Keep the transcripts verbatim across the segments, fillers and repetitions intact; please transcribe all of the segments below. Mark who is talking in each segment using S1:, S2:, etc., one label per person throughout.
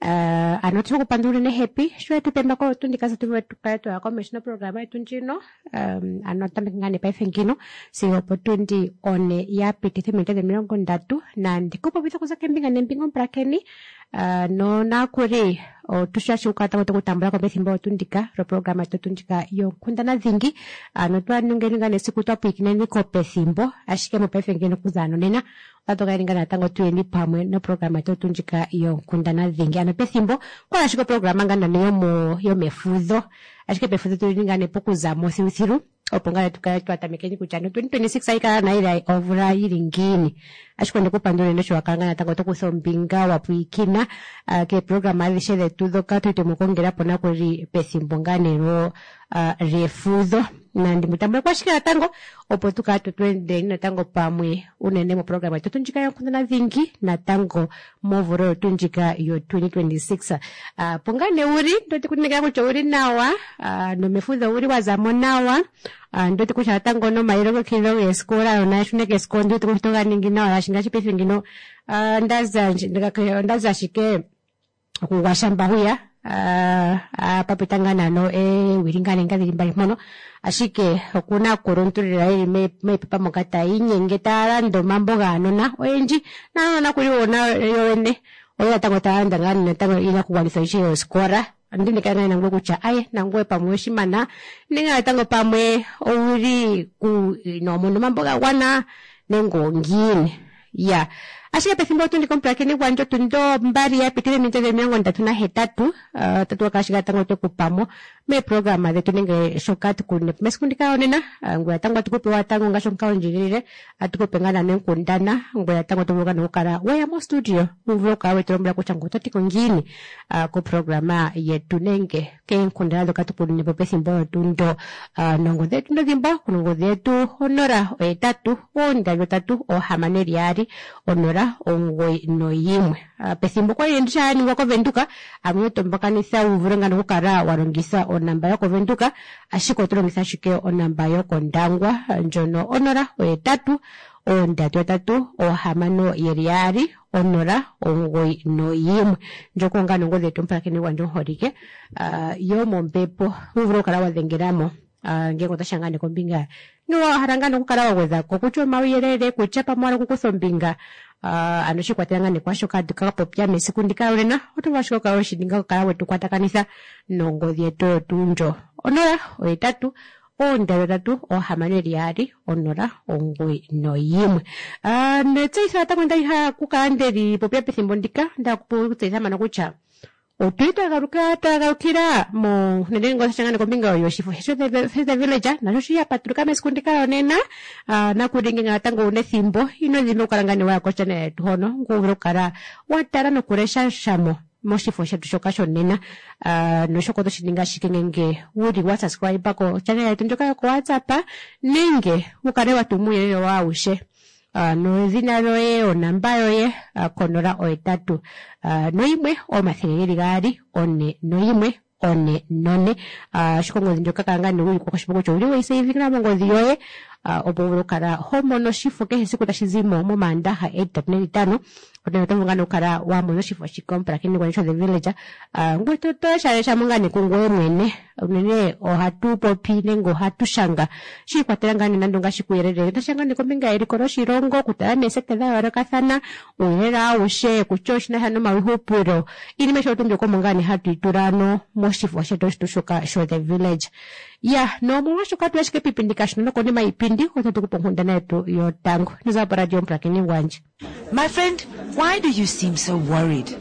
S1: Uh, anoto kupandura ne happy shwe tupemba ko tundikaza tuwe tukaeto ya commissioner program ya tunjino um, anota mkingane pa ifengino si opportunity one ya pitite minte de milongo ndatu na ndikupo bita kuza kembinga nembingo mprakeni uh, no na kuri o tushashi ukata kote kutambula kwa bethi mbao tundika ro program ya tundika yo kundana zingi anotua nungelinga nesiku topu ikineni ko pethimbo ashike mo pa ifengino kuzano nena Tato kaya ringa natango tuweni pamwe no programa ito tunjika iyo kundana zingi. Ano pethimbo, kwa ashiko programa nga nane yo mo, yo mefuzo. Ashike pefuzo tuweni nga nepoku za mo siusiru. Opo nga tukaya tuatamekeni kuchano. twenty twenty-six aika na ila ovura iringini. Ashiko ndeko pandore nesho wakanga natango toku sombinga wapuikina. Uh, ke programa alishe de tudo kato ito mokongera pona kuri pethimbo nga nero uh, refuzo. Nandi mutambula kwa shika natango opo tuka tutwende natango pamwe unene mo programa ito tunjika yo kundana zingi natango movoro tunjika yo twenty twenty-six uh, pongane uri ndote kuninga kucho uri nawa uh, no mefuza uri wazamo nawa uh, ndote kusha natango no mairoko kilo eskola ona shuneke eskondi tuko kutoka ningi nawa rashinga chipefi ngino uh, ndaza ndaza shike kuwashamba huya Uh, uh, papitangana no e wiringane ngadi limbali mono ashike kuna koronturira ili me me papa mokata inyengeta ndo mambo gano na oenji na na kuli ona yone oya tango tanda ngani tango ina kuwalisa ishi skora ndine kana ina ngoku cha aye na ngwe pamwe shimana ninga tango pamwe owuri ku no mono mambo ga wana nengo ngine ya ashike pethimbo tundi kompra kini wanjo tundo mbari ya pitile mintele miango ndatuna hetatu uh, tatu wakashika tango toku pamo me programa de tuninge shokatu kune mesukundika onena uh, ngwe tango tukupe watango nga shonkao njirire atukupe ngana nenkundana ngwe tango tukupe ngana ukara waya mo studio mvuloka awe tulombila kuchango totiko ngini uh, ku programa ye tunenge ke nkundana doka tukune pethimbo tundo uh, nongo de tundo zimba kunongo de tu honora o tatu o ndayo tatu o hamaneri yari honora ongwe no yimwe uh, pethimbo kwa yendisha ni wako venduka amyoto mbakanisa uvurenga nukara warongisa o namba yako venduka ashiko tulongisa shike o namba yako ndangwa njono onora o tatu o ndatu tatu o hamano yeriari onora ongwe no yimwe njoko ngano ngode tumpakeni wanjo horike uh, yo mombepo uvuroka wa dengeramo uh, ngeko tashangane kombinga no harangano kukara waweza kokuchwa mawiyerere kuchapa mwara kukusombinga uh, anoshikwatiranga nekwasho kaduka popya mesikundika urena otubashiko kawo shidinga kukara wetu kwata kanisa nongo yeto tunjo onora oitatu o ndero tatu o hamaneri yari onora ongwe no yimwe uh, netsaisa atakwenda iha kukanderi popya pethimbo ndika ndakuputsaisa mana kucha Otuita garuka tagarukira mo nengo changane kombinga yo shifo hecho de de village na shoshia patruka meskundika onena uh, na kudinga tango ne thimbo ino dino karangani wa kochane hono ngurukara watara no kuresha shamo mo shifo shetu shokasho nena uh, no shokoto shidinga shikenge wudi wa subscribe ko channel yetu njoka ko WhatsApp ninge ukare watumuye wa ushe Uh, no zina roe o namba roe uh, konora o etatu uh, no imwe o mathengeri gari one no imwe one none uh, shikongo zinjoka kanga ni uli kwa shipongo chori wa isa hivi na mongo ziyoe uh, obovuro kara homo no shifo kehe siku tashizimo mo mandaha eight tatu tano Kutana tamu ngano kara wa mono shifo shikompra kini kwa nisho the villager uh, ngwe toto sharesha mungani kungwe mwene unene o hatu popi nengo hatu shanga shi kwa terangani nandunga shiku yerere tashanga ni kombinga erikoro shirongo kutara mesekte dha warakathana uerera ushe kuchoshi na hano mawihupuro ini mesho tunjo komungani hatu iturano mo shifo sheto shitushuka show the village ya no mwa shuka tuwashike pipindikashino no kone maipindi koto tukupongunda na yetu yotangu niza pa radio mprakini wanje.
S2: My friend, why do you seem so worried?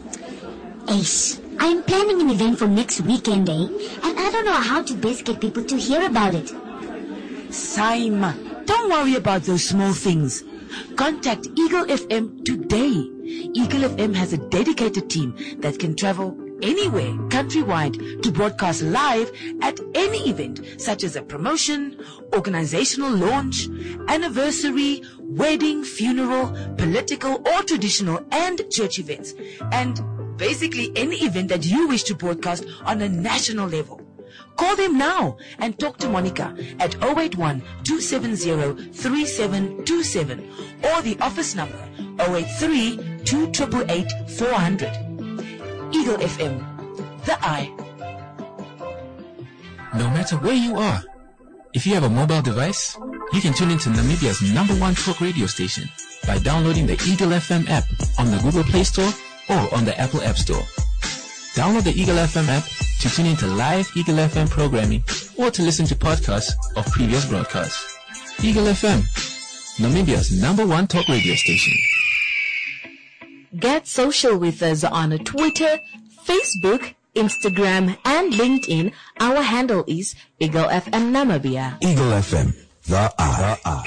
S3: Ace, I'm planning an event for next weekend, eh? And I don't know how to best get people to hear about it.
S2: Saima, don't worry about those small things. Contact Eagle F M today. Eagle F M has a dedicated team that can travel anywhere countrywide to broadcast live at any event such as a promotion, organizational launch, anniversary, wedding, funeral, political or traditional and church events, and basically any event that you wish to broadcast on a national level. Call them now and talk to Monica at zero eight one, two seven zero, three seven two seven or the office number zero eight three, two eight eight, four zero zero. Eagle F M, the eye.
S4: No matter where you are, if you have a mobile device, you can tune into Namibia's number one talk radio station by downloading the Eagle F M app on the Google Play Store or on the Apple App Store. Download the Eagle F M app to tune into live Eagle F M programming or to listen to podcasts of previous broadcasts. Eagle F M, Namibia's number one talk radio station.
S2: Get social with us on Twitter, Facebook, Instagram, and LinkedIn. Our handle is Eagle F M Namibia.
S5: Eagle F M, the eye.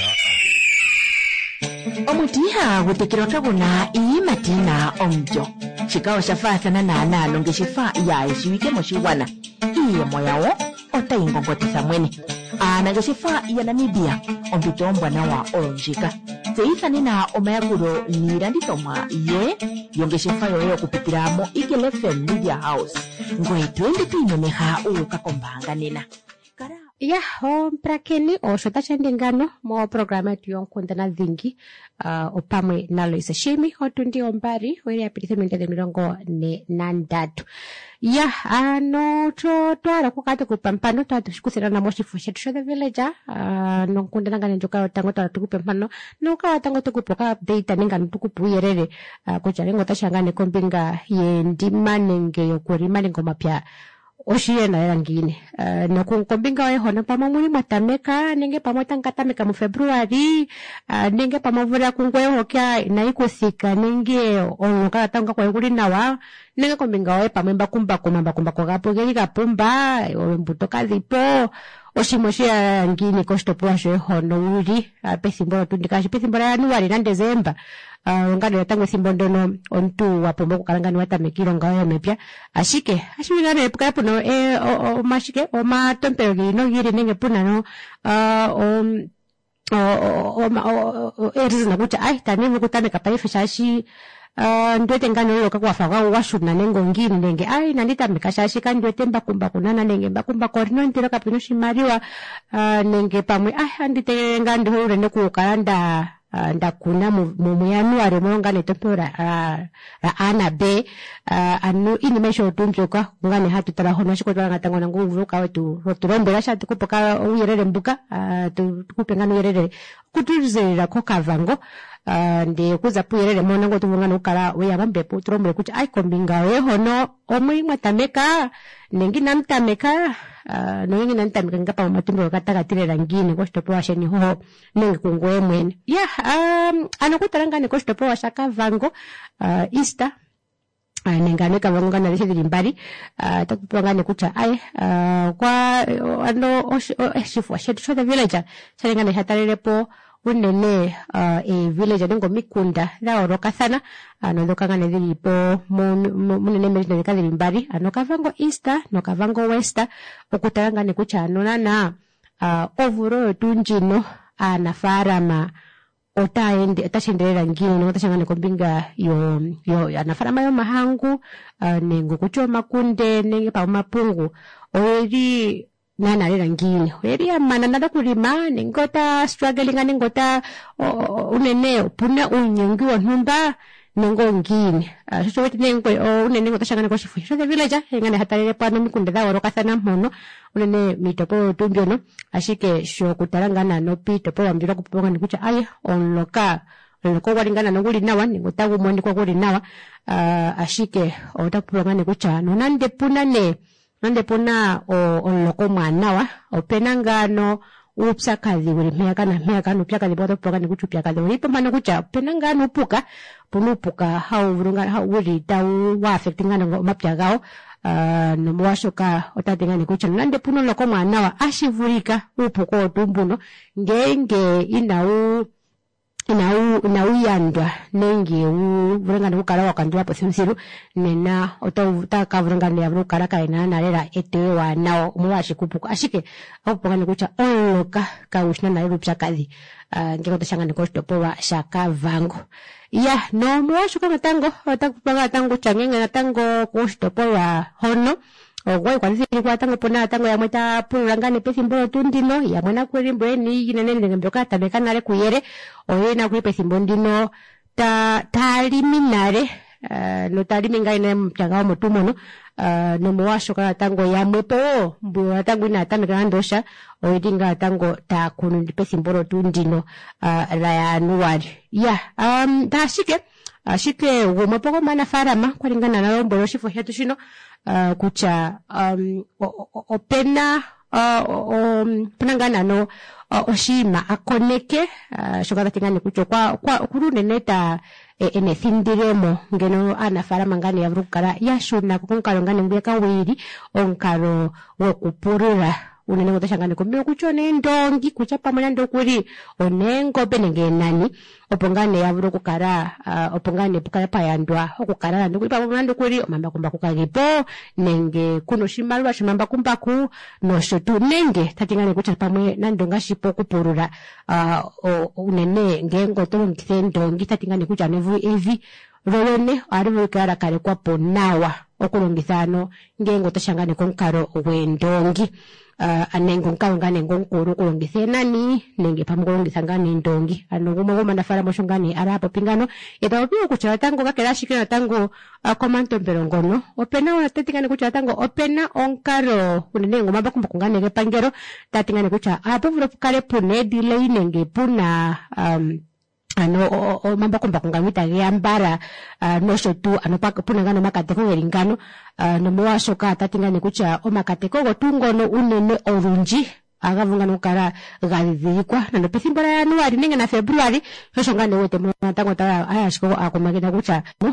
S2: Omutiha gutekirota guna imatina omjo. Chikao shafasa na nana longe shifa ya ishiwike moshiwana. Iye moyawo ota ingongotisa mweni. Ana shifa ya Namibia ombitombwa na wa onjika. Seisa nina omayaguro niranditoma ye yonge shifa yoyo kupitiramo Eagle F M Media House. Ngoe twende tuinoneha uka kombanga nina.
S1: Ya, home prakeni o shota chandengano mo programa tu yon kuntana dhingi uh, opamwe nalo isa shimi o tundi ombari wele apitise mente de mirongo ne nandatu. Ya, ano to tuara kukate kupampano tuwa tushikusira na moshi fushetu shode villager uh, no kuntana ngane njoka watango tuwa tukupampano no ka watango tukupoka update nengano tukupu yerere uh, kucharengo tashangane kombinga ye ndima nenge yokurima nengo mapya oshiye na erangine uh, na kukombinga we hona pama muli matameka nenge pama tangatameka mu February uh, nenge pama vura kungwe hokya na ikusika nenge onoka tanga kwa nguli nawa nenge kombinga we pama mbakumba kumba kumba kwa gapo geli gapumba mbuto kazipo oshimoshi ya ngini kostopo ashe hono uri uh, pesimbora tundikashi pesimbora ya January na December Uh, ngani yatango simbondono ontu wapombo kukarangani watamekiro ngayo mepya ashike ashimigane epuka puno e o, o mashike o matompero gino yiri nenge puna no uh, o o o o erizina kuti ai tani kutameka paifisha shi uh, ndwete ngani loka kwafa kwa washuna nengo ngini nenge ai nanditameka shashi kandi ndwete mbakumba kunana nenge mbakumba korino ntiro kapino shimariwa uh, nenge pamwe ai andite ngandi hore nekukaranda Uh, ndakuna mu January monga netopora uh, ana be uh, anu inimesho tunjoka ngane hatu tara hono shiko twa ngatango nangu vuka wetu roturombera shati kupoka uyerere mbuka uh, tukupe ngano yerere kutuzerera ko kavango uh, ndi kuza puyerere mona ngo tuvungana ukala we yabambe putrombere kuti ai kombinga we hono omwe mwatameka nengi namtameka uh, no yengi namtameka ngapa matumbo katakatirera ngine ko stopo washeni ho nengi kungwe mwene yeah um anakutaranga ne ko stopo washaka vango uh, Easter uh, nengane kavango na lishiri mbari uh, takupanga ne kucha ai uh, kwa ano shifu washetu shoda villager charengane hatalerepo unene uh, e village nengo mikunda la oroka sana anodoka ngane dilipo munene mezine kadiri mbari anokavango Easter nokavango Wester okutaranga ne kucha nonana uh, ovuro tunjino anafarama otaende tashenderera ngine no tashangane kombinga yo yo anafarama yo mahangu uh, nengo kuchoma kunde nenge pa mapungu ori nana lera ngine weri amana nada kulima ningota struggling ngani ngota unene puna unyengi wa numba nengo ngine uh, so weti nengo uh, unene ngota shangane ko shifu so the village ngane hatarere pano mikunda da oroka sana mhono unene mitopo tumbyono ashike sho kutarangana no pitopo ambira kuponga nikucha aye onloka loko walingana nonguli nawa ngota gumondi kwa guli nawa uh, ashike otakuponga nikucha no nande puna ne nande puna o onloko mwanawa openangano upsakazi uri miaka na miaka no pyaka liboto poka ni kuchu pyaka uri pamana kucha penangano puka punupuka hau urunga hau uri tau wa affectingana ngo mapyagao uh, no mwashoka otatengani kucha nande puno loko mwanawa ashivurika upuko tumbuno ngenge inau inau inau yandwa nengi u vurengana ukala wakandwa posimsiru nena ota ka vurengana ya vurukala kaina nalera etewa nao mwashi kupuko ashike akupangana kucha oloka ka ushna na irupya kazi uh, ngeko tashangana ko stopowa shaka vango ya no mwasho kama tango otakupanga tango changenga na tango ko stopowa hono ogwai kwanzi kwa tango pona tango ya mweta purangane pesimbolo tundino ya mwana kwerimbo eni yinene ndengemboka tabeka nale kuyere oyena kuri pesimbondino ta taliminare uh, notari minga ine mchanga mutumono uh, nomwasho kana tango ya mwepo mbu tango ina tamika ndosha oidinga tango ta kunu ndipesi mboro tundino uh, la ya anuari ya yeah, um dashike ashike uh, umepoko mana farama kulingana na lombolo shifo hetu shino uh, kucha um opena uh, um panangana no uh, oshima akoneke uh, shokata tingani kucho kwa kwa kuruneneta e, ene thindiremo ngeno ana farama ngani yavrukara yashuna kunkaro ngani mbeka wiri onkaro wokupurura unene kutashangane kumbe kuchone ndongi kuchapa mwana ndokuri onengo benenge nani opongane yavuro kukara uh, opongane pukara payandwa okukara ndokuri pa mwana ndokuri omamba kumba kukagipo nenge kuno shimalwa shimamba kumba ku no shotu nenge tatingane kucha pamwe nandonga shipo kupurura uh, unene ngengo tolo ngithendo tatingane kucha nevu evi rolone arivu kara kare kwa ponawa okulongithano ngengo tashangane konkaro wendongi uh, anengo nkaro ngane ngonkuru kulongithe nani nenge pamukulongitha ngane ndongi anongumo goma ndafara moshongani arapo pingano etawopio kuchara tango kakela shikira tango uh, komanto mperongono opena ona tatingane kuchara tango opena onkaro unenengo mamba kumba kungane repangero tatingane kuchara apo vuro pukare pune delay nenge puna um, ano o, o mamba kumba kungamita yambara uh, no shotu ano paka puna ngano makateko ngeringano uh, no mwasho ka tatingane kucha o makateko gotungono unene orunji agavungano kara galivikwa na pesimbara ya Januari ninga na February shoshongane wote mwatango tara aya shiko akumagina kucha no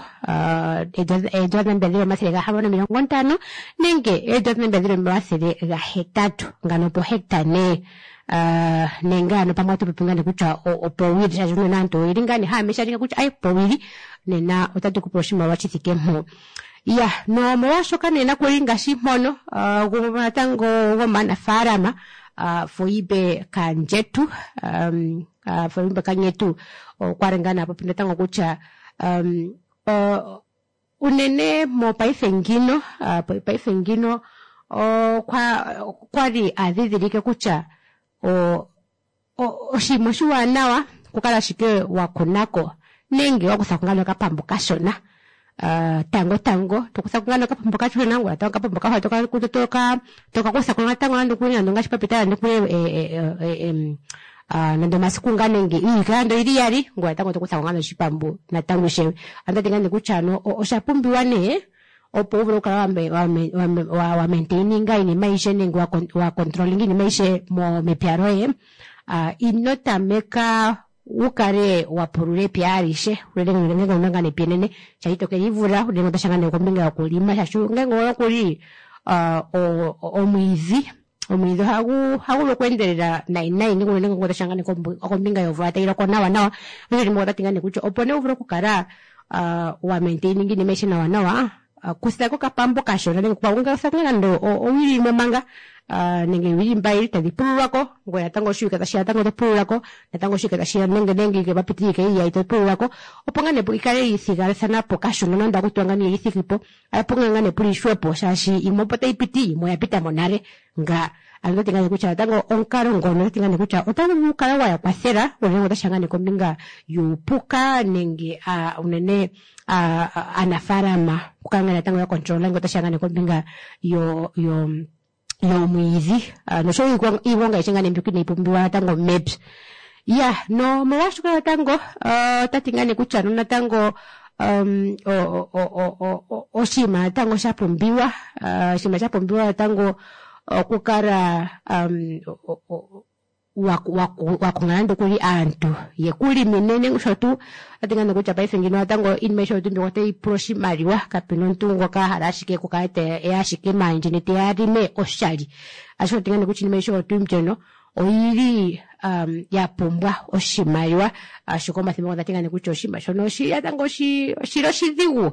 S1: uh, ejo nembedire masire ga habona milongo ntano ninge ejo nembedire masire ga hetatu ngano po hekta ne Uh, nengano pamwato pepingane kucha opowiri sajune nanto iringani ha mesharinga kucha ai powiri nena otatu kuproshima wachithike mo ya no mwasho kanena kuringa shimono uh, goma tango goma na farama uh, foibe kanjetu um, uh, foibe kanyetu uh, kwarengana hapo pinda tango kucha um, uh, unene mo paifengino uh, paifengino uh, kwa kwari adhidhirike kucha o o oshimo shuwa nawa kukala shike wakunako nenge wakusakungana kapambo kashona uh, tango tango tukusakungana kapambo kashona ngwa tango kapambo kaho toka kutoka toka kusakungana tango nando kunya ndonga shipapita ndikule e e e ah nando masikunga nenge ikando iri yari ngwa tango tukusakungana shipambo na tango shewe anda tingane kuchano oshapumbi wane opo uvuro kala wame wame wame wa maintaining ini maisha ningu wa, wa controlling ini maisha mo mepiaro ye uh, inota meka ukare wapurure piarishe urele ngenga unanga ne pienene chaito ke ivura urele tashangane kombinga ya kulima shashu ngengo kuri uh, o o mwizi omuizo hagu hagu lokwenderera nine nine ningo nengo tashangane kombinga ya uvura taira kona wanawa urele mo tatingane kucho opone uvuro kukara uh, wa maintaining ini maisha na wanawa Uh, kusako kapambo kashona nenge kwa unga sakana ndo owiri memanga uh, nenge wiri mbairi tadi pulako ngo yatango shuka tashia tango to pulako yatango shuka tashia nenge nenge ke bapitike iya ito pulako opongane bukikare isigara sana pokashona nanda kutwangani isikipo apongane puli shwepo shashi imopata ipiti moya pita monare nga ando tingane kucha tango onkaro ngono tingane kucha otango mukara wa yapasera ngo tashangane kombinga yupuka nenge uh, unene uh, anafarama kukangana tango ya control ngo tashangane kombinga yo yo yo mwizi uh, no show ikwa iwonga ishangane mbukini ipumbiwa tango maps ya yeah, no mwashuka tango uh, tatingane kucha no tango um o o o o o o shima tango shapumbiwa uh, shima shapumbiwa tango uh, kukara um o, o, waku waku wakungana kuri antu ye kuri minene ngushotu atingana kucha paifengino tango inmesho tumbi wote proshimaliwa kapino ntungo ka harashike kukaite yashike manje ne teari me oshali asho tingana kuchi nimesho tumjeno oiri um ya pumbwa oshimaliwa ashiko mathimo ngatingana kucho shima shono shi atango shi shiro shidhigu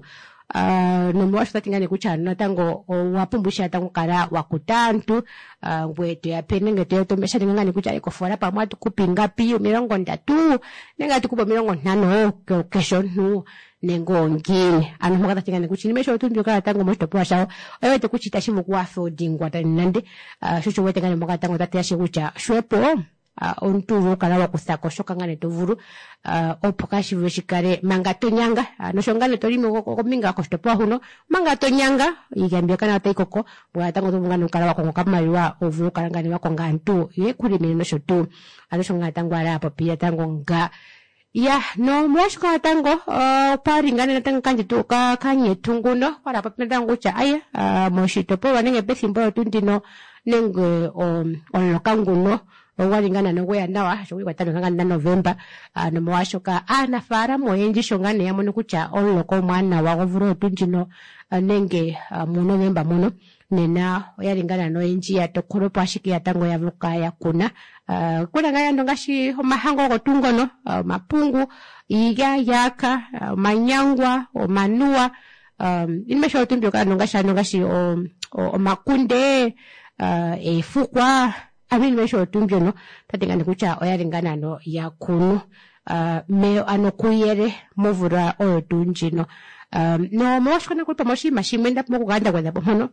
S1: Uh, no mwasho tatingane kuchana tango wapumbusha tango kara wakutantu uh, ngwetu ya penenge teyo tomesha tingane kucha ikofora pa mwatu kupinga piyo mirongo ndatu nenga tukupa mirongo nano kesho nu nengo ngine anu mwaka tatingane kuchini mesho utumbi kara tango mwito puwa shao ayawete kuchita shimu kuwa fodingwa taninande uh, shushu wete ngane mwaka tango tatia shi kucha shwepo uh, onturu kala wakuthako shoka ngane tovulu uh, opo kashivule shikale manga tonyanga uh, noshongane tolimo kominga koshitopoa huno manga tonyanga igambia kana taikoko bwa tango tuvungana kala wako ngamaliwa ovulu kala ngane wako ngantu ye kuli mino shotu anoshonga tango ala papia tango nga ya no mwashika tango uh, pari ngane natanga kanje tu ka kanye tunguno para papia tango cha aya uh, moshitopoa nenge pesimbo tundino nenge um, olokanguno owalingana nogweya nawa shokwi kwatano ngana November uh, no mwashoka anafara moyenji shongane yamono kucha oloko mwana wa govuro tunjino uh, nenge uh, mu November muno nena oyalingana no enji ya tokoro pashiki ya tango ya vuka ya kuna uh, kuna ngaya ndongashi mahango gotungono uh, mapungu iga yaka uh, manyangwa o manua um inimesho tumbyo kana ndongashi ndongashi o, o, o makunde uh, efukwa amini mesho tumbyo no tatingane kucha oyalingana no ya kunu uh, me anokuyere movura oyo tunjino um no moshkana kupa moshi mashimenda mukuganda kwenda pono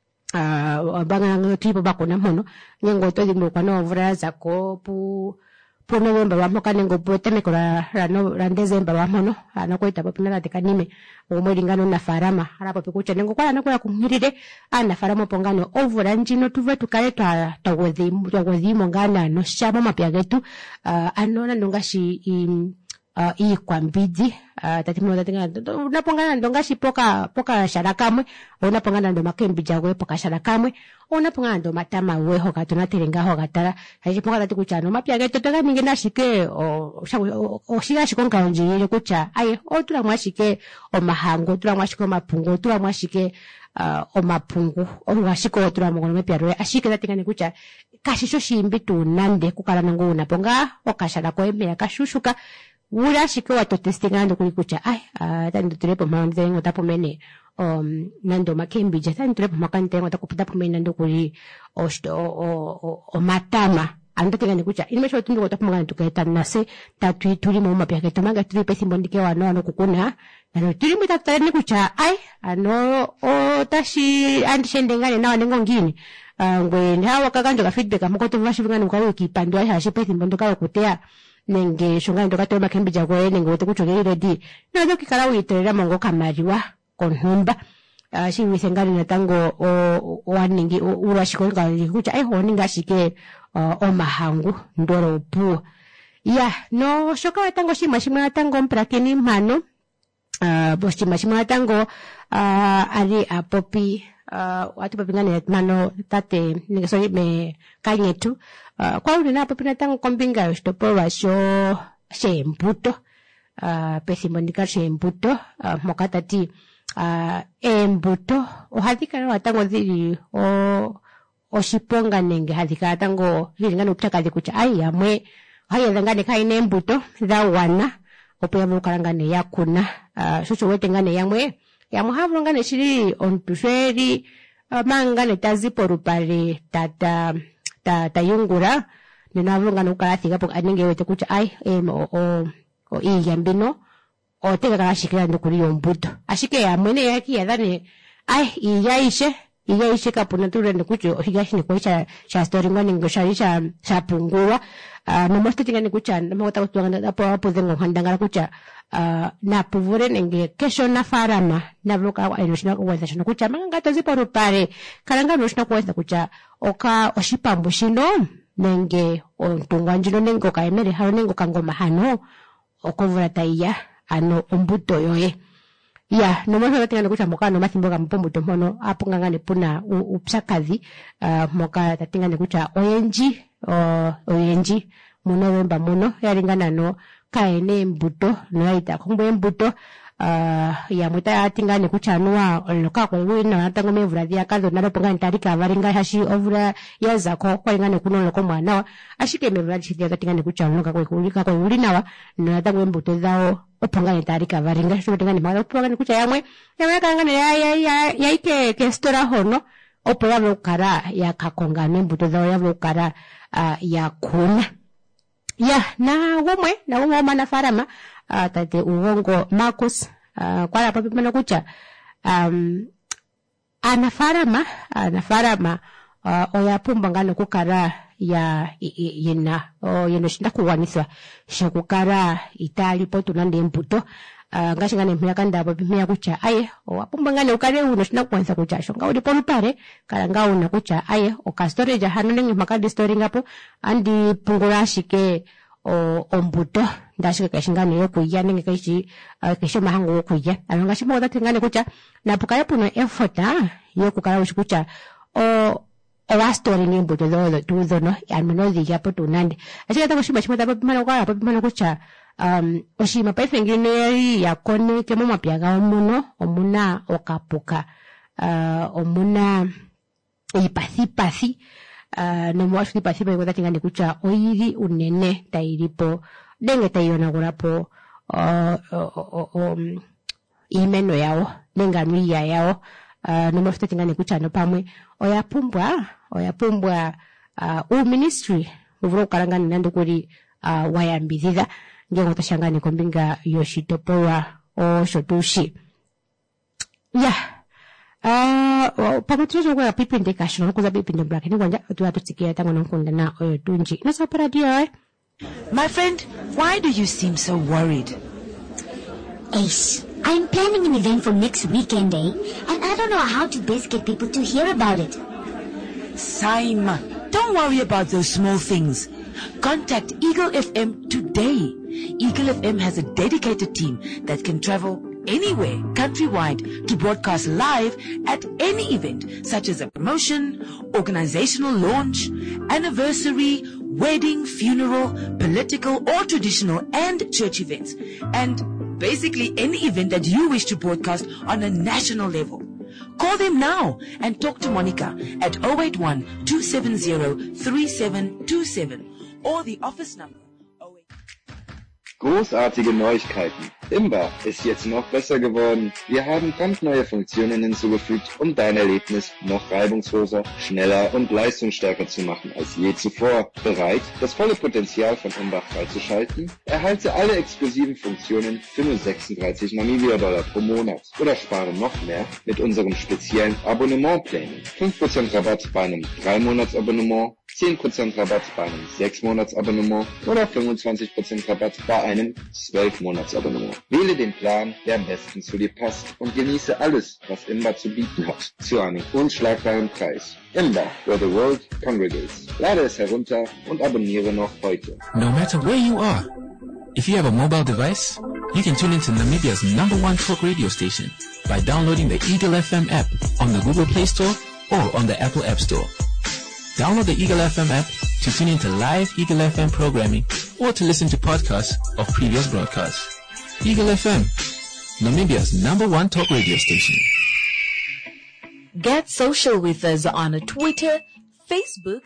S1: uh banga tipo bakona mono nyengo to dimbo kana ovura zako pu pu November wa mokane ngo poteme kola rano December wa mono anakoita popina tekanime umwelingano na farama arapo pikucha nengo kwa anakoya kumhirire ana farama pongano ovura njino tuve tukale twa tawezi twagozi mongana no shama mapya getu uh, anona ndongashi im uh, i kwambidi uh, tatimo tatinga unapongana ndongashi poka poka sharakamwe unapongana ndo makembi jagwe poka sharakamwe unapongana ndo matama weho katuna terenga ho gatara haji poka tatikucha no mapya getu toga mingena shike o o shiga shikonka njire kucha aye o tula mwashike o mahango tula mwashike mapungo tula mwashike uh, o mapungu o mwashike tula mngono mapya roe ashike tatinga nikucha kashisho shimbi tunande kukala nango unaponga okashara ko eme kashushuka wura shike watotestinga ndo kulikucha ai uh, tando tulepo mwanze ngo tapomene um nando makembi jata tulepo makante ngo takupita pomene ndo kuli o o o, o matama ando tinga nikucha inimesho tundu ngo tapomanga tukaeta nase tatu tuli mu mapya keto manga tuli pesi mbondike wano ano kukuna na tuli mu tatare nikucha ai ano o tashi andishendengane na wanengo ngini uh, ngwe hawa kakanjo ka feedback amukoto vashivingana kwa wiki pandwa hashi pesi mbondoka kutea nenge shongana ndoka toma kembi jagwe nenge wote kuchogeri ready na ndo kikala uiterera mongo kamariwa konhumba uh, shi wisengani na tango o waningi urashikonga kucha ai honi ngashike uh, o mahangu ndoro pu ya no shoka tango shi mashima tango mprakeni mano uh, boshi mashima tango uh, ali apopi uh, watu papingane mano tate nige sori me kanyetu Uh, kwa uli na popina tango kombinga yoshtopo wa sho shemputo uh, pesimondika shemputo uh, mokata ti uh, embuto o hadika wa tango dhiri o o shiponga nenge hadika tango dhiri ngano upita kazi kucha ai ya mwe haya dhangane kaine embuto dha wana opo ya mbukarangane ya kuna uh, shusho wete ngane ya mwe ya muhavu ngane shiri ontusheri uh, mangane tazipo rupari tata ta tayungura ninavunga nukalathi gapo aninge wete kucha ai em o o o iyambino o teka kashikira ndukuri yombuto ashike ya mwene yaki yadhani ai iyaishe iyaishe kapuna ture ndikucho higashi nikucha cha story ngani ngoshari cha cha pungua uh, nomoste tinga nikucha namota kutuanga apo apo zengo handangara kucha uh, na puvure nenge kesho na farama na vloka wa inoshina kuweza shino kucha manga tazipo rupare kalanga noshina kuweza kucha oka oshipambo shino nenge ontungwa njino nenge okaemere hano nenge okangoma hano okovura taiya ano ombuto yoye ya nomoto natinga nikucha moka no mathimbo ga mpombuto mpono apo ngangane puna upsakazi uh, moka tatinga nikucha oyenji o oyenji mu November muno yalingana no kaene mbuto no yaita kombo mbuto uh, ya muta tinga nikucha nuwa loka ko wina tango mevura dia kazo na ponga ntarika varinga hashi ovura yaza ko ko ingane kuno loko mwana ashike mevura chidia katinga nikucha nuka ko kulika ko ulinawa no tango mbuto zao oponga ntarika varinga sho tinga ni mara oponga nikucha yamwe yamwe kangane ya ya ya yaike ke stora hono opo ya lokara ya kakonga mbuto zao ya lokara uh, ya kuna ya na womwe na womwe mana farama uh, tate uwongo Marcus uh, kwa la papi mana kucha um, anafarama anafarama uh, oya pumba ngano kukara ya yena o yeno shinda kuwaniswa shakukara itali po tunande mputo uh, ngashi ngane mpya kanda bo pimya kucha aye o apumba ngane ukare uno shinda kuwanisa kucha shonga udi polu pare kala ngauna kucha aye o ka storage hanu nengi makadi storing ngapo andi pungura shike o ombuto ndashika kashingane yo kuya nengi kashi uh, kasho mahango yo kuya alonga shimo dati ngane kucha na pukaya puno effort ah yo kukara ushikucha o owa story ni mbuto zo tuzo no almeno ya po tunande ashika ta kushima shimo ta pimana kwa pimana kucha um oshima paifengine ya kone kemo mapyaga omuno omuna okapuka uh, omuna ipasi pasi uh, no mwashi pasi pa yota tingane kucha oiri unene tairipo denge tayona gurapo uh, uh, um, imeno yao denga nuia yao uh, no mwashi tingane kucha no pamwe oyapumbwa oyapumbwa uh, u ministry uvuro karangani nando kuri uh, wayambidhida ngengo tashangani kombinga yoshitopowa o shotushi ya uh, pamotizo kwa pipi ndikashino kuza pipi ndibrak ni kwanja tu atutsikia tango nonkunda na oyo tunji nasa paradio eh
S2: My friend, why do you seem so worried?
S3: Ace, I'm planning an event for next weekend, eh? And I don't know how to best get people to hear about it.
S2: Saima, don't worry about those small things. Contact Eagle F M today. Eagle F M has a dedicated team that can travel anywhere countrywide to broadcast live at any event, such as a promotion, organizational launch, anniversary, wedding, funeral, political or traditional and church events, and basically any event that you wish to broadcast on a national level. Call them now and talk to Monica at zero eight one, two seven zero, three seven two seven or the office number.
S6: Großartige Neuigkeiten. Imba ist jetzt noch besser geworden. Wir haben brandneue Funktionen hinzugefügt, um dein Erlebnis noch reibungsloser, schneller und leistungsstärker zu machen als je zuvor. Bereit, das volle Potenzial von Imba freizuschalten? Erhalte alle exklusiven Funktionen für nur sechsunddreißig Namibia-Dollar pro Monat oder spare noch mehr mit unserem speziellen Abonnementplänen. fünf Prozent Rabatt bei einem drei Monats Abonnement, zehn Prozent Rabatt bei einem sechs Monats Abonnement oder fünfundzwanzig Prozent Rabatt bei einem zwölf Monats Abonnement. Wähle den Plan, der am besten zu dir passt und genieße alles, was Imba zu bieten hat, zu einem unschlagbaren Preis. Imba, where the world congregates. Lade es herunter und abonniere noch heute.
S4: No matter where you are, if you have a mobile device, you can tune into Namibia's number one talk radio station by downloading the Eagle F M app on the Google Play Store or on the Apple App Store. Download the Eagle F M app to tune into live Eagle F M programming or to listen to podcasts of previous broadcasts. Eagle F M, Namibia's number one talk radio station.
S2: Get social with us on Twitter, Facebook.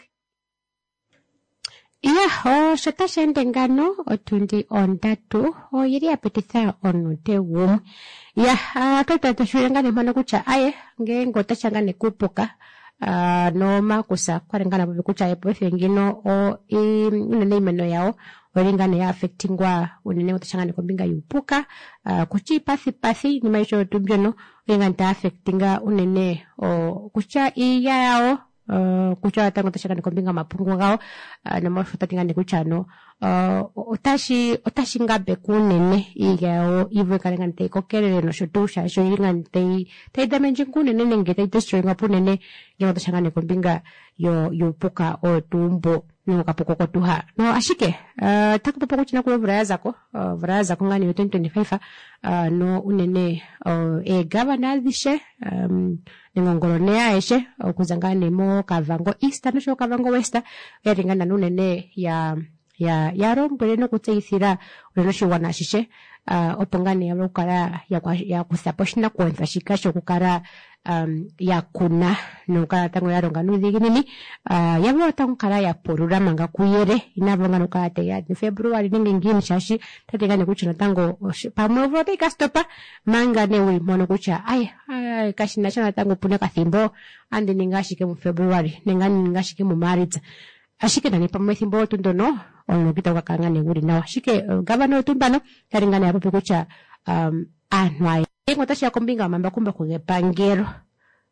S1: Yeah, o shota shendengano otundi ondatu o yiri apetitha onote wom. Yeah, tota tashurengane mano kucha aye ngengo tashangane kupuka. Uh, no makusa kwarengana bobe kucha epo fengino o inene imeno yao oringane ya affectingwa unene utashangane kombinga yupuka uh, kuchi pasi pasi ni maisho tubyono oringane affectinga unene o kucha iya yao uh, kucha tango tashangane kombinga mapungu ngao uh, na mafuta tingane kucha no uh, otashi otashi ngabe kunene iya o iwe karengane teiko kerere no shotusha sho iringane tei tei damenji kunene nenge tei destroyinga punene yang tashangane kombinga yo yupuka o tumbo no kapoko tuha no ashike uh, takupopo kuchina kuwe vraya zako uh, vraya zako ngani yo twenty twenty-five uh, no unene uh, e governor dishe um, ngongolonea eshe uh, kuzangane mo kavango east no sho kavango west eringana nunene ya ya ya rombele no kutseisira uleno shiwana shishe uh, opongane ya lokara ya kwa, ya kusaposhina kwenza shikasho kukara um, ya kuna nukara tango ya ronga nudhigi nini uh, ya vwa tango kara ya porura manga kuyere inavonga nukara te ya ni Februari ningi ngini shashi tategane kuchina tango pamwe vrote ikastopa manga newe mono kucha ay ay kashina chana tango pune kathimbo andi ningashike mu Februari ningani ningashike mu Maritza ashike nani pamwe thimbo tundono ono kita wakangane nguri nawa shike uh, gavana tumbano karingane hapo kucha um anwai ngo tashi yakombinga mamba kumba kugepangero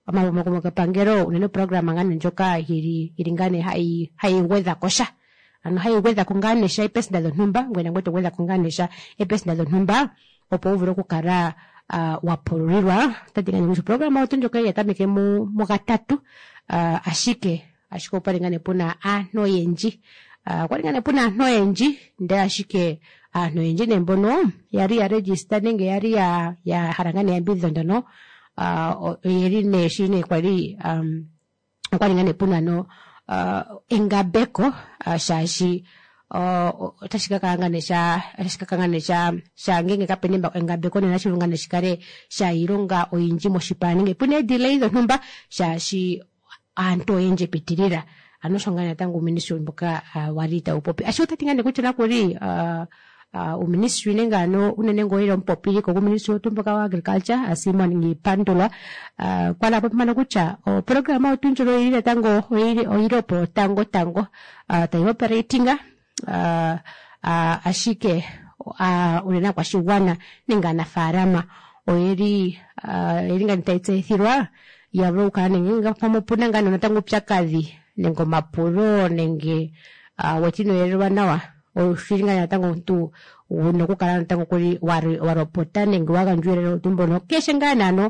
S1: amabo como que pangero unene programa ngane njoka hiri iringane hai hai weather kosha ano hai weather kungane sha ipesi ndalo numba ngwena ngoto weather kungane sha ipesi ndalo numba opo uviro kukara uh, waporirwa tatingane kucho programa utunjoka yatamike mu mu gatatu uh, ashike ashiko palingane puna ano yenji uh, kwalingane puna ano yenji nde ashike ano yenji nembono yari ya register nenge yari ya ya harangane ya bizo ndono uh, yeri ne shine kwali um, kwalingane puna no uh, engabeko uh, shashi o uh, tashika kangane sha tashika kangane sha sha ngenge kapenimba engabeko ne nashirungane shikare sha ironga oyinji moshipani nge pune delay zo numba sha shi anto yenje pitirira anoshongana tangu ministry mboka uh, warita upopi ashota tingane kuchana kuri uh, uh, uministry nengano unenengo ilo mpopili ko ministry otumboka wa agriculture asimo ngi pandula uh, kwala popi mana kucha o programa otunjolo ile tango ile oiropo tango tango uh, tayo operatinga uh, uh, ashike uh, unena kwa shiwana nengana farama oiri uh, iringa nitaitsethirwa yabro kana nginga pamo punanga no natangu pyakazi nengo mapuro nenge uh, watino yerwa nawa o firinga natangu tu uno kukala natangu kuri wari waropota nenge waga njwere tumbo no keshengana no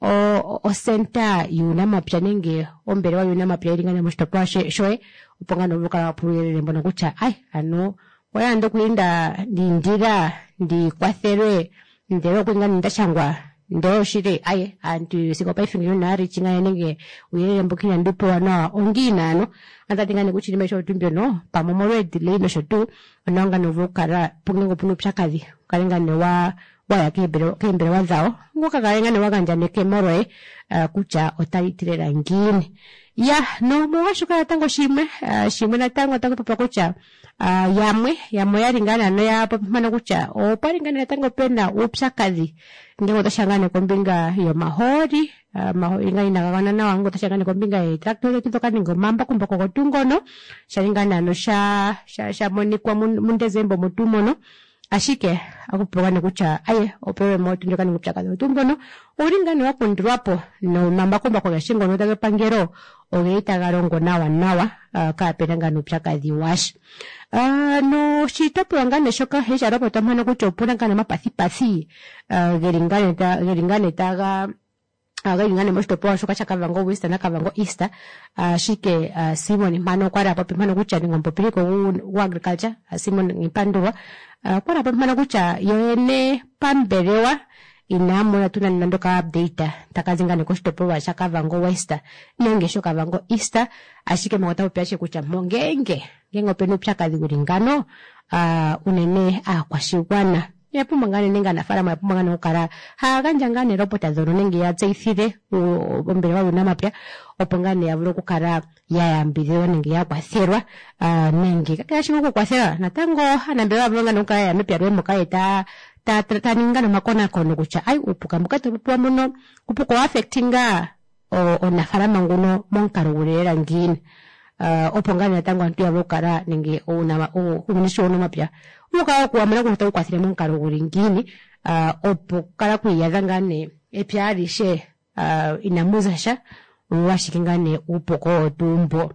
S1: o o center yuna mapya nenge ombere wa yuna mapya iringa na mustapa shoe uponga no buka purere mbono kucha ai ano waya ndo kuinda ndindira ndi kwatherwe ndero kwinga ndashangwa ndo shire ai anti sikopa ifingiyo nari chinga nenge uyere mbukina ndipo wana ongina no anda tingane kuchiri mesho tumbyo no pamomoro delay mesho tu onanga no vukara pungo punu pyakazi kalenga ne wa waya kebero kembere wazao ngoka kalenga ne waganja neke moro uh, kucha otaitirera ngine ya no mwashuka tango shime uh, shime na tango tango papa kucha uh, yamwe yamwe yaringana no ya papa mana kucha o paringana tango pena upyakazi ngengo tashangane kombinga yo mahori uh, mahori inga inagana na wango tashangane kombinga e tractor tutoka ningo mamba kumbako kotungono sharingana no sha sha sha moni kwa mundezembo mutumono ashike akupogane kucha aye opewe moto njoka ningo pyakazi mutumbono uringane wakundirwapo no mamba kumbako gashingo no tage pangero ogeita garongo nawa nawa uh, ka penanga no pyakazi wash uh, no shitopo ngane shoka hesha ropo tamano kuchopuna kana mapasi pasi uh, geringane ta geringane taga aga ingane mosto po shoka chakavango wista na kavango easter uh, shike uh, Simon mano kwara papi mano kucha ngompo piliko wa agriculture uh, Simon ngipandwa uh, kwara papi mano kucha yoene pamberewa inamo na tuna nandoka update takazingane kosto po wa chakavango wista nenge shoka vango easter ashike mwata upyashe kucha mongenge ngengo penu pyakazi kuringano uh, unene ah kwa shigwana yapo mangane nenga na fara mapo mangane ukara ha ganja ngane robota zono nenge ya tseithire ombere wa una mapya opangane ya vulo kukara ya yambire nenge ya kwatherwa uh, nenge kakashiko ku kwatherwa natango anambere wa vulo nuka ya mepya rwemo kaeta ta ta ningana makona kono kucha ai upuka mukate puwa muno kupuko affectinga o ona fara manguno monkaro urera ngine uh, opongana natango antu ya vukara nenge una o kunisho no mapya muka kwa mara kuta kwathire monkaro uringini uh, opokala kuyazangane epyari she uh, inamuzasha washikingane upoko tumbo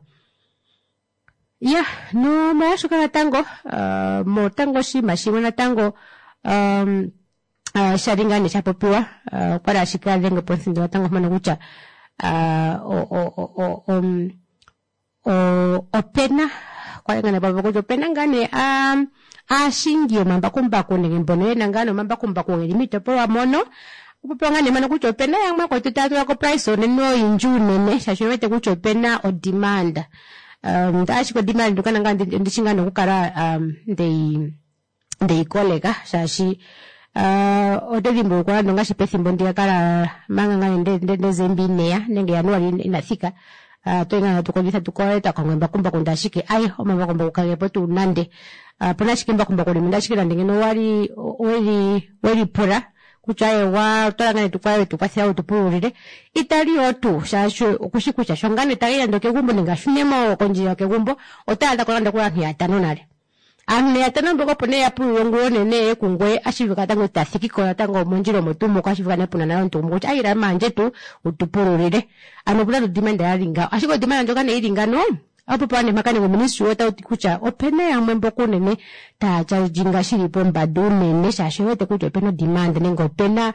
S1: ya no mashuka natango uh, mo tango shima shima natango um uh, sharingane chapopiwa uh, para shika vengo ponsindo natango mana kucha uh, o o o um o opena kwa ngane baba ko opena ngane um ashingio mamba kumbako ngembono nangano mamba kumbako limito po mono upongane mana kucho pena yangma ko tutatu yako price one no injune ne shashwete kucho pena o demand um ndashi ko demand dukana ngandi ndishingana kukara um ndei ndei kolega shashi uh odelimbo kwa ndonga shipethimbo ndiyakala manga ngane nde nde zembine ya nenge yanwali inathika uh toinga tukolisa tukoleta kangwemba kumba kundashike ai omamba kumba kukagepo tu nande uh pona shikimba kumba kuli ndashikira ndengeno wali wali wali pora kuchaye wa tolangane tukwaye tukwasya utupurire itali otu shasho kushikucha shongane tayira ndoke gumbo ningashunemo konji yake gumbo otala kolanda kula ntiyatano nale Ane atana mboko pone ya pulu ngo nene kungwe ashivika tango tathiki ko tango monjiro motumo kwa ashivika ne punana ntumbo cha ira manje tu utupururire anobula do demand ya ringa ashiko demand njoka ne ringa no apo pane makane ngo ministry wota utikucha opene ya mboko nene ta cha jinga shiri pomba do nene shashewete kucho pena demand nengo pena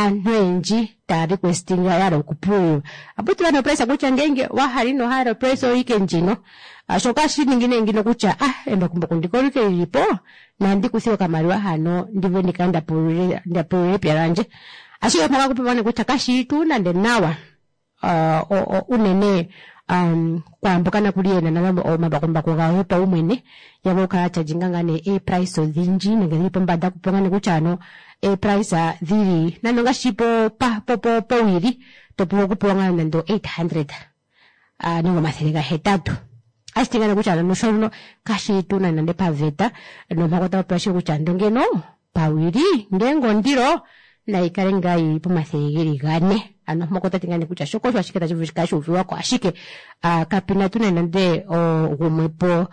S1: anwenji ta requesting ya yaro kupuru apo tu ana price kucha ngenge wa harino haro price o ikenjino ashoka shi ningine ngine kucha ah emba kumba kundikorike ilipo na ndi kusiwa kamariwa hano ndivyo nikanda purure ndapurure pyaranje ashika paka kupana kucha kashi tu na ndenawa uh, o, o, unene um kwambukana kuliena na o mabakumba ko gawe pa umwene yabo ka cha jingangane e price odinji ngelipo mbada kupangane kuchano e price a dhiri nanonga shipo pa popo po wiri topo kupangana ndo eight hundred ah ningo mathega hetatu astingana kuchana no shono kashi tuna nande paveta no makota pressure kuchando ngeno pawiri ngengo ndiro na ikarenga ipo mathegeri gane ano makota tingane kucha shoko ashiketa chivishika shuvi wako ashike uh, kapina tuna nande o gumwepo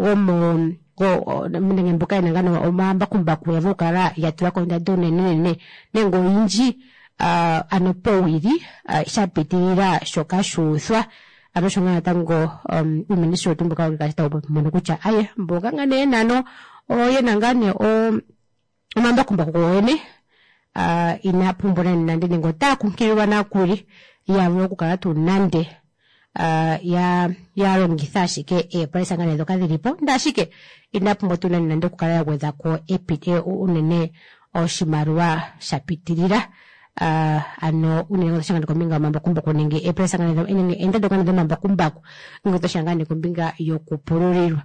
S1: gomo go mndenge mboka inangana o mamba kumbaku yavukara yatwako ndado nene nene nengo inji uh, ano powiri uh, shapitirira shoka shuthwa abashonga tango um ministry tumbuka ukasta omuntu kucha aye mboga ngane nano oye nangane o mamba kumbaku wene uh, ina pumbona nande ngota kunkirwa nakuri yavo kukala tunande uh, ya ya rongithashi ke e price ngane doka diripo ndashike ina pumbotuna nande kukala yagweza ko epite unene o shimarwa shapitirira uh, ano unengo shangani kumbinga mamba kumbaku nenge e price ngane ene enda doka nande mamba kumbaku ngoto shangani kumbinga yokupururirwa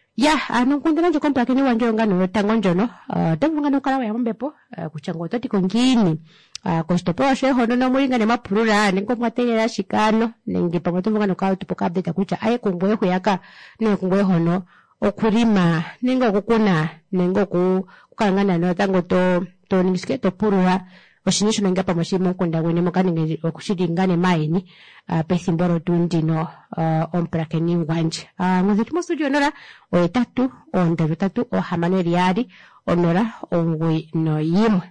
S1: ya ano kundana jo kompla kene wanjo ngano tango njono uh, tavunga no kala ya mbepo uh, kuchango toti kongini uh, kostopo she hono no muringa ne mapurura ningo mwatera shikano ningi pamoto vunga no kala tupoka update kucha aye kungwe huyaka ne kungwe hono okurima ningo kukuna ningo ku kukangana no tango to to ningiske to purura oshinisho nenga pamoshimo kunda wene mokani okushidingane maini uh, pesimboro tundino uh, ompra keni wanje uh, ngozitimo studio nora o tatu o ndaru tatu o hamane riari onora ongwe no yimwe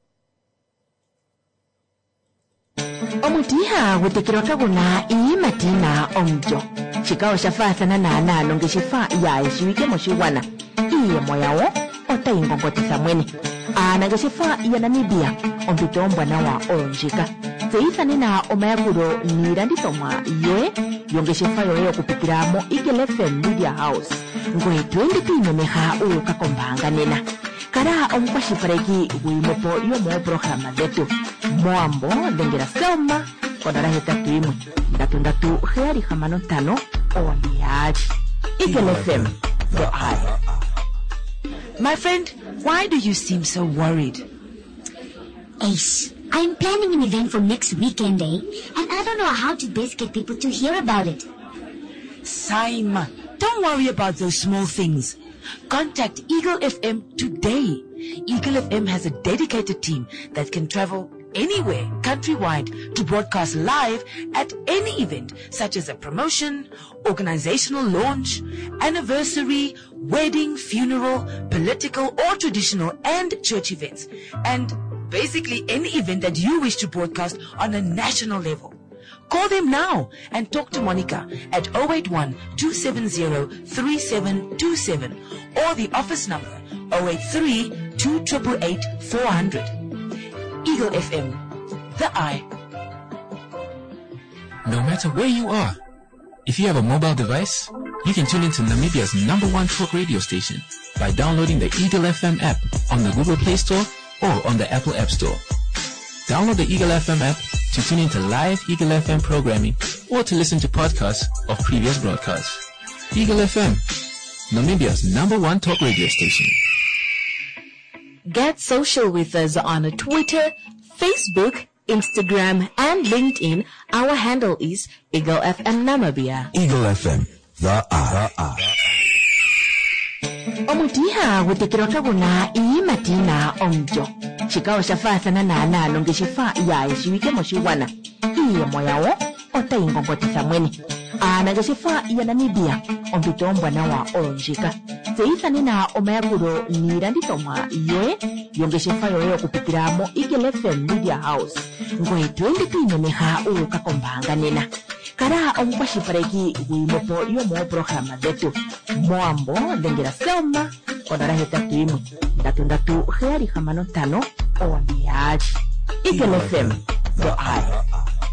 S2: omutiha gutekirwa kaguna imatina omjo chikao shafasa na nana longe shifa ya shiwike moshiwana iye moyawo otayingongotisa mwene anage shifa ya Namibia ompitombwa nawa olonjika zeisa nina omayakuro nirandisomwa yoe yonge shifa yoe kupikiramo Eagle F M Media House ngoe twende timemeha uka kombanga nena kara omukwashifareki wimopo yomo programa detu moambo dengera soma kodara hetatu imwe ndatu ndatu heari hamano tano oniaji Eagle F M the eye. My friend, why do you seem so worried?
S3: Ace, I'm planning an event for next weekend, eh? And I don't know how to best get people to hear about it.
S2: Saima, don't worry about those small things. Contact Eagle F M today. Eagle F M has a dedicated team that can travel anywhere countrywide to broadcast live at any event such as a promotion, organizational launch, anniversary, wedding, funeral, political or traditional and church events, and basically any event that you wish to broadcast on a national level. Call them now and talk to Monica at zero eight one, two seven zero, three seven two seven or the office number zero eight three, two eight eight, four zero zero. Eagle F M, the eye.
S4: No matter where you are, if you have a mobile device, you can tune into Namibia's number one talk radio station by downloading the Eagle F M app on the Google Play Store or on the Apple App Store. Download the Eagle F M app to tune into live Eagle F M programming or to listen to podcasts of previous broadcasts. Eagle F M, Namibia's number one talk radio station.
S2: Get social with us on Twitter, Facebook, Instagram, and LinkedIn. Our handle is Eagle F M Namibia.
S5: Eagle F M, the eye.
S2: Omutiha gutekirwa kaguna imatina omjo chikao shafasa na nana longe shifa ya shiwike moshiwana iye moyawo otayingongotisa mwene anage shifa ya Namibia ompitombwa nawa olonjika seithane na omayakuro niilandithomwa yoye yongeshefa yoye okupitira mo Eagle F M Media House ngoye twende twiimemeha uuka kombaanga nena. Kala omukwashilipaleki gwiimopo yomoopologhalama dhetu moambo dhengela Selma konola hetatu imwe ndatu ndatu heyali hamano ntano one yaali. Eagle F M, the eye.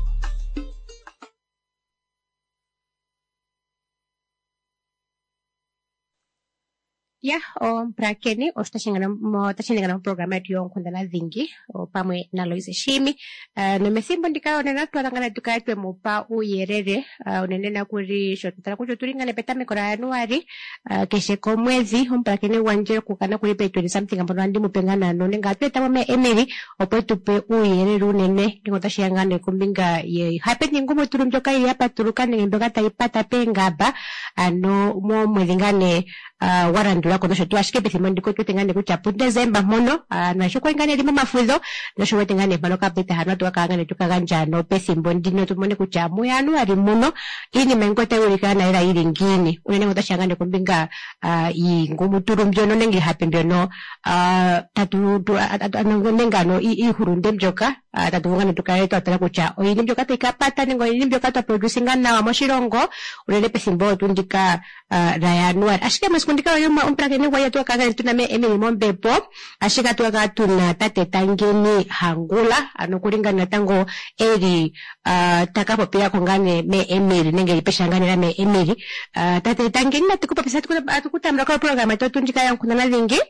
S1: Ya, o mprakeni o stashingana mo tashingana mo programa yetu yonkundana dhingi o pamwe na Loise Shimi. Uh, nomethimbo ndikaonena twalangana tukaetwe mupa uyerere uh, unenena kuri shotutala kucho tulingane petameko la Januari uh, keshe komwezi omprakeni wanje kukana kuri pe twenty something ambono andi mupengana no nenga tweta mo me Emily opo tupe uyerere unene ngo tashingane kumbinga ye happening ngumo turumjoka yapa turukane ngemboka taipata pengaba ano mo mwelingane uh, warandula kono shotu ashike pethimbo ndiko twetengane kuchapu December mono uh, na shoko ingane limo mafuzo no showe tengane balo kapita hano twakangane tukaganja no pethimbo ndino tumone kuchamu yanu ari muno ini mengote ulikana ila ili ngini unene ngotashangane kumbinga uh, ingumu turumbyo no nengi hapembyo no uh, tatu nengano ihurunde mjoka uh, tatu ngane tukaeto atala kucha oyini mjoka tikapata ningo yini mjoka twa producinga na moshilongo unene pethimbo tundika uh, la Januari ashike mweskundika yoma umprakeni waya tuwa kagani tuname Emily Mombepo ashika tuwa katuna tate tangeni hangula anokuringa na tango eri uh, takapo pia kongane me Emily nenge lipeshangane la me Emily uh, tate tangeni na tukupa pisa tukuta mraka programa tuwa tundika ya mkundana zingi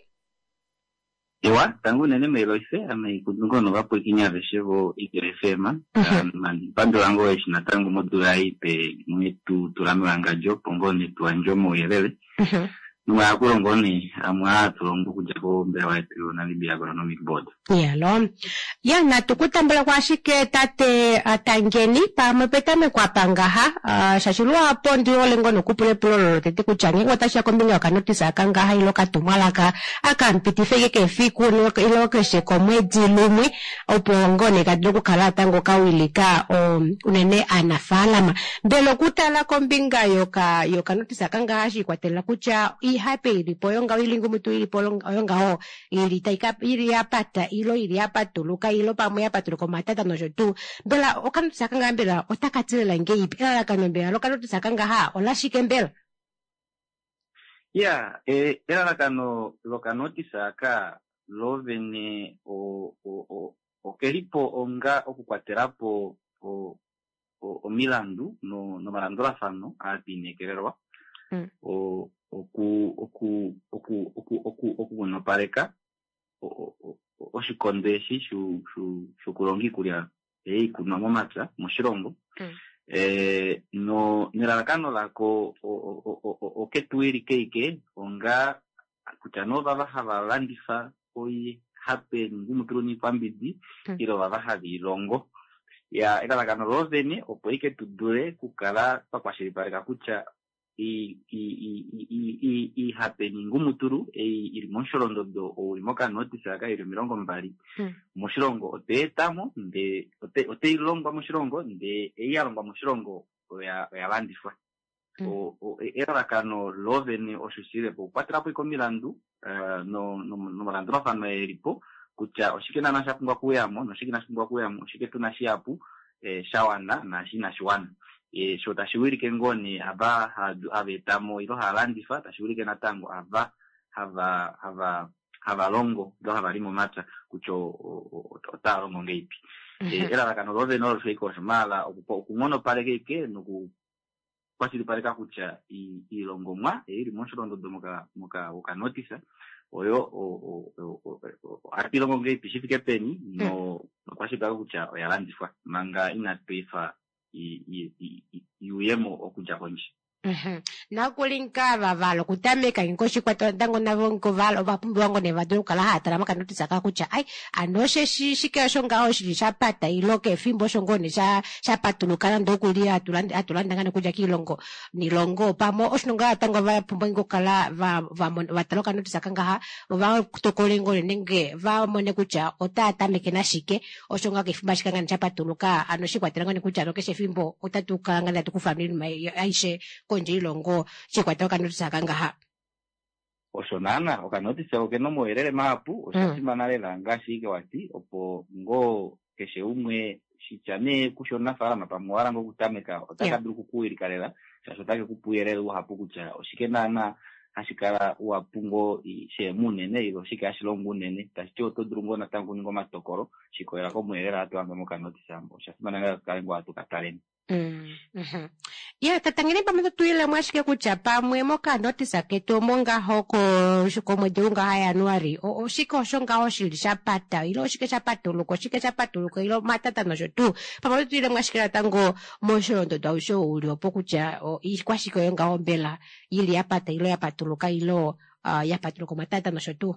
S7: Ewa, tangu nene me Loise ame kudungo no wapo ikinya veshevo Eagle F M um, pando lango wa ishina tangu modurai pe mwetu tulame wangajo pongone tuanjomo uyelele Numa ya kurongoni amwa tulongo kujako mbea waitu na Libya Agronomic Board.
S1: Yeah, lo. Ya, na tukutambula kwa shike tate uh, tangeni pa mwepetame kwa pangaha uh, shashulua hapo ndiyo lengo nukupule pulo tete kuchangi watasha kombinga wakanotisa akangaha ilo katumalaka akampitifege kefiku ilo keshe komwezi lumwi upongone kadiloku kalatango kawilika um, unene anafalama mbelo kutala kombinga yoka yoka notisa akangaha shikwatela kucha ihape ilipo yonga wilingu mutu ilipo yonga ho ilitaika ili yapata ilo ili yapatuluka ilo pamwe yapatuluka matata no jotu bela okanu sakanga mbela otakatilela ngeipi ela kanembela lokano tsakanga ha olashike mbela
S7: ya eh ela lakano lokano tisaka lovene o o o okelipo onga okukwaterapo o o, o milandu no no malandora fano apinekererwa mm. o oku oku oku oku oku oku no pareka o o oshikondeshi shu shu shukulongi kulia ei kuna momata mushilongo mm. eh no nelalakano lako o o o o ketuiri keike onga kutano baba haba landifa oi happen ngumutroni pambidi mm. ilo baba hadi longo ya elalakano rozene opoike tudure kukala pakwashiri pareka kucha i i i i i i happening ngumuturu e iri monsholondo do uri moka notice aka iri mirongo mbali hmm. Moshilongo otetamo nde ote ote ilongwa moshilongo nde e yalongwa moshilongo ya ya landifwa hmm. o o era kano lovene oshushire po patrapo ikomilandu uh, no no no malandro fano eripo kucha oshikena na shapungwa kuyamo no shikena shapungwa kuyamo shiketu na shiapu eh shawana na shina shwana e so tashiwirike ngoni aba abetamo ilo halandifa tashiwirike natango aba hava hava hava longo do hava limo mata kucho otaro ngeipi e era la kanolove no feko mala okumono pale keke nuku kwasili pale kakucha i ilongo mwa e iri monsholondo do moka moka okanotisa oyo o o artilongo ngeipi shifike peni no kwasili pale kucha yalandifa manga inatwefa i i i iuyemo okuja konji
S1: mhm na kulinka vavalo kutameka inkoshi kwa tango navo nkovalo vapumbi wango ne vaduru kala hatara makanoti saka kucha ai anoshe shike shonga oshi shapata iloke fimbo shongone sha shapatuluka ndo kulia atulanda atulanda ngane kuja kilongo ni longo pamo oshnonga tango va pumbo ngo kala va va vataloka noti saka ngaha va kutokolengo nenge va mone kucha otata mekena shike oshonga ke fimba shikanga chapatuluka anoshi kwa tango ne kucha loke shefimbo otatuka ngana tukufamili mai aishe konje ilongo chikwatoka ndotsaka ngaha
S7: oshonana okanotisa okeno moerere mapu oshasimanalela ngashi wati opo ngo keshe umwe shichane kushona falama pamwala ngo kutameka otakabiri kukuwilikalela shasho take kupuyerera uhapu kucha oshikenana ashikala uapungo she munene ilo shika ashilongo unene tashi otodrungo natango ningo matokoro shikoera ko muerera atu anga mokanotisa oshasimanalela kalengo atu kataleni.
S1: Mm. Mhm. Ya tatangene pamoja tuile mwashike kucha pamwe moka notisa keto monga hoko shiko mwezi unga ha Januari o shiko shonga ho shili shapata ilo shike shapatuluko shike shapatuluko ilo matata no shotu pamoja tuile mwashike tango moshondo da usho uli opokucha o ikwashiko yonga ombela ili yapata ilo yapatuluka ilo uh, yapatuluko matata no shotu.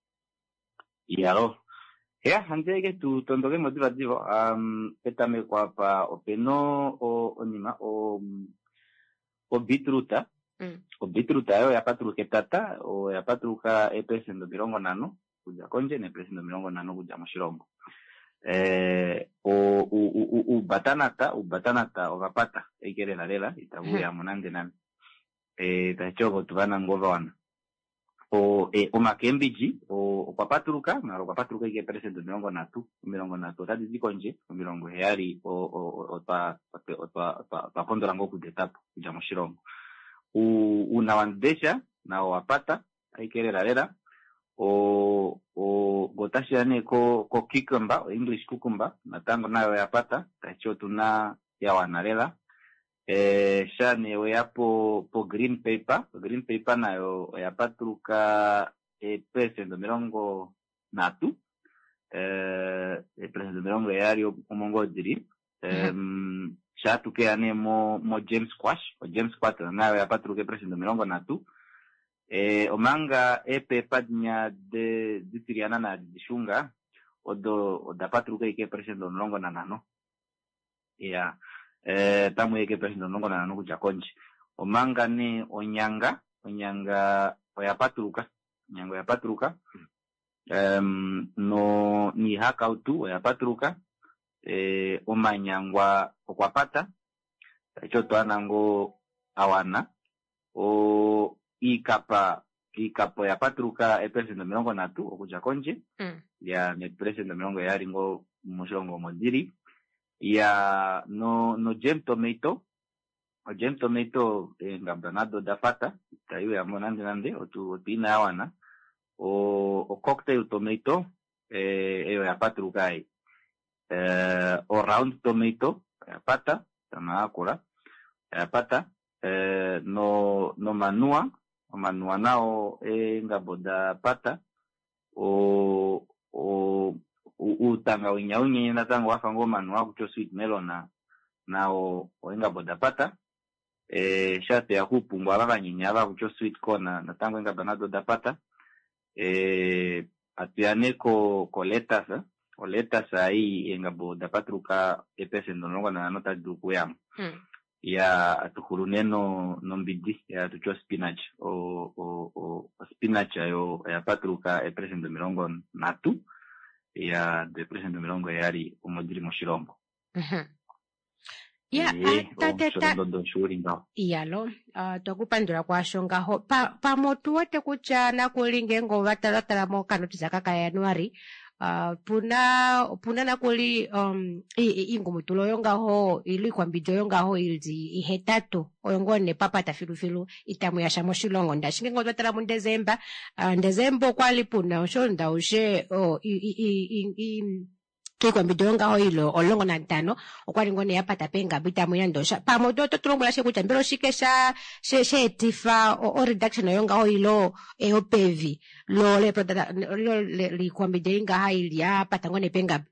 S7: Yalo. Ya, hanjege tu tondoge motivativo um petame kwa pa openo o onima o o bitruta mm. o bitruta yo yapatruke tata o yapatruka e presendo mirongo nano kuja konje ne presendo mirongo nano kuja moshilongo eh o u u u batanata u batanata o gapata ekerela lela itabuya monande nan eh tachogo tubana ngova wana o e o makembiji o o papatruka na ro papatruka ike presendo mirongo natu mirongo natu tadi zikonje mirongo heari o o o pa o pa pa pondola ngo kudetapo kuja moshilongo u unawandesha na wapata aikerera lera o o gotashane ko ko cucumber o English cucumber natango nayo yapata tacho tuna ya wanalela eh shane we yapo po green paper green paper nayo yapatruka e presendo mirongo natu eh e presendo mirongo yario omongo diri em chatu ke anemo mo James Squash o James Squash nayo yapatruka e presendo mirongo natu eh omanga e pepa nya de ditiriana na dishunga odo odapatruka ike presendo mirongo nanano ya eh tamu yake presendo nongo na nuku jakonji omanga ni onyanga onyanga oyapatruka nyanga yapatruka um, no ni haka utu oyapatruka eh omanyangwa okwapata echo twanango awana o ikapa ikapa yapatruka e presendo mirongo natu okujakonji mm. ya ne presendo mirongo yari ngo mushongo modiri ya no no gem tomato o gem tomato eh, ngabdanado da fata tayo ya monande nande o tu tina wana o o cocktail tomato eh e ya patrukai eh o round tomato ya pata tama akura ya pata eh no no manua o manua nao e ngaboda pata o o utanga unyaunya na tango wafango manu wako cho sweet melon na nao oenga bodapata eh shate ya kupungwa baba nyinya wako cho sweet corn na tango enga banado dapata eh atiane ko koletas eh koletas ahí enga bodapatruka epese ndongo na nota duku yam mm. ya atukuruneno nombidi ya tucho spinach o o o spinach ayo ya patruka epese ndongo natu ya de presendo milongo yari umodiri moshilongo
S1: mhm ya atateta iyalo uh, tokupandula kwashonga ho pa pa motu wote kuchana kulinge ngo batalatala mo kanotisa kaka Januari uh, puna puna na kuli um ingumutulo yonga ho ili kwambijo yonga ho ilzi ihetatu oyongone papa tafilufilu itamu ya shamoshilongo ndashinge ngo batala mu December uh, December kwali puna oshonda ushe o i i i kwa mbidonga ho ilo olongo na ntano okwali ngone yapata penga bitamu ya ndosha pamoto totulongola shekucha mbelo shikesha she she tifa o, o reduction yonga ho ilo e opevi lo le product lo li kwa mbidonga ha ili yapata ngone penga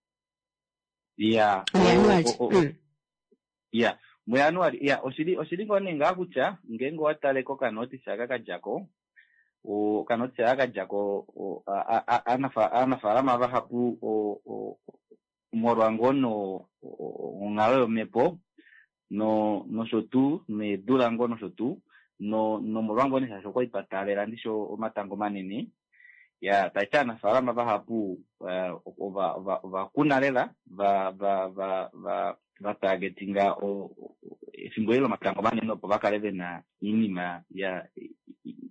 S7: ya
S1: yeah.
S7: ya mu Januari ya osili osili ngone ngakucha ngengo watale ko kanotisa kaka jako o kanotse aga jako o anafa anafarama bahapu o o morwangono ngalo mepo no no sotu me durango no sotu no no morwango ni sasa kwa ipatale randisho o matango manene ya tachana farama bahapu ova ova ova kunalela va va va va va targetinga o simboilo matango manene no bakaleve na inima ya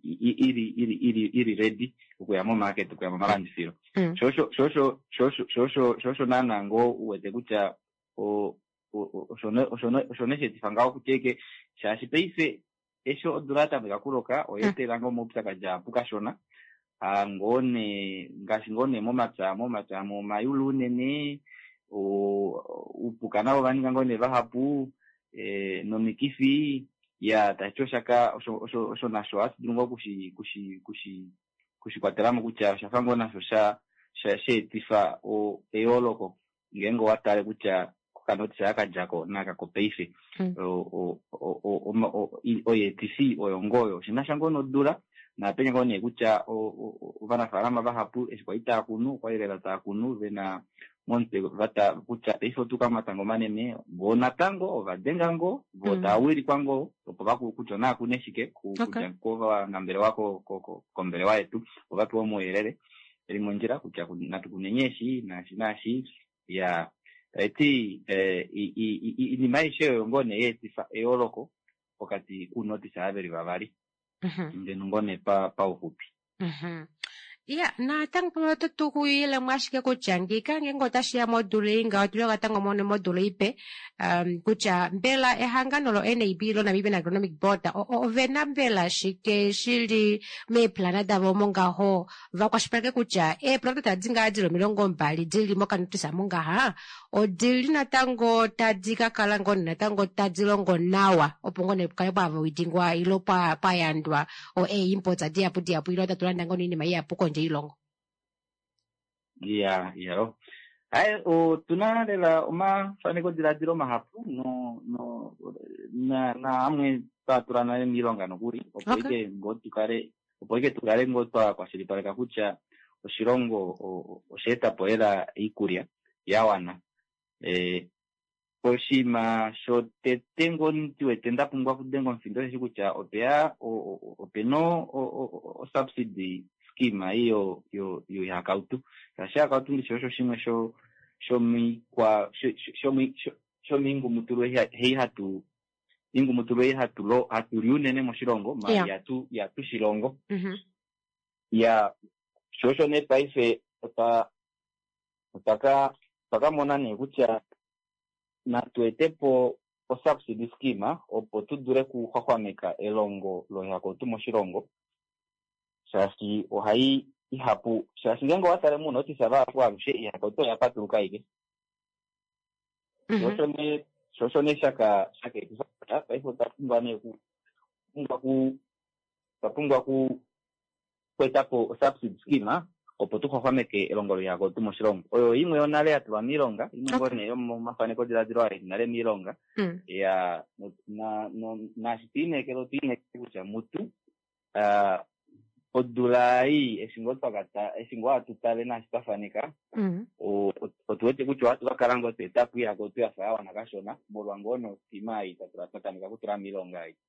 S7: iri iri iri iri ready ukuyama market ukuyama malandisiro shosho shosho shosho shosho shosho nana ngo uweze kucha o oshone oshone oshone chetifanga kuteke shashi peise esho durata bikakuloka oyete rango mupsaka jabu kashona angone ngashingone momatsa momatsa mo mayulu nene o upukana obani ngone bahapu eh nomikifi ya tachoshaka osho osho osho nasho asidungo kushi kushi kushi kushi kwateramo kucha shafango nasho sha sha shetifa o eoloko ngengo watale kucha kanoti yakajako nakakopeise o o o oyetisi oyongoyo shinashangono dura na penye ngone kucha o vana farama bahapu esikwaita kunu kwairela ta kunu vena monte vata kucha peifo tuka matango manene bona tango vadengango vota wiri kwango opoba kuchona kuneshike kucha kova ngambere wako koko kombere wetu obatu omoyerere elimonjira kucha natukunenyeshi na shinashi ya eti eh i ni maisha ngone yetifa eoloko wakati kunotisa aberi babali ngene ngone pa pa ufupi
S1: mhm ya na tang pamato tuku ile mwashike kuchangika ngengo tashia module inga watulo katango mone module ipe um kucha mbela ehangano lo N A B lo na bibi na agronomic board o o vena mbela shike shili me plana davo monga ho va kwa shipeke kucha e product adzinga adilo milongo mbali dili moka nutisa monga ha o dili na tango tadzika kalango na tango tadzilongo nawa opongone kale bavo idingwa ilo pa pa yandwa o e imports adia pudi apu ilo tatulanda ngoni ni maiya pukonje ilongo
S7: ya ya ai o tunalela uma faniko diradiro mahapu no no na na amwe taturana milonga no kuri opoike ngotukare opoike tukare ngotwa kwa shiripaleka kucha oshirongo osheta poera ikuria yawana eh poshima shote tengo ntiwe tenda pungwa kudengo mfindo shikucha opea openo o subsidy scheme hiyo yo yo yakautu kasha kautu ndi shosho shimwe sho shomi kwa shomi shomi ngo muturo hei hatu ingo muturo hei hatu lo hatu riunene moshirongo ma yeah. yatu yatu shirongo mhm ya shosho ne paise ota otaka paka mona ne kucha na tuetepo o subsidy scheme opo tudure ku khwakhwameka elongo lo yako tumoshirongo shasi ohai ihapu shasi ngengo watale muno tisaba kwa mshe yako to yapaturuka ige shosho ne shosho ne shaka shaka kisaka paifo tapungwa ne ku pungwa ku tapungwa ku kwetapo subsidy scheme opo tukhwakhwameke elongo lo yako tumoshirongo oyo imwe onale atwa milonga imwe ngone yo mafaneko diradiro ai nale milonga ya na no na shitine kero tine kucha mutu ah odulai esingotwa kata esingwa tutale na shitafanika o otuwete kuchwa tukarango tetapu yako tu yafawa nakashona bolwangono timai tatratakanika kutura milonga ai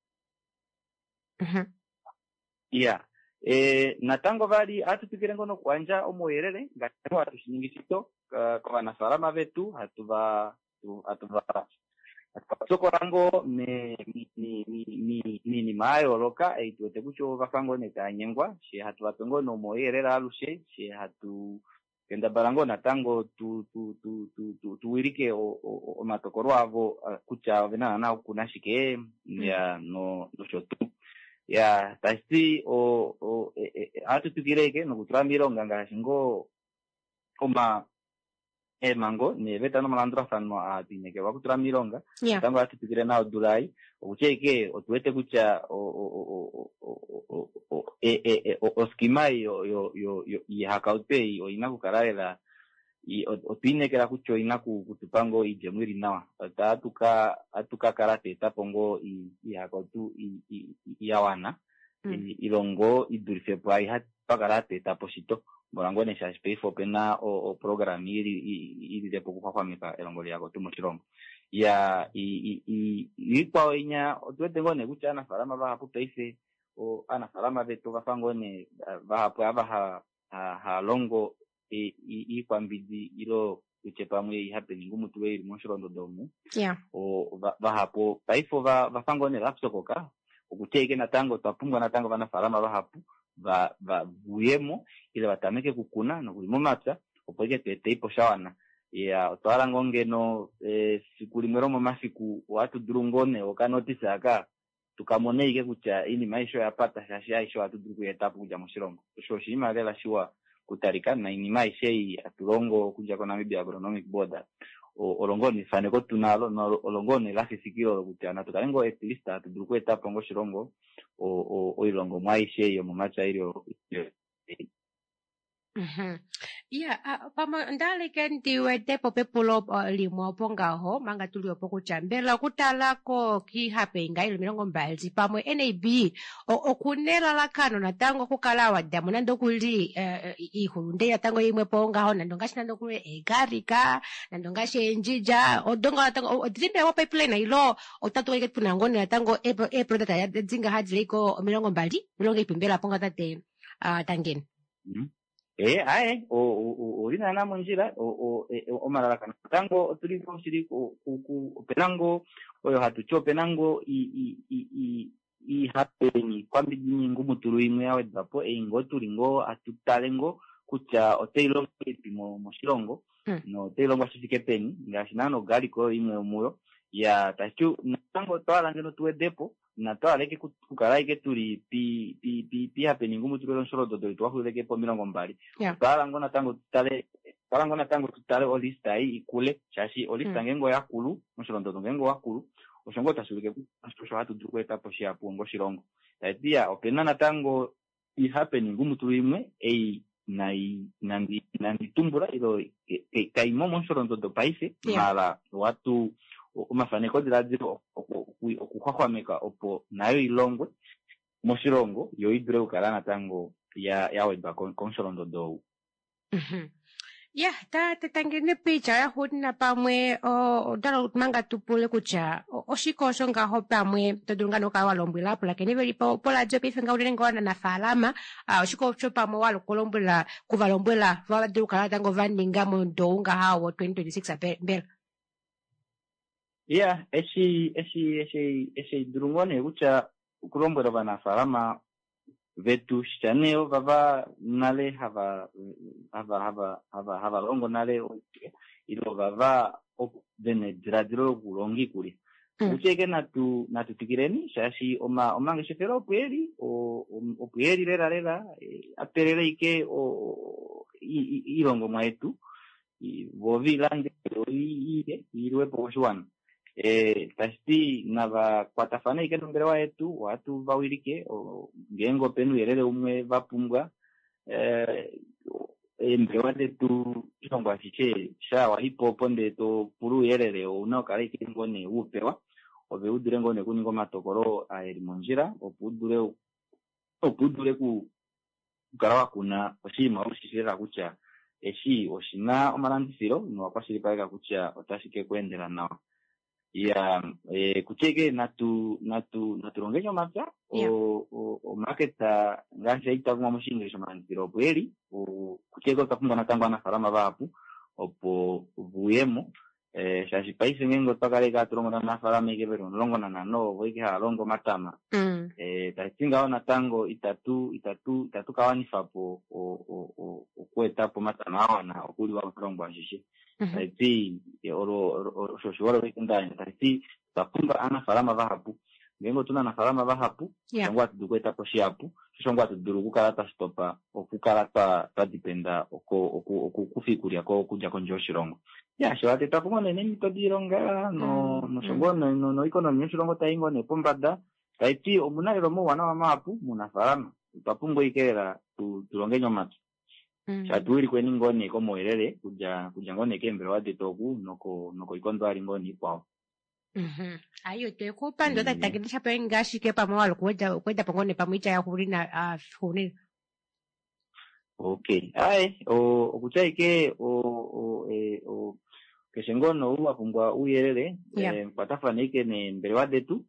S7: mhm ya eh natango vali atupikire ngono kwanja omoyerere ngati atushingisito kwa na salama vetu hatuva hatuva atoko rango ne ni ni ni ni ni mayo loka aitwete kucho vafango netanyengwa she hatuva pengo no moyerera alushe she hatu kenda barango natango tu tu tu tu tuwirike o o matokoro avo kucha vena na kunashike ya no no shotu ya tasti o o e, e, atu tukireke no kutra milonga ngashingo koma e mango ne beta no malandra sanno atine ke wakutra milonga
S1: yeah.
S7: tango atu tukire na odulai ucheke otuete kucha o o o o e e o skimai yo yo yo yakautei o inakukarela i otine kera kucho inaku kutupango ije mwiri nawa atuka atuka karate tapongo i yakautu i yawana ilongo idurife pai hat pakarate taposito morango ne sha space opena o program iri iri de poco kwa meka elongo yako tumochirongo ya i i i kwa inya otwete ngone kuchana farama ba hapo peise o ana farama vetu vafango ne va hapo aba ha ha longo i i kwambidi ilo uchepa mwe happening ngumutu we mochirondo domu
S1: yeah
S7: o va hapo paifo va vafango ne rapsokoka okuteke natango twapungwa natango vanafalama vahapu va va vuyemo ile batameke kukuna no kulimo mapya opo ike tete ipo shawana ya twala ngongeno eh, siku limwero mu masiku watu durungone okanotisa aka tukamone ike kucha ini maisho yapata shashi aisho watu duru yetapo kuja mushilongo sho shima lela shiwa kutarika na ini maishe atulongo kuja kwa Namibia Agronomic Board olongoni fane ko tunalo no olongoni la fisikiro kutana tukalengo at least atuduru kwetapo ngo shilongo o o oilongo maishe yo mu macha ilio.
S1: Mhm. Yeah, uh, pama ndale kenti wete pope pulo uh, limo ponga ho manga tulio poko chambela kutala ko ki hape ngai mirongo mbali pamwe N A B o okunela la kano na tango kukala wa damu nando kuli uh, ihunde ya tango imwe ponga ho nando ngashi nando kule egarika nando ngashi njija odongo na tango odimbe wa pipeline ilo otatu weke tunangoni na tango e e product ya zinga hadi liko mirongo mbali mirongo ipimbela ponga tate uh, tangeni.
S7: Mm-hmm. Eh ae o o o ina na munjira o o o malalakana tango tuliko shiri ku ku penango oyo hatucho penango i i i i hapeni kwambi ngumu turu imwe yawe dapo e ingo tulingo atutalengo kucha oteilo pimo moshilongo hmm. no teilo ngwashifike peni ngashinano galiko imwe omuyo ya tachu tango twala ngeno tuwe depo na twala ke kukala ike turi pi pi pi pi hapeni ngumu turu nsoro dodo twahuleke po milongo mbali yeah. twala ngona tango tutale twala ngona tango tutale olista hii ikule chashi olista hmm. ngengo yakulu nsoro dodo ngengo yakulu oshongo tasulike asosho hatu dukweta poshi apu ngo shirongo tatia openana tango i hapeni ngumu turu imwe ei na nandi nandi tumbura ilo kaimo nsoro dodo paise yeah. mala watu umafaneko diraziro okukwameka opo nayo ilongwe moshilongo yo idure ukalana tango ya ya weba konsholondo do.
S1: Mhm. Yeah, ta tangene picha ya hudna pamwe o dalo manga tupule kucha oshiko shonga ho pamwe todungano ka walombula pula kene veli po pola jopi fenga ulengo na falama oshiko chopa mo walo kolombula kuvalombula va duka tango vandinga mo ndonga hawo twenty twenty-six abel.
S7: Yeah, eshi eshi eshi eshi durungone ucha kulombera bana farama vetu chaneo baba nale hava hava hava hava hava longo nale ilo baba dene dradro kulongi kuli mm. ucheke na tu na tutikireni shashi oma omange shefero operi o operi lera lera aperere ike o ilongo mwetu bovilande ire irwe poshwan eh tasti nava kwatafana ike nombere wetu watu bawirike ngengo penu yerere umwe vapumbwa eh embewa de tu chongwa chiche sha wa hipo ponde to puru yerere una kale kingone upewa obe udure ngone kuningo matokoro aeri monjira opudure opudure ku garawa kuna oshima ushishira kucha eshi oshina omarandisiro no akwashiri paika kucha otashike kuendera nawo ya eh kucheke natu natu naturongenyo mapya yeah. o o, o marketa nganje ita kuma mushinge shamanziro bweli o kucheko kapumba natangwa na salama bapu opo buyemo eh shashi paise ngengo takale ka turongo na salama ikebero longo na nano boike ha longo matama mm. eh tatinga ona tango itatu itatu itatu kawani fapo o o o kweta po matama ona okuli wa turongo ashishi taiti oro shoshwaro wikindani taiti tapumba ana salama bahapu ngengo tuna na salama bahapu ngwa tudukweta poshi hapu shongwa tuduru kukalata stopa okukalata tadipenda oko oku okufikuria ko kuja konjo shirongo ya shwate tapungone neni todironga no no shongona no no ikono nyoshirongo taingo ne pombada taiti omunalero mo wana wa mapu muna salama tapungo ikera tu turongenyo matu Mm. Chatuiri kweni ngone komo erere kuja kuja ngone kembere wade toku noko noko ikondo ali ngone kwao.
S1: Mhm. Ayo te ko pando ta takidisha pe ngashi ke pa mwalo kwenda kwenda pangone pa mwicha ya hurina ah hurina.
S7: Okay. Ai o okuchai ke o o e o keshengono uwa pungwa uyerere yeah. eh patafana ike ne mbere wade tu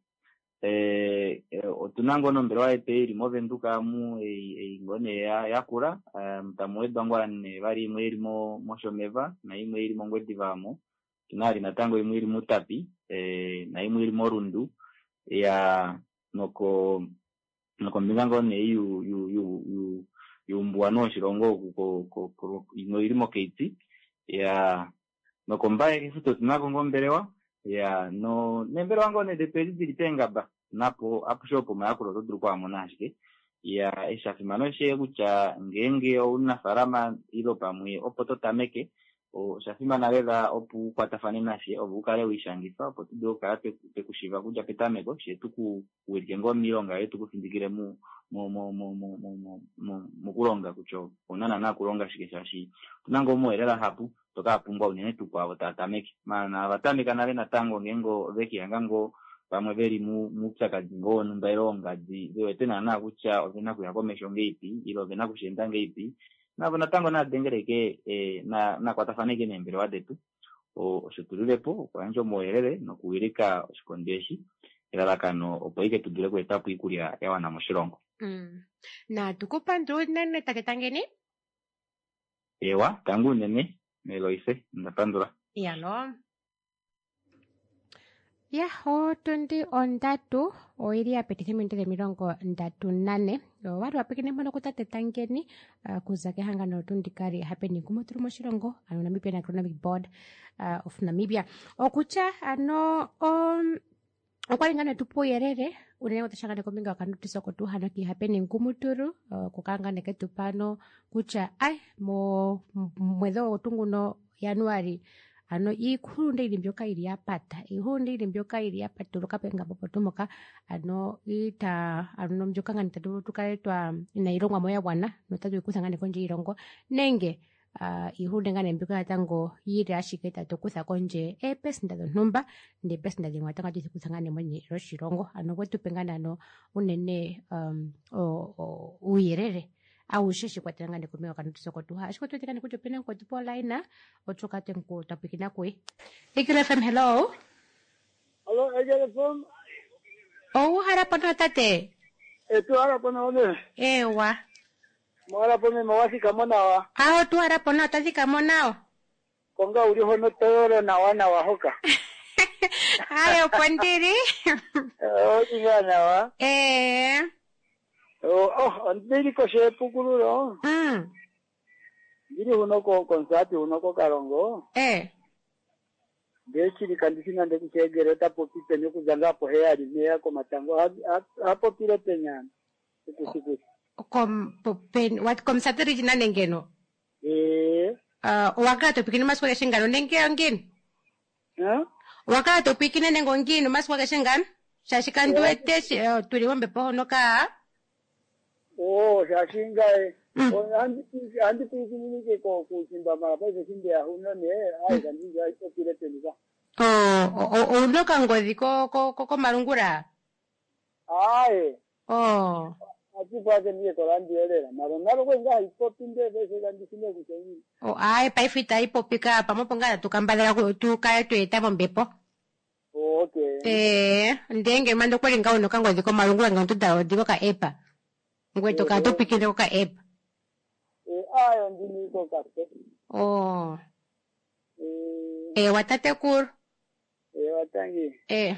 S7: eh otunango no mbere waete rimove nduka mu e ngone ya yakura mtamwedwa ngwane bari mwiri mo moshomeva na imwe iri mongwedi vamo tunari natango imwe iri mutapi eh na imwe iri morundu ya noko noko mbinga ne yu yu yu yu yumbwano shirongo ko ko ino irimo keiti ya noko mbaye kifuto tunako ngombelewa ya no nembero wango ne depezi litenga ba napo apushopo mayakuro todru kwa monashike ya ishafimano she kucha ngenge una farama ilo pamwe opoto tameke o shafima naweza opu kwatafane nashe obukale wishangisa opo tudo kate pekushiva kuja petameko she tuku wegengo milonga yetu kufindikire mu mu mu mu mu mu mu mu kulonga kucho onana na kulonga shike shashi tunango muerera hapu toka pungwa unene tukwa tatameke mana batamika nale na tango ngengo veki yangango pamwe veri mu mutsaka dingo numberonga di wewe tena na kucha ovena kuyakomesho ngeipi ilo vena kushenda ngeipi na bona tango na dengereke eh, na na kwatafaneke nembere wadetu o shutululepo kwanjo moerere no kuirika shikondeshi elalakano opoike tudule ku etapu ikulia ya wana mushirongo
S1: mm. Na tukupa ndunene taketangeni
S7: ewa tangu nene meloise ndapandura
S1: yalo ya ho tundi ondatu oiri apetisemento de mirongo ndatu nane wari wapikine mwana kutate tangeni uh, kuzake hangano tundikari happening kumuturu moshilongo ano Namibian Agronomic Board uh, of Namibia okucha ano um, okwalingana tupo yerere unene utashangane kominga wakanutisa kotu hano ki happening kumuturu uh, kukangane ketupano kucha ai mo mwezo otunguno Januari ano ikhunde ilimbyoka ili yapata ihunde ilimbyoka ili yapata lokapenga popotomoka ano ita ano mbyoka ngani tatu tukaletwa inailongwa moya bwana notatu ikusangane konje irongo nenge uh, ihunde ngane mbyoka tango yiri ashiketa tokusa konje e pesinda numba ndi pesinda lingwa tanga tukusangane monye roshirongo ano kwetu pengana no unene um o, o uyerere au sheshi kwa tengane kumeo kanutu kotu ha shiko tutikane kujo pena kwa tupo laina ochoka tenku tapikina kwe Eagle F M. Hello
S8: hello Eagle F M.
S1: Oh harapona tate
S8: etu harapona one
S1: ewa
S8: harapona mawasi kamona wa
S1: ao tu harapona tati kamona
S8: konga uri hono toro na wana wa hoka
S1: ayo pondiri
S8: oh ingana wa
S1: eh
S8: Oh, oh, andiri ko she pukuru ro.
S1: Mm.
S8: Diri uno ko konsati uno ko karongo.
S1: Eh.
S8: Deshi di kandisina ndeku chegere ta popite ne kuzanga po hea di ne ko matango hapo pile penya. Siku
S1: Kom pen wat kom satiri jina nengeno.
S8: Eh.
S1: Ah, uh, wakato pikini maswa keshengano nenge angin.
S8: Eh?
S1: Wakato pikini nengo ngino maswa keshengan. Shashikandu
S8: yeah.
S1: Ete uh, turi wombe poho noka.
S8: Oh, shashinga e. Mm. Oh, andi andi pikini ke ko kusimba ma pa shinde ya huno ne ai kandi ya pile penya.
S1: Oh, o unoka ngozi ko ko ko marungura.
S8: Ai.
S1: Oh.
S8: Ati pade ni ko randi elera. Maro naro ko nga ipopinde bese kandi sine kusenyi.
S1: Oh, ai pa ifita ipopika pamopo ngala tukambala tuka tueta bombepo.
S8: Oh, okay.
S1: Eh, ndenge mando kweli ngao no kango ziko marungura ngao tuta diko ka epa. Ngweto ka topikile ko ka epa.
S8: Eh, ayo ndini ko ka.
S1: Oh.
S8: Eh,
S1: eh watate kur.
S8: Eh, watangi.
S1: Eh.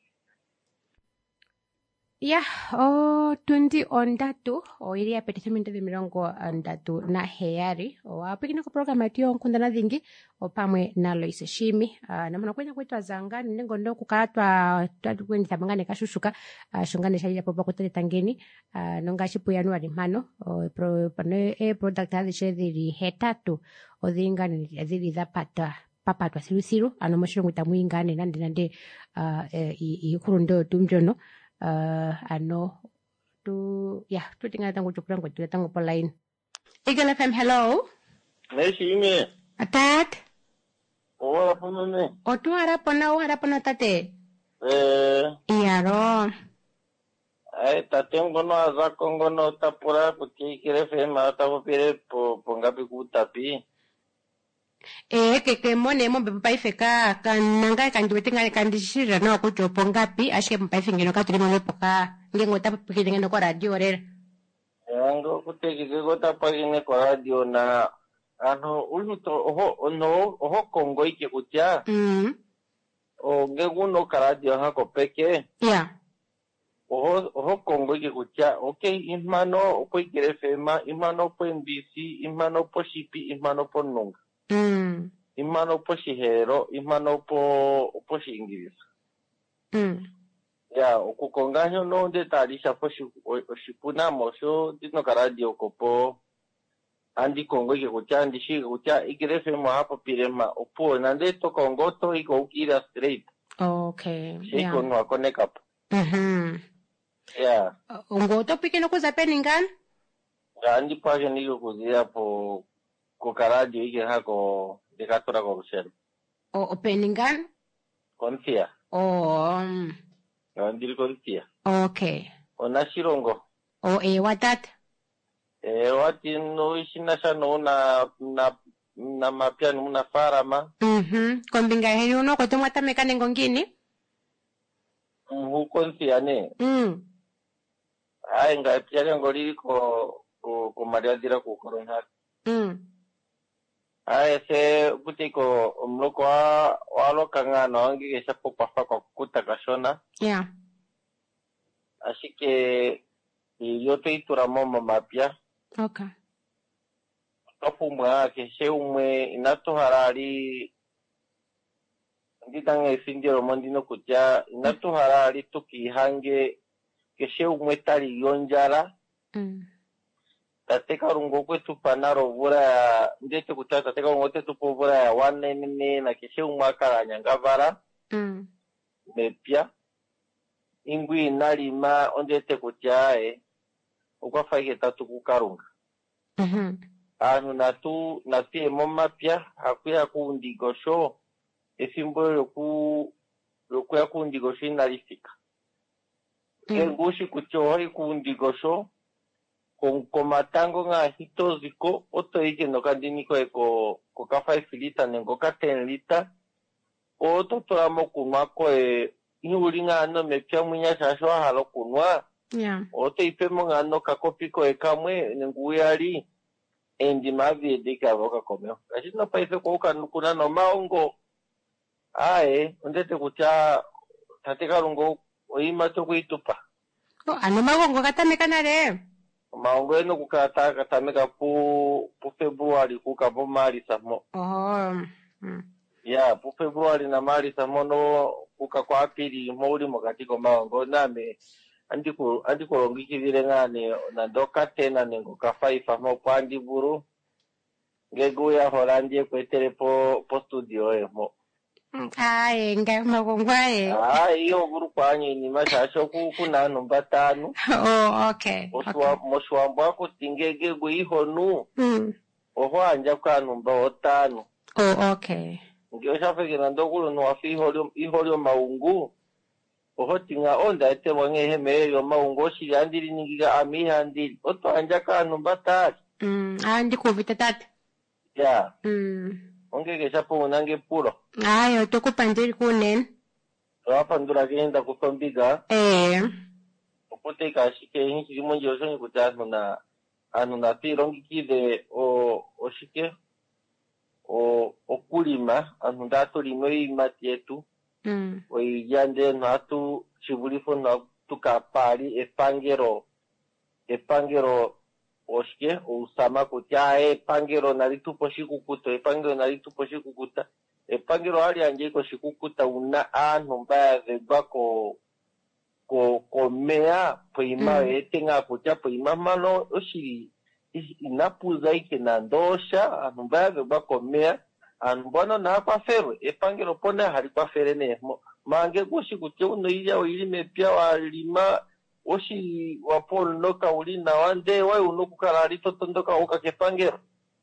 S1: Ya, oh, tundi ondatu, o iria petisemento de mirongo ondatu na heari, o apikina ko programa tio nkundana dhingi, o pamwe na Loise Shimi, uh, na mwana kwenya kwetu azanga, nengo ndo kukatwa, tuatu kwenye tabangane kashushuka, uh, shungane shahida popa kutale tangeni, uh, nonga shipu Januari mano, o pro, pano e product hazi shedhiri hetatu, o dhingani, dhiri zapata, papatwa siru siru, ano moshirongu tamuingane, nande nande, uh, e, i, i kurundo tumjono, uh, ano tu ya tu tinggal tangguh cukup tangguh tu tangguh pelain. Eagle F M. Hello.
S9: Nasi ini.
S1: Atat.
S9: Oh apa ni?
S1: Oh tu harap pernah harap pernah tate.
S9: Eh.
S1: Iya ro.
S9: Eh tate ngono azak ngono tapura putih kira F M atau pire po penggapi ku tapi.
S1: Eh que que mone mo bepai feka kan nanga kan duwe tinga kan disira no ko jopo ngapi ashe mpai fingino ka trimo lepoka ngengo ta pikirenge no ko radio re
S9: Yango kute kigo ta pagine ko radio na ano ulu to oho no oho kongo ike kutia
S1: mm
S9: o ngegu no ka radio ha ko peke
S1: ya
S9: oho oho Kongo ke kucha okay imano po Ikele F M imano po N B C imano po Shipi imano po Nunga
S1: mm
S9: imano po Shihero imano po po Shingirisa
S1: mm
S9: ya okukonganyo no de tarisha po shipuna mosho dino karadio kopo andi Kongo ke kucha andi shi kucha Ikele F M hapo pirema opo nande to Kongo to iko ukira straight
S1: okay
S9: shiko
S1: yeah
S9: no connect up
S1: mhm
S9: yeah
S1: ungoto pikino kuza peningana
S9: andi page niko kuzia po ko karadio ike hako de katora ko rusel
S1: o peningana
S9: konfia
S1: oh um,
S9: andi konfia
S1: okay
S9: ona shirongo
S1: o e watata
S9: e wati no ishina shano na na na mapiano na farama
S1: mhm kombinga heri uno ko tomata mekane ngongini
S9: mu konfia ne
S1: mm
S9: ai nga piano ngoli ko ko ko maria dira ko korona
S1: mm
S9: ai se butiko mloko wa walo kanga no ngi ke sapo papa ko kutakashona
S1: yeah
S9: así que yo te itura mama mapya
S1: okay
S9: tofumwa ke seumwe inato harari nditanga ifindiro mondino kutya inato harari tukihange ke seumwe tali yonjara
S1: mm
S9: tateka rungo kwetu panaro vura ndete kutya tateka rungo tetu po vura ya wane nene na ke seumwe akara nyangavara
S1: mm
S9: mepya ingwi nalima ondete kutya e ukwafaike tatu kukarunga
S1: mhm
S9: anu natu natie momapya hakuya kuundigosho efimbo yoku yoku ya kuundigosho inalifika
S1: mm
S9: engushi kuchohoi kuundigosho con komatango nga hitoziko oto ike no kandiniko eko ko ka five lita nengo ka ten lita oto toramo kunwa ko e iulinga no mepya munya shasho halo kunwa
S1: yeah
S9: oto ipemo nga no kakopiko e kamwe nguyali endi mavi edika voka komeo kashino paife ko kuna no maongo ae ondete kucha tateka rungo oima to kuitupa
S1: oh ano magongo katamekana le
S9: maongo eno kukata katameka pu pu February kukapo mali samo
S1: oh mm
S9: ya pu February na mali samo no kuka kwa pili moli mokatiko maongo name andiko andiko longikivile ngane na doka tena nengo ka five amo pandi buru ngego ya Holandi kwetere po po studio emo
S1: ai nga magongo ai
S9: ah iyo buru kwanye ni mashasho ku kuna numba tano
S1: oh okay
S9: oswa moswamba ko tingege go ihonu
S1: mm
S9: oho anja kwa numba otano
S1: oh okay
S9: ngio shafeke na ndokulo no afiholyo iholyo maungu oho tinga onda ete wangehe meyo maungo shiyandiri ningiga amihandiri oto anja ka numba tatu
S1: mm andi kuvita tatu
S9: ya
S1: mm
S9: ongege shapo unange puro
S1: ayo tokupandiri kunen
S9: wapandura genda kupambiga
S1: eh
S9: opote kashike hinchi limonje osoni kutano na anu na pirongi kide o oshike o okulima anu ndato limo imati yetu
S1: mm
S9: oiyande natu chibulifo na tukapali epangero epangero oshike usama kutya epangero nalitupo shikukuta epangero nalitupo shikukuta epangero hali anje ko shikukuta una anu mbaya vebako ko komea poima
S1: Mm.
S9: etenga kutya poima malo oshiri inapuza ike na ndosha anu mbaya vebako komea anu bwana na kwa fero epangero pona hali kwa fere ne mange kushi kutya uno iya oilime pia walima oshi wapolo noka ulina wande wai unokukala totondoka oka kepangero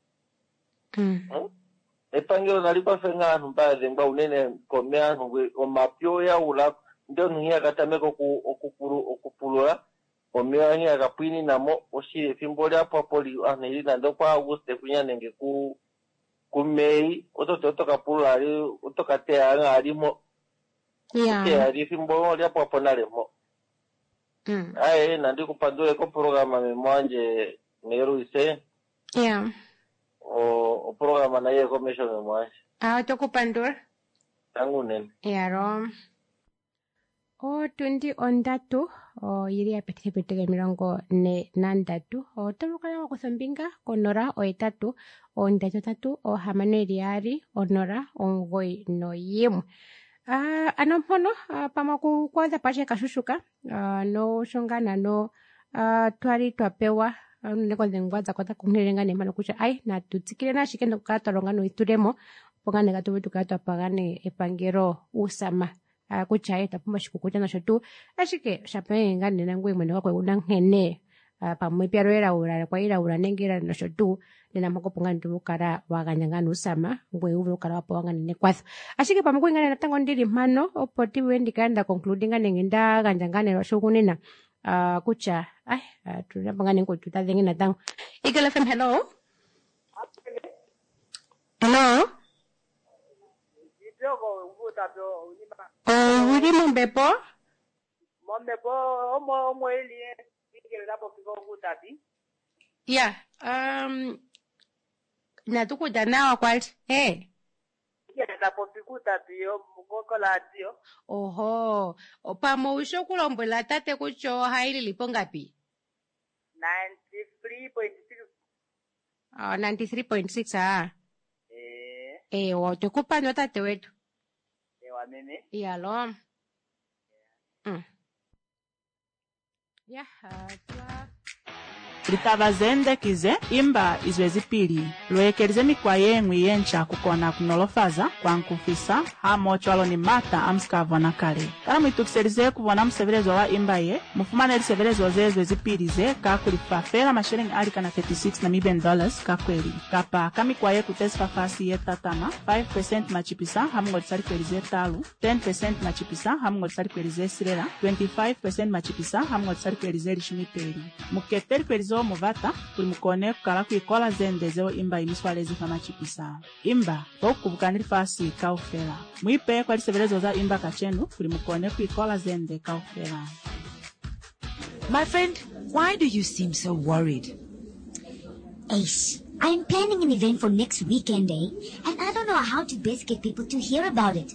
S1: mm
S9: hmm? Epangero nalipa fenga anu mbaya zemba unene komea anu omapyo ya ula ndio nuhia katameko ku okupuru okupulula omea hia kapwini namo oshi fimbole hapo hapo li anili na ndo kwa Auguste kunyanenge ku ku Mei ototo kapulula ali otokate anga alimo
S1: yeah
S9: ke ali fimbole hapo hapo nalemo
S1: mm
S9: aye nandi kupandule ko programa memwanje meru ise
S1: yeah
S9: o o programa na ye komesho memwanje
S1: ayo tokupandura
S9: tangu nene
S1: yeah ro o tundi ondatu o yili yapititha pitega mirongo ne nandatu o tolukala wakutha ombinga konora o etatu o ndatu tatu o hamano yeli yaali onora omugoyi noyimwe. Uh, ano mpono uh, pamwe kukwadha pashe kashushuka uh, no shonga nano uh, twali twapewa uh, nekonde ngwadza kwata kumhirenga nemano kucha ai na tutsikile na shikendo katalonga no itulemo pongane gatuwe tukatwa pagane epangero usama uh, kucha eta puma shikukucha na shotu ashike shapenga nena ngwe mwene wakwe unankene uh, pamwe pyaro era ura kwa ira ura nengera no shotu nena mako pongane tukara waganyanga usama ngwe uvu ukara wapo wangane nekwatha ashike pamwe kwingane natango ndiri mano opoti wendi kanda concluding ngane nda ganjangane ro shukunina uh, kucha ai uh, tunapangane ngo tutadhengi natango Eagle F M. Hello hello oh uri mombepo
S10: mombepo omo omo eli ngere dapo kiko kutapi
S1: yeah um na tukuja nawa kwali eh
S10: ngere dapo kutapi yo mukokola dio
S1: oho opamo usho kulombwela tate kucho haili lipo ngapi
S10: ninety-three point six
S1: ah ninety-three point six ah
S10: eh
S1: eh wote kupanda tate wetu
S10: eh wa mimi
S1: iyalo mm yeah uh, twa
S11: litavazendekize imba izwe zipili lweekelize mikwa yemwe yencha kukona kunolofaza kwankufisa hamo chwalo ni mata amskavwa na kale kana mwitukiselize kuvona msevelezo wa imba ye mufumana elisevelezo zezwe zipili ze kakulifafela mashilingi alika na thirty-six na million dollars kakweli kapa kamikwa ye kutesifa fasi ye tatana five percent machipisa hamungo lisalikwelize talu ten percent machipisa hamungo lisalikwelize silela twenty-five percent machipisa hamungo lisalikwelize lishumipeli muketeli kwelizo muvata kuli mukone kukala kuikola zende zeo imba imiswalezi fama chipisa imba tokubukanili fasi kaufela mwipe kwa lisevelezo za imba kachenu kuli mukone kuikola zende kaufela.
S2: My friend, why do you seem so worried?
S3: Ace, I'm planning an event for next weekend, eh? And I don't know how to best get people to hear about it.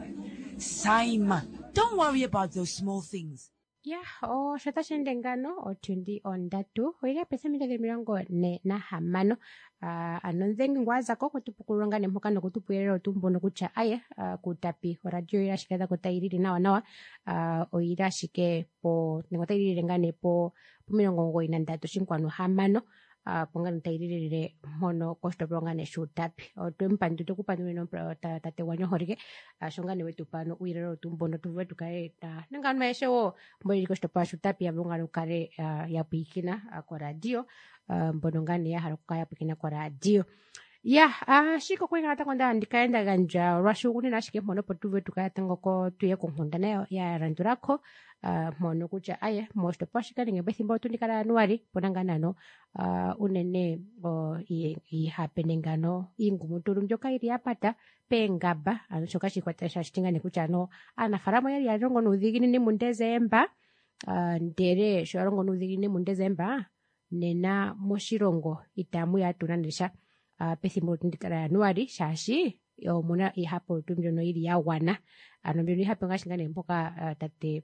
S2: Saima, don't worry about those small things.
S1: Yeah, o shota shendengano o tundi ondatu oiga pesa mitege mirongo ne na hamano uh, anonzengi ngwaza ko kutupukulonga ne mukano kutupuyerera otumbono kucha aye uh, kutapi radio ira shikada kotairiri nawa nawa uh, oira shike po ngotairiri ngane po mirongo ngoi na ndatu shinkwano hamano uh, pongana tairirire mono kosto plongane shutapi o twempandu tukupanu no tate wanyo horike uh, shongane wetu pano uirero otumbono tuwe tukae uh, nangano maeshe wo mbori kosto pa shutapi ya blongano kare uh, ya pikina uh, kwa radio uh, mbonongane ya haruka ya pikina kwa radio ya uh, shiko kwenye hata kwanda ndikaenda ganja rashuguni na shike mono potuwe tukae tango ko tuye kuhundana ya randurako Uh, mono kucha aya mosto pashika ninge bethi mbotu ndikala anuari ponangana no uh, unene o i, i happeninga no ingumuturu mjoka iri apata pengaba anoshoka shikwata shashtinga nekucha no anafaramo yari yarongo nudhigini ni mundezemba uh, ndere shorongo nudhigini mundezemba nena moshirongo itamu ya tunanisha uh, bethi mbotu ndikala anuari shashi yo muna i hapo tumjono iri ya wana anombiro i hapo ngashinga nemboka uh, tate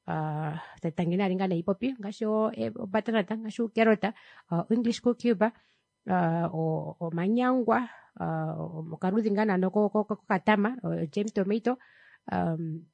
S1: uh tatangina ringana ipopi ngasho e batanata ngasho kerota uh, English ko Cuba uh, o, o manyangwa uh, mokaruthi ngana no ko ko katama uh, gem tomato um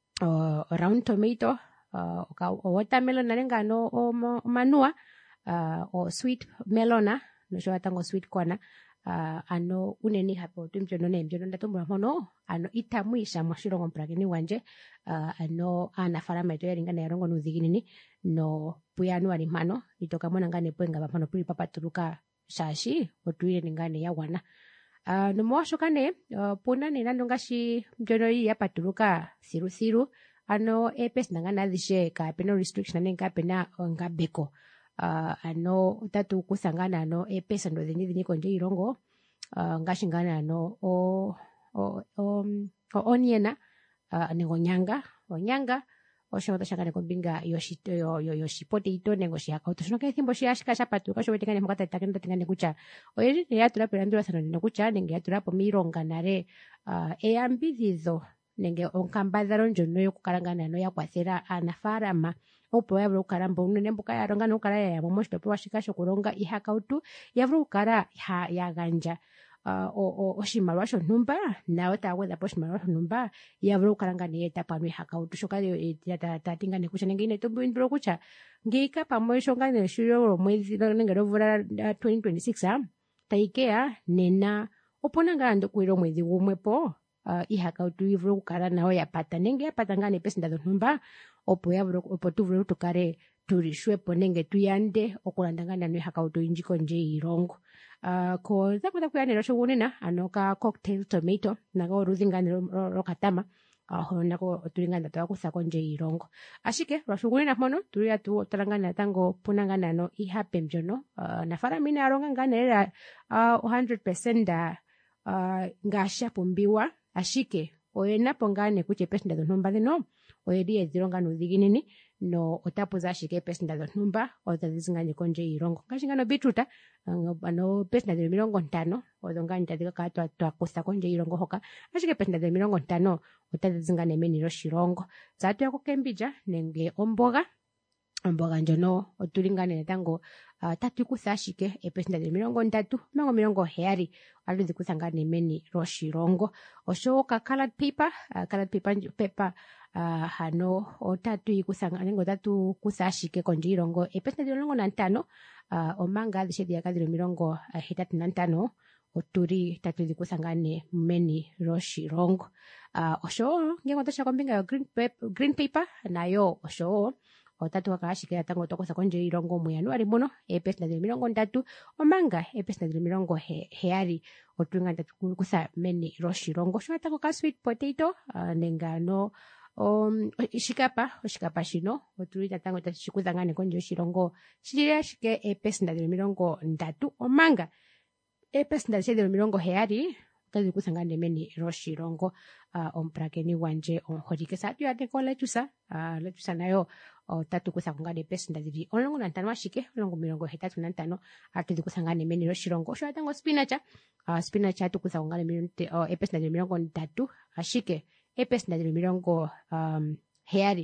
S1: uh, round tomato uh, o watermelon nalengano o manua uh, o sweet melona no sho atango sweet kona uh, ano uneni hapo tumjono ne mjono ndatumba mono ano itamuisha mwashirongo mprakini wanje uh, ano anafarama ito yaringana yarongo nudhiginini no puyanu alimano itoka mwana ngane pwenga bapano puli papaturuka shashi otuire ningane ya wana uh, no mwasho kane uh, puna ninando ngashi mjono hii ya paturuka siru siru ano epes nangana dhishe ka peno restriction nenga pena ngabeko uh, ano tatu kusangana ano epes ndo dhini dhini konje irongo uh, ngashi ngana ano o o o, o oniena uh, nengonyanga onyanga oshota shakane kombinga yoshito yo yo yoshipote ito nengo shiaka otoshino ke thimbo shiashika shapatu kasho wetekane mukata takendo tingane kucha oye ya tura perandura sano no kucha nenge ya tura po mironga nare uh, eambidhizo nenge onkambadhalo ndjono yokukalanga nano yakwathela aanafaalama opo ya vule okukala mbo unene mboka ya longa nokukala ya yamo moshitopolwa shika shokulonga iihakautu ya vule okukala ya gandja uh, oshimaliwa shontumba nayo taya gwedha po oshimaliwa shontumba ya vule okukala nga ne eta pamwe iihakautu shoka taya tinga ne kutya nenge inetumbulo kutya ngeika pamwe shonga ne shiro omwedhi nenge lovula twenty twenty-six tayi keya nena opona nga ando kuira omwedhi gumwe po uh, iihakautu yivule okukala nayo yapata nenge yapata nga ne pesinda dhontumba opo ya vule opo tuvule tukale tulishwepo nenge tuyande okulanda nga nano iihakautu oyindji kondje yiilongo. Uh, ko zakwata kuyanela shogunena ano ka cocktail tomato nago oludhi nga lokatama aho nako tuli nga ndatoa kutha kondje yiilongo. Ashike lwashugunena mpono tuli atu talanga natango puna nga nano ihape mbyono uh, nafaalama ina alonga nga nelela uh, one hundred percent uh, ngaashi apumbiwa ashike oyenapo ngaa ne kutya epesinda dhontumba dhino oyeli yedhilonga nuudhiginini no otapuza ashike epesinda dhontumba otadhi zi nga ne kondje yiilongo ngaashi ngano beetroot ano pesinda dhili omilongo ntano odho nga tadhi ka kala twakutha kondje yiilongo hoka ashike pesinda dhili omilongo ntano otadhi zi nga ne meni lyoshilongo. Zaatu yako kembidja nenge omboga omboga ndjono otuli nga ne natango uh, tatu ikutha ashike epesinda dhili omilongo ndatu omilongo milongo heyali atu dhikutha nga ne meni lyoshilongo oshowo ka colored paper uh, colored paper paper uh, hano otatu ikutha nenge otatu kutha ashike kondje yiilongo epesinda dhili omilongo nantano uh, omanga adhishe dhiyaka dhili omilongo hetatu nantano otuli tatu dhikutha nga ne meni lyoshilongo. Uh, oshowo ngenge otasha kombinga yo green paper, green paper nayo oshowo otatu kaka ashike natango tokutha kondje yiilongo mu Januari muno epesinda dhili omilongo ndatu omanga epesinda dhili omilongo heyali otuli nga tatu kutha meni lyoshilongo. Oshowo natango ka sweet potato uh, nenge ano um, oshikapa oshikapa shino otuli natango tatu shikutha nga ne kondje yoshilongo shili ashike epesinda dhili omilongo ndatu omanga epesinda dhili omilongo heyali otadhi kutha nga ne meni lyoshilongo. Uh, omupulakeni gwanje omuholike saatu yateko letusa uh, letusa nayo otatu kutha nga ne epesinda dhili omulongo nantano ashike omulongo milongo hetatu nantano atu dhikutha nga ne meni lyoshilongo. Osho natango spinach uh, spinach atu kutha nga ne uh, epesinda dhili omilongo ndatu ashike epesinda dhili omilongo um, heyali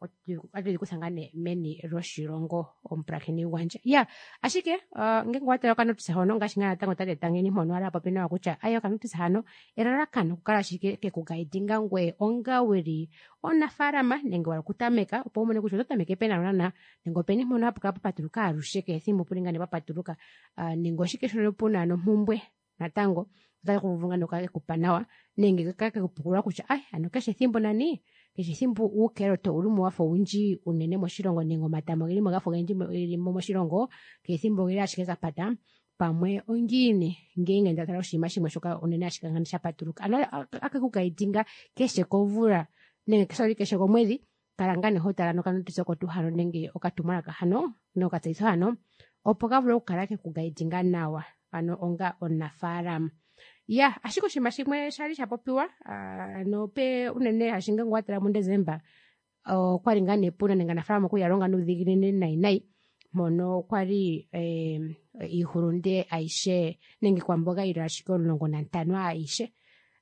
S1: atu dhikutha nga ne meni lyoshilongo omupulakeni gwanje ya yeah. Ashike uh, ngenge watala kanotisa hono ngaashi nga natango tali etangeni mpono ala popena wakutya ayo kanotisa hano elalakano kukala ashike kekugaidinga ngwe onga wuli onafaalama nenge wali kutameka opo umone kutya ototameke pena nana nenge openi mpono hapu kala papatuluka alushe keethimbo puli nga ne papatuluka uh, nenge oshike shono puna ano mpumbwe natango otali kuvunga nokake kupa nawa nenge kake kupukulwa kutya ai ano keshe thimbo nani keshe thimbo uukeroto ulimo wafo unji unene moshilongo nenge omatama gelimo gafo genji gelimo moshilongo keethimbo geli ashike kapata pamwe ongine ngenge ndatala oshinima shimwe shoka unene ashike ngani shapatuluka ano akakugaidinga keshe kovula nenge keshe keshe komwedhi kalangane hotala nokanotisa kotu hano nenge okatumwalaka hano nokatseyitho hano opo kavule okukala kekugaidinga nawa ano onga onafaalama ya yeah. Ashiko shima shimwe shali shapopiwa uh, no pe unene hashinga ngwatala mu December uh, kwali nga nepuna nenga nafaalama kuyalonga nuudhiginini nayi nayi mono kwali eh, ihulunde aishe nenge kwamboga ilo ashike omulongo nantano aishe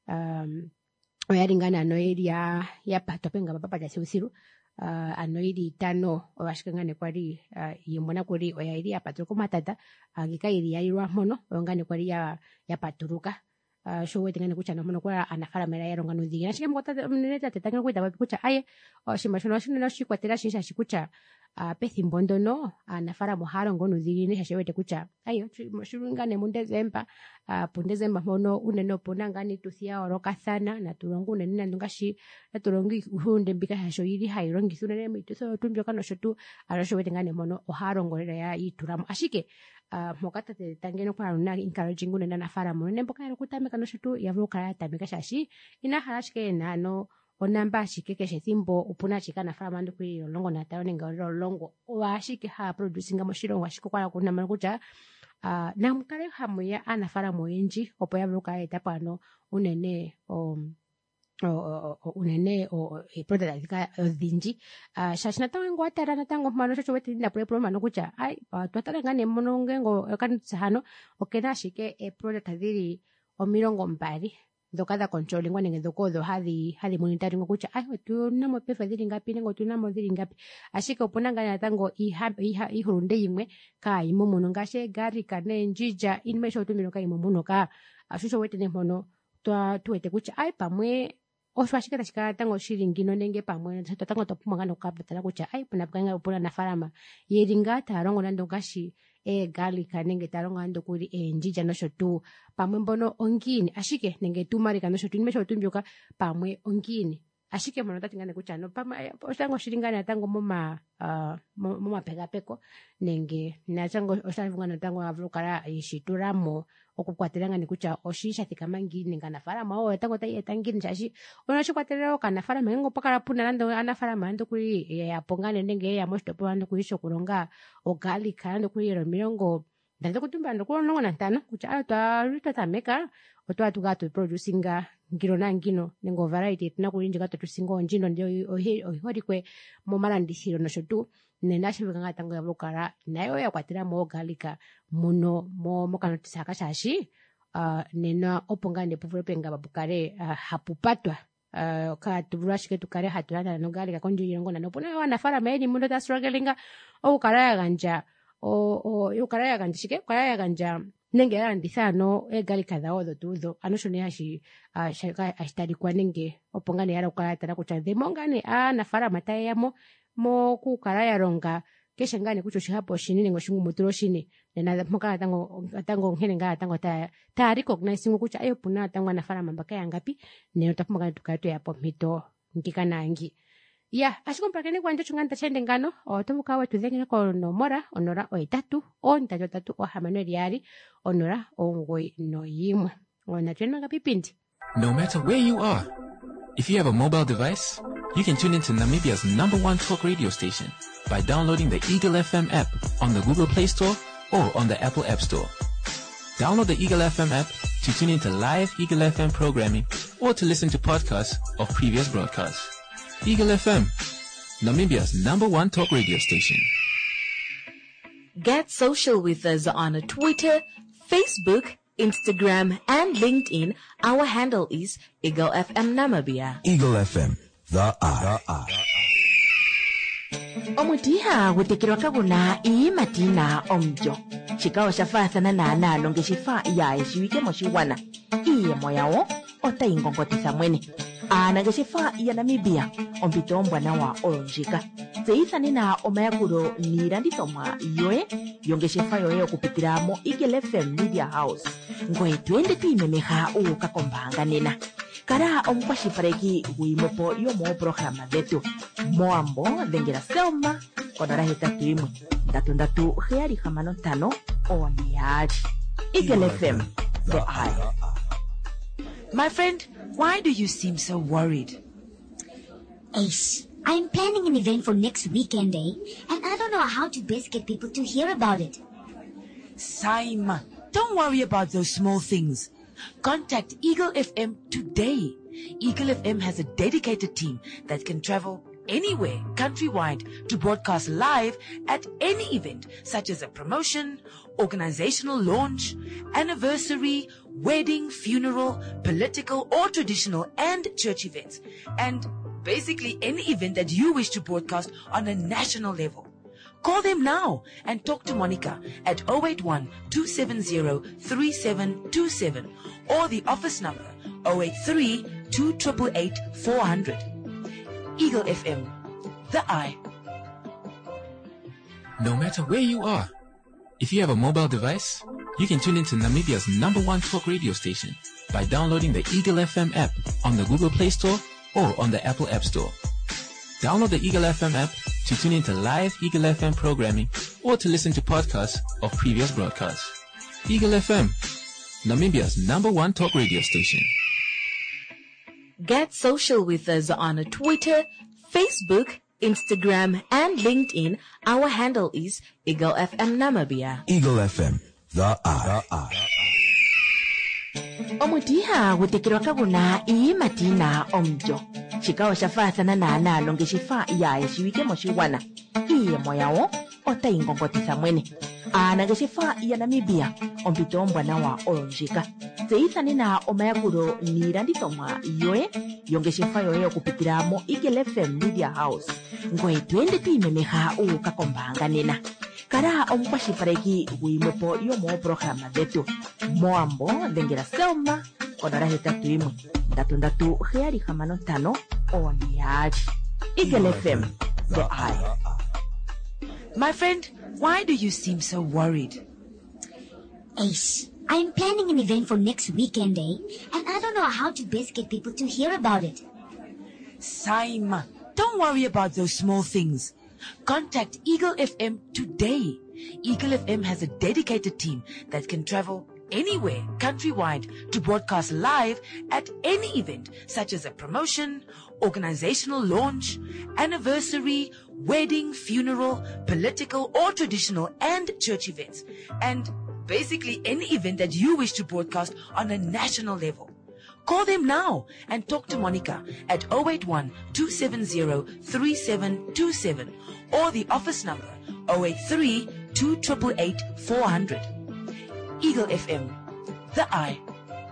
S1: um, oyalingana ano ili ya yapatwa penga papa lya siusilu uh, ano ili itano ashike ngane kwali uh, yimona kuli oya ili yapatuluka matata agika uh, ili yalilwa mono oyongane kwali ya yapatuluka Uh, show wetinga ne kucha nomono kwa anafaalama ya yaronga nuudhigi ashike mukota mnene tatetanga kuita bapi kucha aye oshima shono shino shikwatela shisha shikucha uh, pethimbo ndono anafaalama halongo nuudhigi ne shashewete kucha ayo shirunga ne mu December uh, pu December mono unene opona ngani tuthia orokathana na tulongo unene nandunga shi na tulongo hunde mbika hasho yili hailongitha unene mitutho tumbyoka no shotu arasho wetinga ne mono ohalongo ya yitulamo ashike Uh, mokata te tangeno kwa na encouraging una na faalama ne mboka yakutameka no shitu yavula okukala yatameka shashi ina hala ashike nano onamba ashike keshe thimbo upuna ashike anafaalama ndu kuli olongo natayo nenge olongo washike ha producinga moshilongo ashike kwala kunama kutya uh, namukale hamuya anafaalama oyendji opo yavule okukala eta pano unene um, o, o, o, unene o product adhika odhinji uh, shashi natango ngo atara natango mano shacho weti na problem ano kucha ai uh, twatala ngane mono ngengo kanitsa hano okena ashike e product adhiri omilongo mbali dhoka dha controllingwa nenge dhoka odho hadhi hadhi monitoringa kutya ai otunamo pefa dhili ngapi nenge otunamo dhili ngapi. Ashike opuna ngaa natango iihulunde yimwe kaayimo mono ngaashi egarika neenjija inima isho otumino kaayimo mono ka ashusho wete nempono tuwete kutya ai pamwe osho ashike tashi kala tango shili ngino nenge pamwe tango topumbwa ngaa nokukapatala kutya ai puna pukanga opuna aanafaalama yeli ngaa taya longo nando ngaashi egalika nenge taya longo nando kuli eenjija nosho tuu pamwe mbono ongiini ashike nenge tumarika nosho tuu inima isho otumbyoka pamwe ongiini ashike mono tati ngane kutya no pamwe otango shili ngaa natango moma uh, momapegapeko nenge natango oshavunga natango avula okukala yishitulamo okukwatelanga ni kutya oshi shathikama ngiini nganafaalama oyo tango tayi eta ngiini shaashi ono shikwatelela okanafaalama nenge opakala puna nando aanafaalama nando kuli yapo ngane nenge yeya moshitopolwa nando kuli shokulonga ogalika nando kuli elo milongo ndande kutumba nando kuli omulongo nantano kutya ayo twali twatameka otwali tukaa tuproducinga ngino nangino nenge ovariety tuna kuli ndjika totusinga onjino ndio oyiholikwe momalandithilo nosho tuu nena shivika nga tango yavula okukala nayo yakwatelamo ogalika muno mokanotisa haka shaashi uh, nena opo ngaa nepuvule nga papukale uh, hapupatwa uh, katuvula ashike tukale hatulanda nogalika kondje yiilongo nano opuna yo aanafaalama yeli muno taya strugglinga okukala yagandja okukala yagandja shike okukala yagandja nenge yalanditha ano egalika dhawo odho tuudho ano sho ne hashi ashitalikwa nenge opo ngaa ne yala okukala yatala kutya dhemo ngaa ne aanafaalama tayeyamo mokukala yalonga keshe ngaa ne kutya oshihapo oshini nenge oshingumutilo oshini nena mpoka natango natango nkene ngaa natango taya recognize kutya ayo opuna natango aanafaalama mbaka yangapi neno tapumbwa ngaa tukale tweyapo mpito ngika naangi ya ashike mpakene kwanje ocho ngaa ntashende ngano otovuka wetu dhengela konomora onola ohetatu ontatu otatu ohamano eli yaali onola omugoyi noyimwe onatwena ngapipindi.
S4: No matter where you are, if you have a mobile device, you can tune into Namibia's number one talk radio station by downloading the Eagle F M app on the Google Play Store or on the Apple App Store. Download the Eagle F M app to tune into live Eagle F M programming or to listen to podcasts of previous broadcasts. Eagle F M, Namibia's number one talk radio station.
S2: Get social with us on Twitter, Facebook, Instagram, and LinkedIn. Our handle is Eagle F M Namibia.
S5: Eagle F M, the eye.
S2: Omutiha gutekirwa kaguna iimatina omjo chikawo shafathana na nalonge shifa ya shiwike moshiwana iye moyawo otayingongotitha mwene aanange shifa ya Namibia ompito ombwana wa olonjika tseithanena omayakulo niilandithomwa yoye yongeshefa yoye okupitiramo Eagle F M Media House ngoye twende twiimemeha uuka kombaanga nena kala omukwashilipaleki gwiimopo yomoopologhalama dhetu moambo dhengela Selma konola hetatu imwe ndatu ndatu heyali hamano ntano one yaali. Eagle F M, the eye. My friend, why do you seem so worried?
S3: Ace, I'm planning an event for next weekend, eh? And I don't know how to best get people to hear about it.
S2: Saima, don't worry about those small things. Contact Eagle F M today. Eagle F M has a dedicated team that can travel anywhere countrywide to broadcast live at any event such as a promotion, organizational launch, anniversary, wedding, funeral, political or traditional and church events, and basically any event that you wish to broadcast on a national level. Call them now and talk to Monica at zero eight one, two seven zero, three seven two seven or the office number zero eight three, two eight eight, four hundred. Eagle F M, the eye.
S4: No matter where you are, if you have a mobile device, you can tune into Namibia's number one talk radio station by downloading the Eagle F M app on the Google Play Store or on the Apple App Store. Download the Eagle F M app to tune into live Eagle F M programming or to listen to podcasts of previous broadcasts. Eagle F M, Namibia's number one talk radio station.
S2: Get social with us on Twitter, Facebook, Instagram, and LinkedIn. Our handle is Eagle F M Namibia.
S5: Eagle F M, the eye.
S2: Omutiha gutekirwa kaguna iimatina omjo chikawo shafathana na nalonge shifa ya shiwike moshiwana iye moyawo otayingongotitha mwene aanange shifa ya Namibia ompito ombwana wa olonjika
S11: teithanina omayakulo niilandithomwa yoye yongeshefa yoye okupitira mo Eagle F M Media House ngoye twende twiimemeha uuka kombaanga nena. Kala omukwashilipaleki gwiimwepo yomoopologhalama dhetu moambo dhengela Selma konola hetatu imwe ndatu ndatu heyali hamano ntano ooniyali. Eagle F M, the eye.
S2: My friend, why do you seem so worried?
S3: Ace, I'm planning an event for next weekend, eh? And I don't know how to best get people to hear about it.
S2: Saima, don't worry about those small things. Contact Eagle F M today. Eagle F M has a dedicated team that can travel anywhere countrywide to broadcast live at any event, such as a promotion, organizational launch, anniversary, wedding, funeral, political or traditional and church events, and basically any event that you wish to broadcast on a national level. Call them now and talk to Monica at zero eight one, two seven zero, three seven two seven or the office number zero eight three, two eight eight, four hundred. Eagle F M, the eye.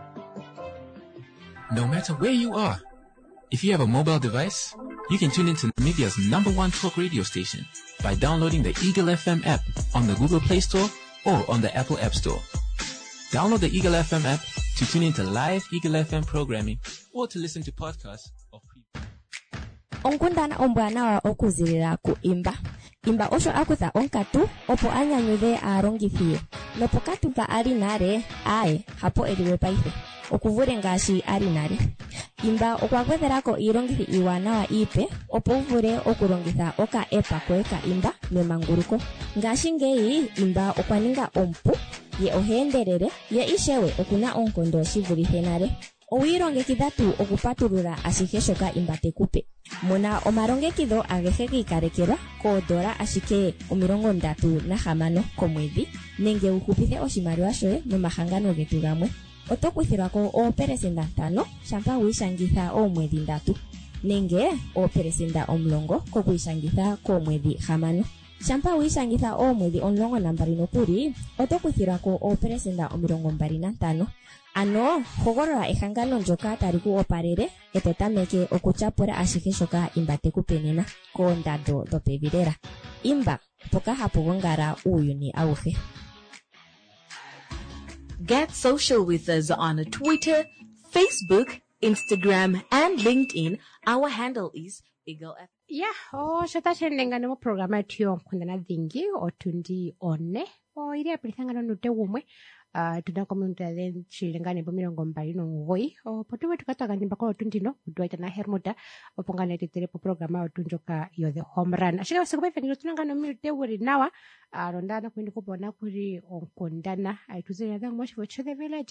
S4: No matter where you are, if you have a mobile device, you can tune into Namibia's number one talk radio station by downloading the Eagle F M app on the Google Play Store or on the Apple App Store. Download the Eagle F M app to tune into live Eagle F M programming or to listen to podcasts of previous.
S12: Onkundana ombwana wa okuzilila ku imba. Imba osho akutha onkatu opo anyanyudhe aalongithi nopo katumba ali nale aye hapo eliwe paife okuvule ngaashi ali nale. Imba okwagwedhelako iilongithi iiwanawa iipe opo uvule okulongitha oka epa koye ka imba memanguluko. Ngaashingeyi imba okwaninga ompu ye oheendelele ye ishewe okuna oonkondo shivulithe nale. Owiilongekidha tu okupatulula ashihe shoka imba tekupe. Muna omalongekidho agehe giikalekelwa koodola ashike omilongo ndatu nahamano komwedhi nenge uhupithe oshimaliwa shoye nomahangano getu gamwe. Oto kuthilwako oopelesenda ntano shampa wiishangitha oomwedhi ndatu nenge oopelesenda omulongo kokwiishangitha koomwedhi hamano. Shampa wiishangitha oomwedhi omulongo nambali nokuli oto kuthilwako oopelesenda omilongo mbali nantano. Ano hogolola ehangano ndyoka tali ku opalele eto tameke okutyapula ashihe shoka imba tekupe nena koondando dhopevi lela. Imba mpoka hapu gongala uuyuni auhe.
S11: Get social with us on Twitter, Facebook, Instagram, and LinkedIn. Our handle is Eagle F M.
S1: Yeah, oh, shota shenengane mo programa yetu yonkundana dhingi otundi one o ili apilithangano nute umwe. Uh, tuna community then chilengane po mirongo mbali nomugoyi opo tuwe tukatwaganimba ko otundino kutuwaita na hermuta opongane tetere po programa otunjoka yo the home run ashika basikupa ifengiro tunangano milite uri nawa uh, rondana kuindi kupona kuri onkundana aituzini na mwashi for the village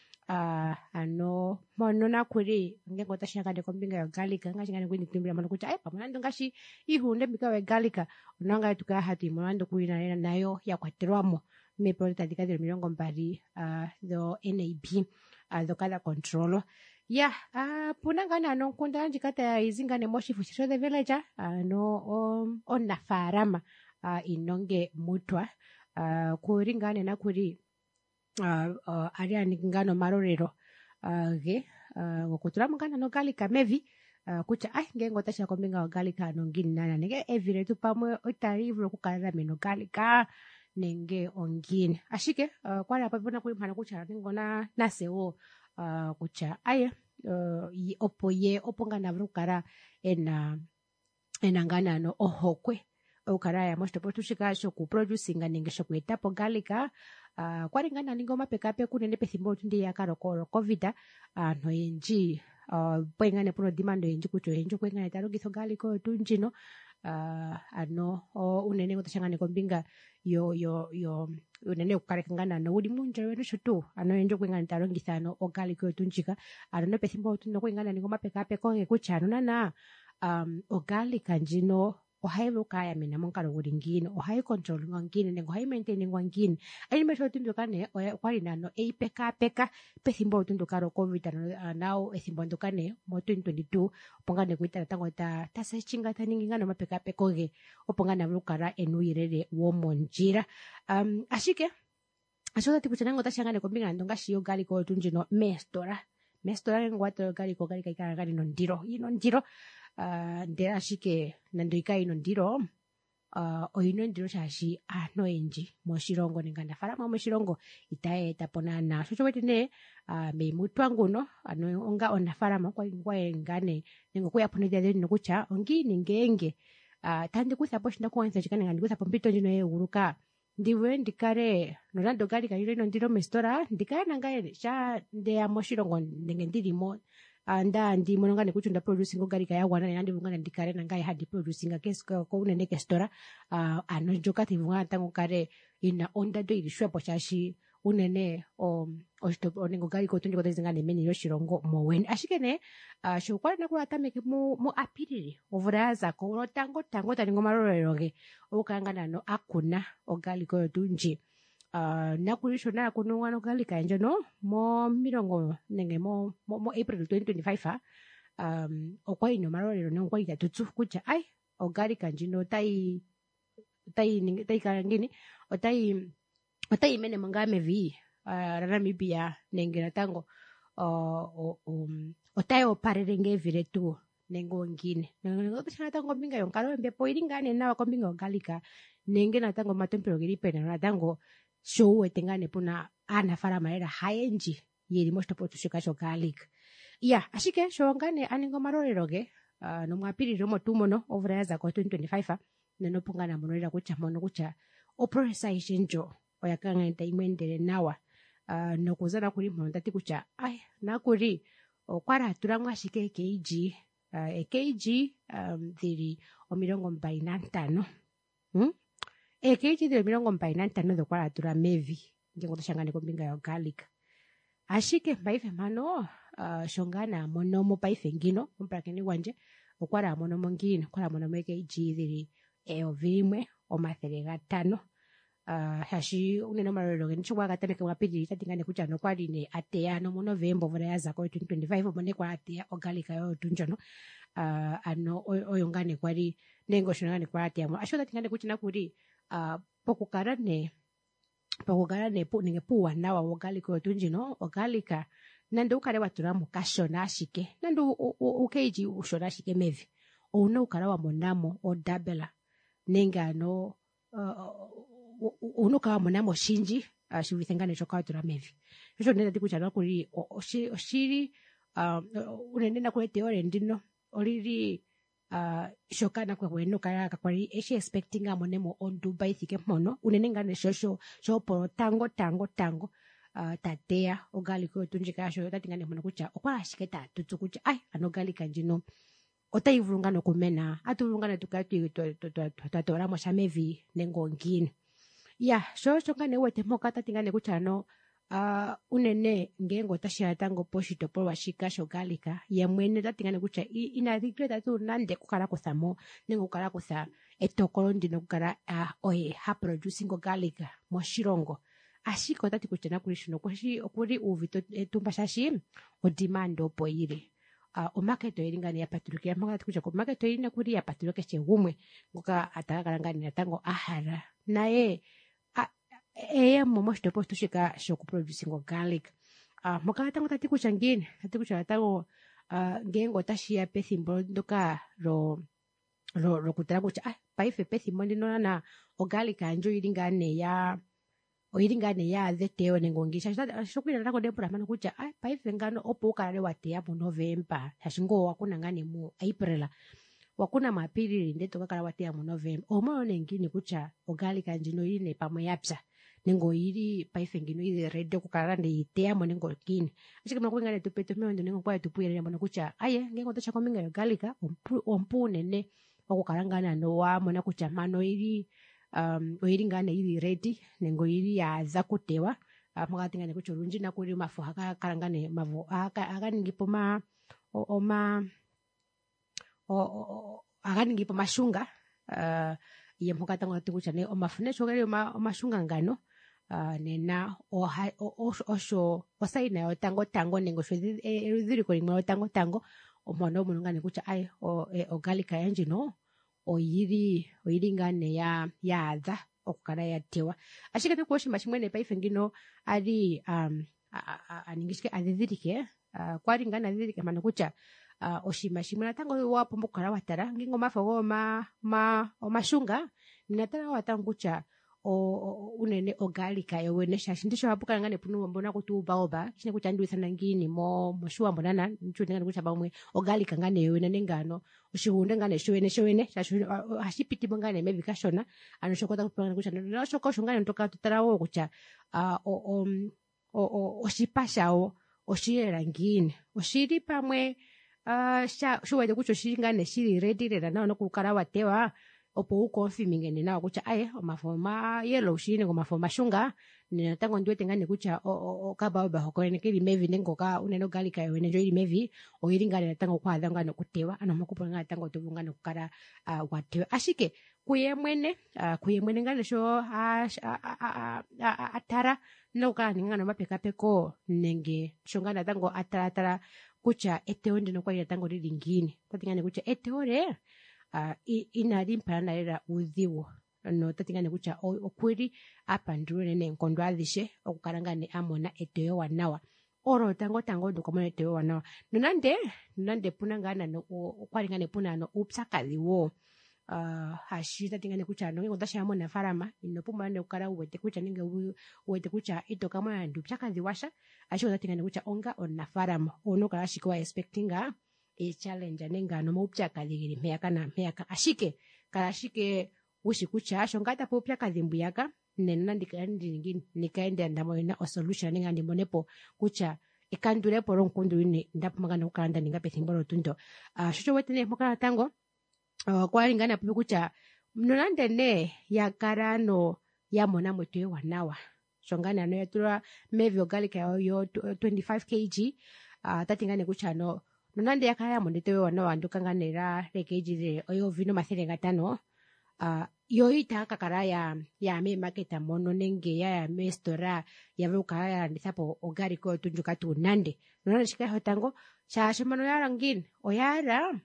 S1: uh, ano monona kuri ngengo tashingane kombinga yo galika nga shingane kuindi timbira mano kucha epa mwanando ngashi ihunde bikawe galika unanga tuka hati mwanando kuina nayo ya kwatirwamo me protadika de mirongo mbali uh, do N A B uh, do kada control ya yeah, uh, punangana no kunda njikata izingane moshi fushisho the village uh, no um, onna farama uh, inonge mutwa uh, kuringane na kuri uh, uh, ari aningano marorero uh, ge uh, wokutura mungana no galika mevi uh, kucha ai ngengo tasha kombinga wa galika no ngini nana nege evire tu pamwe otarivu kukala meno galika nenge ongine ashike uh, kwala papona kuli mhana kucha ngona naseo uh, kucha aye uh, opo ye oponga na vrukara ena enangana no ohokwe okara ya mosto potushika shoku producing nenge shoku etapo galika uh, kwaringana ningoma pekape kunene pethimbo tundi ya karokoro covid uh, no yenji uh, poingane puno demand yenji kucho yenji kwengane tarogitho galiko tunjino uh, ano o unene ngotashangane kombinga yo yo yo unene ukarekangana no udi munje wenu shotu ano yenjo kwengana tarongitha no ogaliko tunjika ano pethimbo tuno kwengana ningoma pekape konge kuchano nana um ogalika njino ohaibu kaya mina monkalo guringine ohai control ngangine nengo hai maintain ngangine ai meso tundukane kwali nano ei peka peka pethimbo tundukaro covid now ethimbo ndukane mo twenty twenty-two pongane kuita tango ta tase chinga taningi ngano mapeka pekoge opongana lukara enuirere wo monjira um ashike asho tati kucha nango tashangane kombinga ndonga shiyo galiko tunjino mestora mestora ngwato galiko galika ikara gari no ndiro ino ndiro uh, ndera shike nandoika ino ndiro uh, oino ndiro shashi ano enji moshilongo ninganda farama moshilongo itae tapona na shocho wetine uh, meimutwa nguno ano onga onafarama kwa ngwa engane nengo kuya punidya deno kucha ongi ningenge uh, tandi kuthapo shinda kuwanza chikane ngandi kuthapo mpito njino ye uruka ndiwe ndikare nolando gali kayire no ndiro mestora ndikare nangaye sha ndeya moshilongo ndenge ndirimo anda ndi mononga nekuchunda producing gali kaya wana nandi vungana ndikare nangaye hadi producing kesko ko unene kestora uh, ano joka tivunga tango kare ina onda do irishwepo chashi unene o ostop onengo gali ko tunjiko tezingane meni yoshilongo moweni ashikene uh, shokwa na kula tameke mu mu apiriri ovuraza ko no tango tango taningo maroroge okangana no akuna ogali ko tunji uh, nakulisho na kunwa no gali kanje no mo mirongo nenge mo mo, mo April twenty twenty-five um okwaino marorero no kwaita tutsu kucha ai ogali kanje no tai tai tai kangini otai otai mene mangame vi uh, Namibia nengera tango uh, um, otai oparere ngevire tu nengo ngine nengo tshana tango mbinga yonkalo mbepo iringane nawa kombinga ogalika nenge na tango matempero giripe na tango show etengane puna ana fara maera haenji yeri mosto potu shikasho garlic ya ashike shongane aningo maroreroge uh, no mwapiri romo tumono overaza ko twenty twenty-five neno pungana monorera kucha mono kucha operation jo oyakanga ntaimendere nawa uh, nokuzana kuri mpono tati kucha ai nakuri okwara turangwa shike kg uh, e kg um, thiri o mirongo mbali na ntano hmm? e kg thiri mirongo mbali na ntano dokwara tura mevi ngengo toshangane kombinga yo garlic ashike mbaife mano uh, shongana monomo paife ngino mprakeni wanje okwara monomo ngino kwara monomo e kg thiri e ovimwe o mathere gatano uh, hashi unene marero ngicho kwakatemeke mwapiri tatingane kucha no kwali ne atea no mu November vora yaza ko twenty twenty-five mone kwa atea ogalika yo tunjono uh, ano oyongane kwali nengo shonane kwa atea mo asho tatingane kucha na kuri uh, pokukarane pokukarane pu ninge puwa nawa ogalika yo tunjino ogalika nando ukare watura mu kashona shike nando ukeji ushona shike mevi ono ukara wa monamo o dabela nenga no uh, unuka monamo shinji uh, shivithengane choka tura mevi hicho nenda tikuchana kuri oshiri um unenena kule teore ndino oriri uh, shokana kwa weno kaya kakwari eshi expecting amonemo on Dubai thike mono unenenga ne shosho shopo tango tango tango uh, tatea ogali ko tunjika sho tatingane mono kucha okwa shiketa tutsukucha ai anogali kanjino otaivurungano kumena atuvurungana tukati twatora moshamevi nengo ngine ya sho shongane wete moka tatingane kuchano uh, unene ngengo tashia tango poshito por washika shogalika ya mwene tatingane kucha ina regreta tu nande kukara kuthamo nengo kukara kutha etokolo ndino kukara uh, oye ha producing galika moshirongo ashiko tati kuchana kulishino kwashi okuri uvito etumba shashi o demand opo ire Uh, o market iringani ya patruki ya mga tukuja ko market irina kuri ya patruki che gumwe ngoka atakarangani natango ahara nae e momo sto posto shika shoku producing garlic uh, moka tango tati kuchangine tati kucha tango uh, ngengo tashia pethimbo ndoka ro ro ro kutara kucha ah paife pethimbo ndino na o garlic anjo iringane ya oiringane ya zeteo nengongisha shokwira rako depura mano kucha ai paife ngano opo kare watea mu November hashingo wakuna ngane mu April wakuna mapiri ndeto kakara watea mu November omo nengini kucha ogali kanjino ine pamwe yapsa nengo iri paife ngino iri redo kukara ndi itea mo nengo kini ashike mako ngane tupeto meondo nengo kwa tupuyere mano kucha aye ngengo tacha kominga yo galika ompu ompune ne okukarangana no wa mona kucha mano iri um oiringane iri ready nengo iri ya zakutewa makatingane kuchurunji na kuri mafu haka karangane mavu aka akaningipo ma oma o akaningipo mashunga uh ye mukatanga tikuchane omafune chogere ma mashunga ngano uh nena o osho osaina yo tango tango nengo shwe erudhiri ko limwe tango tango omono munungane kucha ai o ogalika yanji no oyiri oyiringane ya yaza okukala yatewa ashike tuko shimba chimwene paife ngino ali um aningishike adhidhirike uh, kwali ngana adhidhirike mano kucha uh, oshima shimwe natango wapomba okukala watala ngingo mafogo ma ma omashunga ninatala watango kucha o, o unene ogalika yowene shashi ndisho hapuka ngane punu mbona kutu baoba chine kucha ndwisana ngini mo moshuwa mbonana nchuti ngane kucha bamwe ogalika ngane yowene nengano ushihunde ngane showene showene shashi hashipiti bongane maybe kashona anoshokota kupanga kucha no shoko shungane ntoka tutarawo kucha uh, o, o o o oshipashawo oshirera ngini oshiri pamwe uh, sha shuwede kucho shingane shiri ready rera nawo nokukala watewa opo ukonfirming ene nawo kucha aye omafoma yellow shine ngomafoma shunga ninatango ndwete ngane kucha okaba oba hokone kiri mevi nengoka uneno galika yone njo iri mevi oyiringane natango kwa ngane kutewa ano makupa ngane tango tuvungane kukala uh, watewa ashike kuye mwene uh, kuye mwene ngane sho atara noka ningana mapeka peko nenge shongana tango atara atara kucha eteo ndino kwa ina tango lingine tatingane kucha eteo re uh, inari mpana era udhiwo no tatingane kucha okwiri apa nduro nene nkondo adhishe okukarangane amona eteo wanawa oro tango tango ndo kamone eteo wanawa nonande nonande puna ngana no okwaringane puna no upsakazi wo uh hashita tingane kucha no ngo tasha mona farama inopuma ne ukara uwete kucha ninge uwete kucha ito kama ndu chakazi washa asho tingane kucha onga onna farama ono kala shikwa expectinga e challenge nenga no mupcha kaligiri meyaka na meyaka ashike kala shike ushi kucha asho ngata po pya kadhimbu yaka nena ndikandi ngini nikaenda ndamo ina o solution ninga ndimonepo kucha ikandure po ronkundu ine ndapumagana ukanda ninga pethimboro tundo uh, shosho wetene mokana tango Uh, kwa lingana pupi kucha mnonande ne ya karano ya mona mwetuwe wanawa shongana no ya tura mevi ogalika yo twenty-five kilograms uh, tatingane kucha no nonande ya kara mwetuwe wanawa ndukangane ra le kg re oyo vino mathere gatano uh, yo ita kakara ya ya me marketa mono nenge ya ya me stora ya vuka ya ndisapo ogariko tunjuka tu nande nonande shika hotango cha shomano ya rangin oyara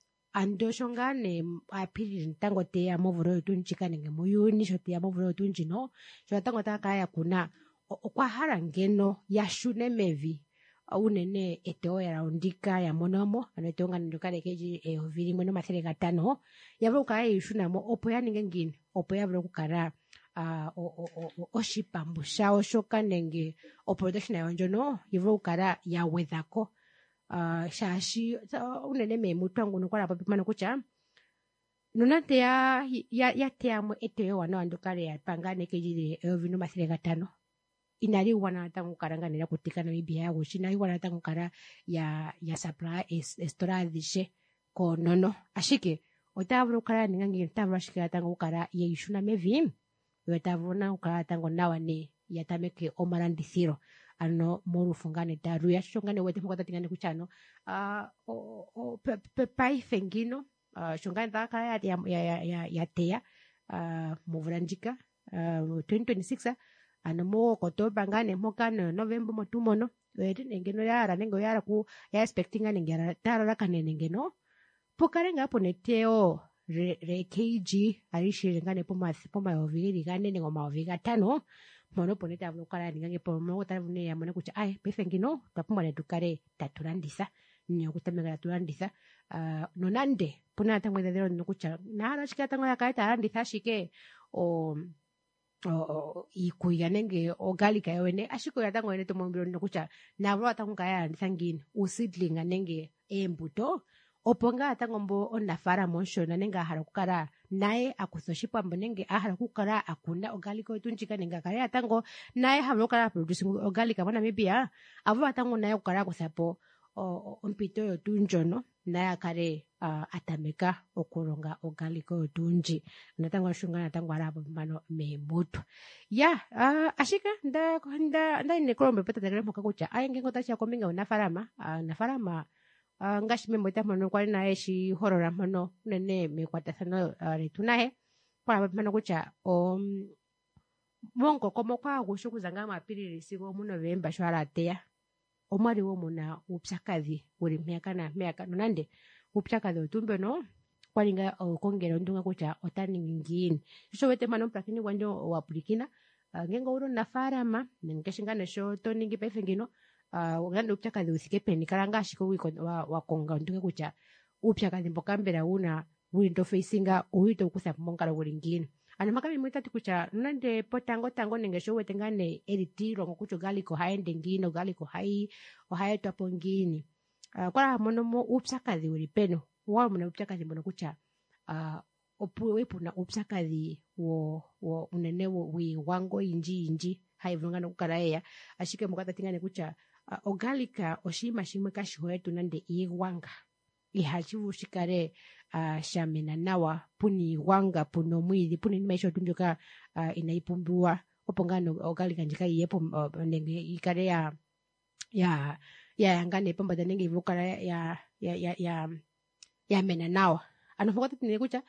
S1: ando shongane apiri ntango te ya movuro yotunchika nenge muyuni shote ya movuro yotunchino shota tango taka ya kuna okwa harangeno ya shune mevi unene eteo ya raundika ya monomo ano nga ndukale keji e oviri mono mathere gatano ya vro kaya yushuna mo opo ya ninge ngine opo ya vro kukara uh, o o o oshipambusha oshoka nenge o production ya onjono yivro kukara ya wedhako Uh, shashi uh, unene me mutu wangu nukwala papi mano kucha nunante ya ya, ya teamo eteo wana wandukale ya pangane kejile evino masile gatano inari wana tangu karanga nila kutika na mibia ya wushi inari wana tangu kara ya ya supply es, estora dhishe ko nono ashike otavro kara ningangi otavro ashike tangu kara ya ishuna mevi otavro na kara tangu nawa ne ya tameke omarandi thiro ano moru fungane daru ya shongane wete mukata tingane kuchano uh, o, o pe, pe pai fengino uh, shongane taka ya ya ya ya, ya teya uh, muvranjika uh, twenty twenty-six ano mo koto bangane mokano November motumono wete nengeno yara nengo yara ku ya expectinga nengera tara kane nengeno pokare ngapo neteo re, re kg arishi ngane poma poma oviri gane nengo ma oviga tano mono ponete avlo kala ningange po mo tavune ya mona kucha ai pefengino tapuma ne tukare taturandisa nyo kutamega turandisa uh, nonande pona tamwe de no kucha nara shika tango ya kaita arandisa shike o o, o ikuyanenge ogalika yone ashiko ya tango ene to mombiro no kucha na vro tango kaya ndisangini usidlinga nenge embuto oponga tango mbo onafara monshona nenga harakukara nae akusoshipa mbonenge ahara kukara akunda ogaliko tunchika nenga kare atango nae hamokara producing ogalika mona mibia avo atango nae kukara kusapo ompito yo tunjono nae akare uh, atameka okuronga ogaliko yo tunji natango shunga natango arabo mano memutu ya uh, ashika nda nda nda nekrombe peta tegre mokakucha ayenge ngotacha kominga unafarama uh, nafarama Uh, ngashi membo ita mano kwa na eshi horora mano nene me kwata sano uh, retunahe kwa mano kucha um, mongo komo kwa gushuku zanga mapiri sigo mu November shwara teya omari wo muna upsakazi uri meka na meka nonande upsakazi utumbe no kwalinga okongela ondunga kutya otaningi ngini sho wete mano mpakini gwanjo wapulikina uh, ngengo uro nafaalama nengeshingane sho toningi paife ngino uh, uganda upyakadhi uthike peni kala ngaashi wa, wakonga ondunga kutya upyakadhi mboka mbela una wuli to facinga uyi to kutha momukalo guli ngini ano makabi mwitati kutya nande potango tango nenge sho wete ngane elitiro ngokutyo galiko haende ngini galiko hai ohaetwa po ngini uh, kwala mono mo upyakadhi uli peno wa muna upyakadhi mbono kutya uh, opuwe puna upyakadhi wo wo unene wo wiwango inji inji haivunga nokukala yeya ashike mukata tingane kutya uh, ogalika oshima shimwe kashihoetu nande iigwanga ihachivushikale uh, shamena nawa puni igwanga puno mwidhi puni nima isho tunjoka uh, inaipumbiwa opo ngano ogalika njika iyepo uh, nenge ikale ya ya ya yangane pambada nenge ivukala ya ya ya ya ya mena nawa ano fokata tinene kutya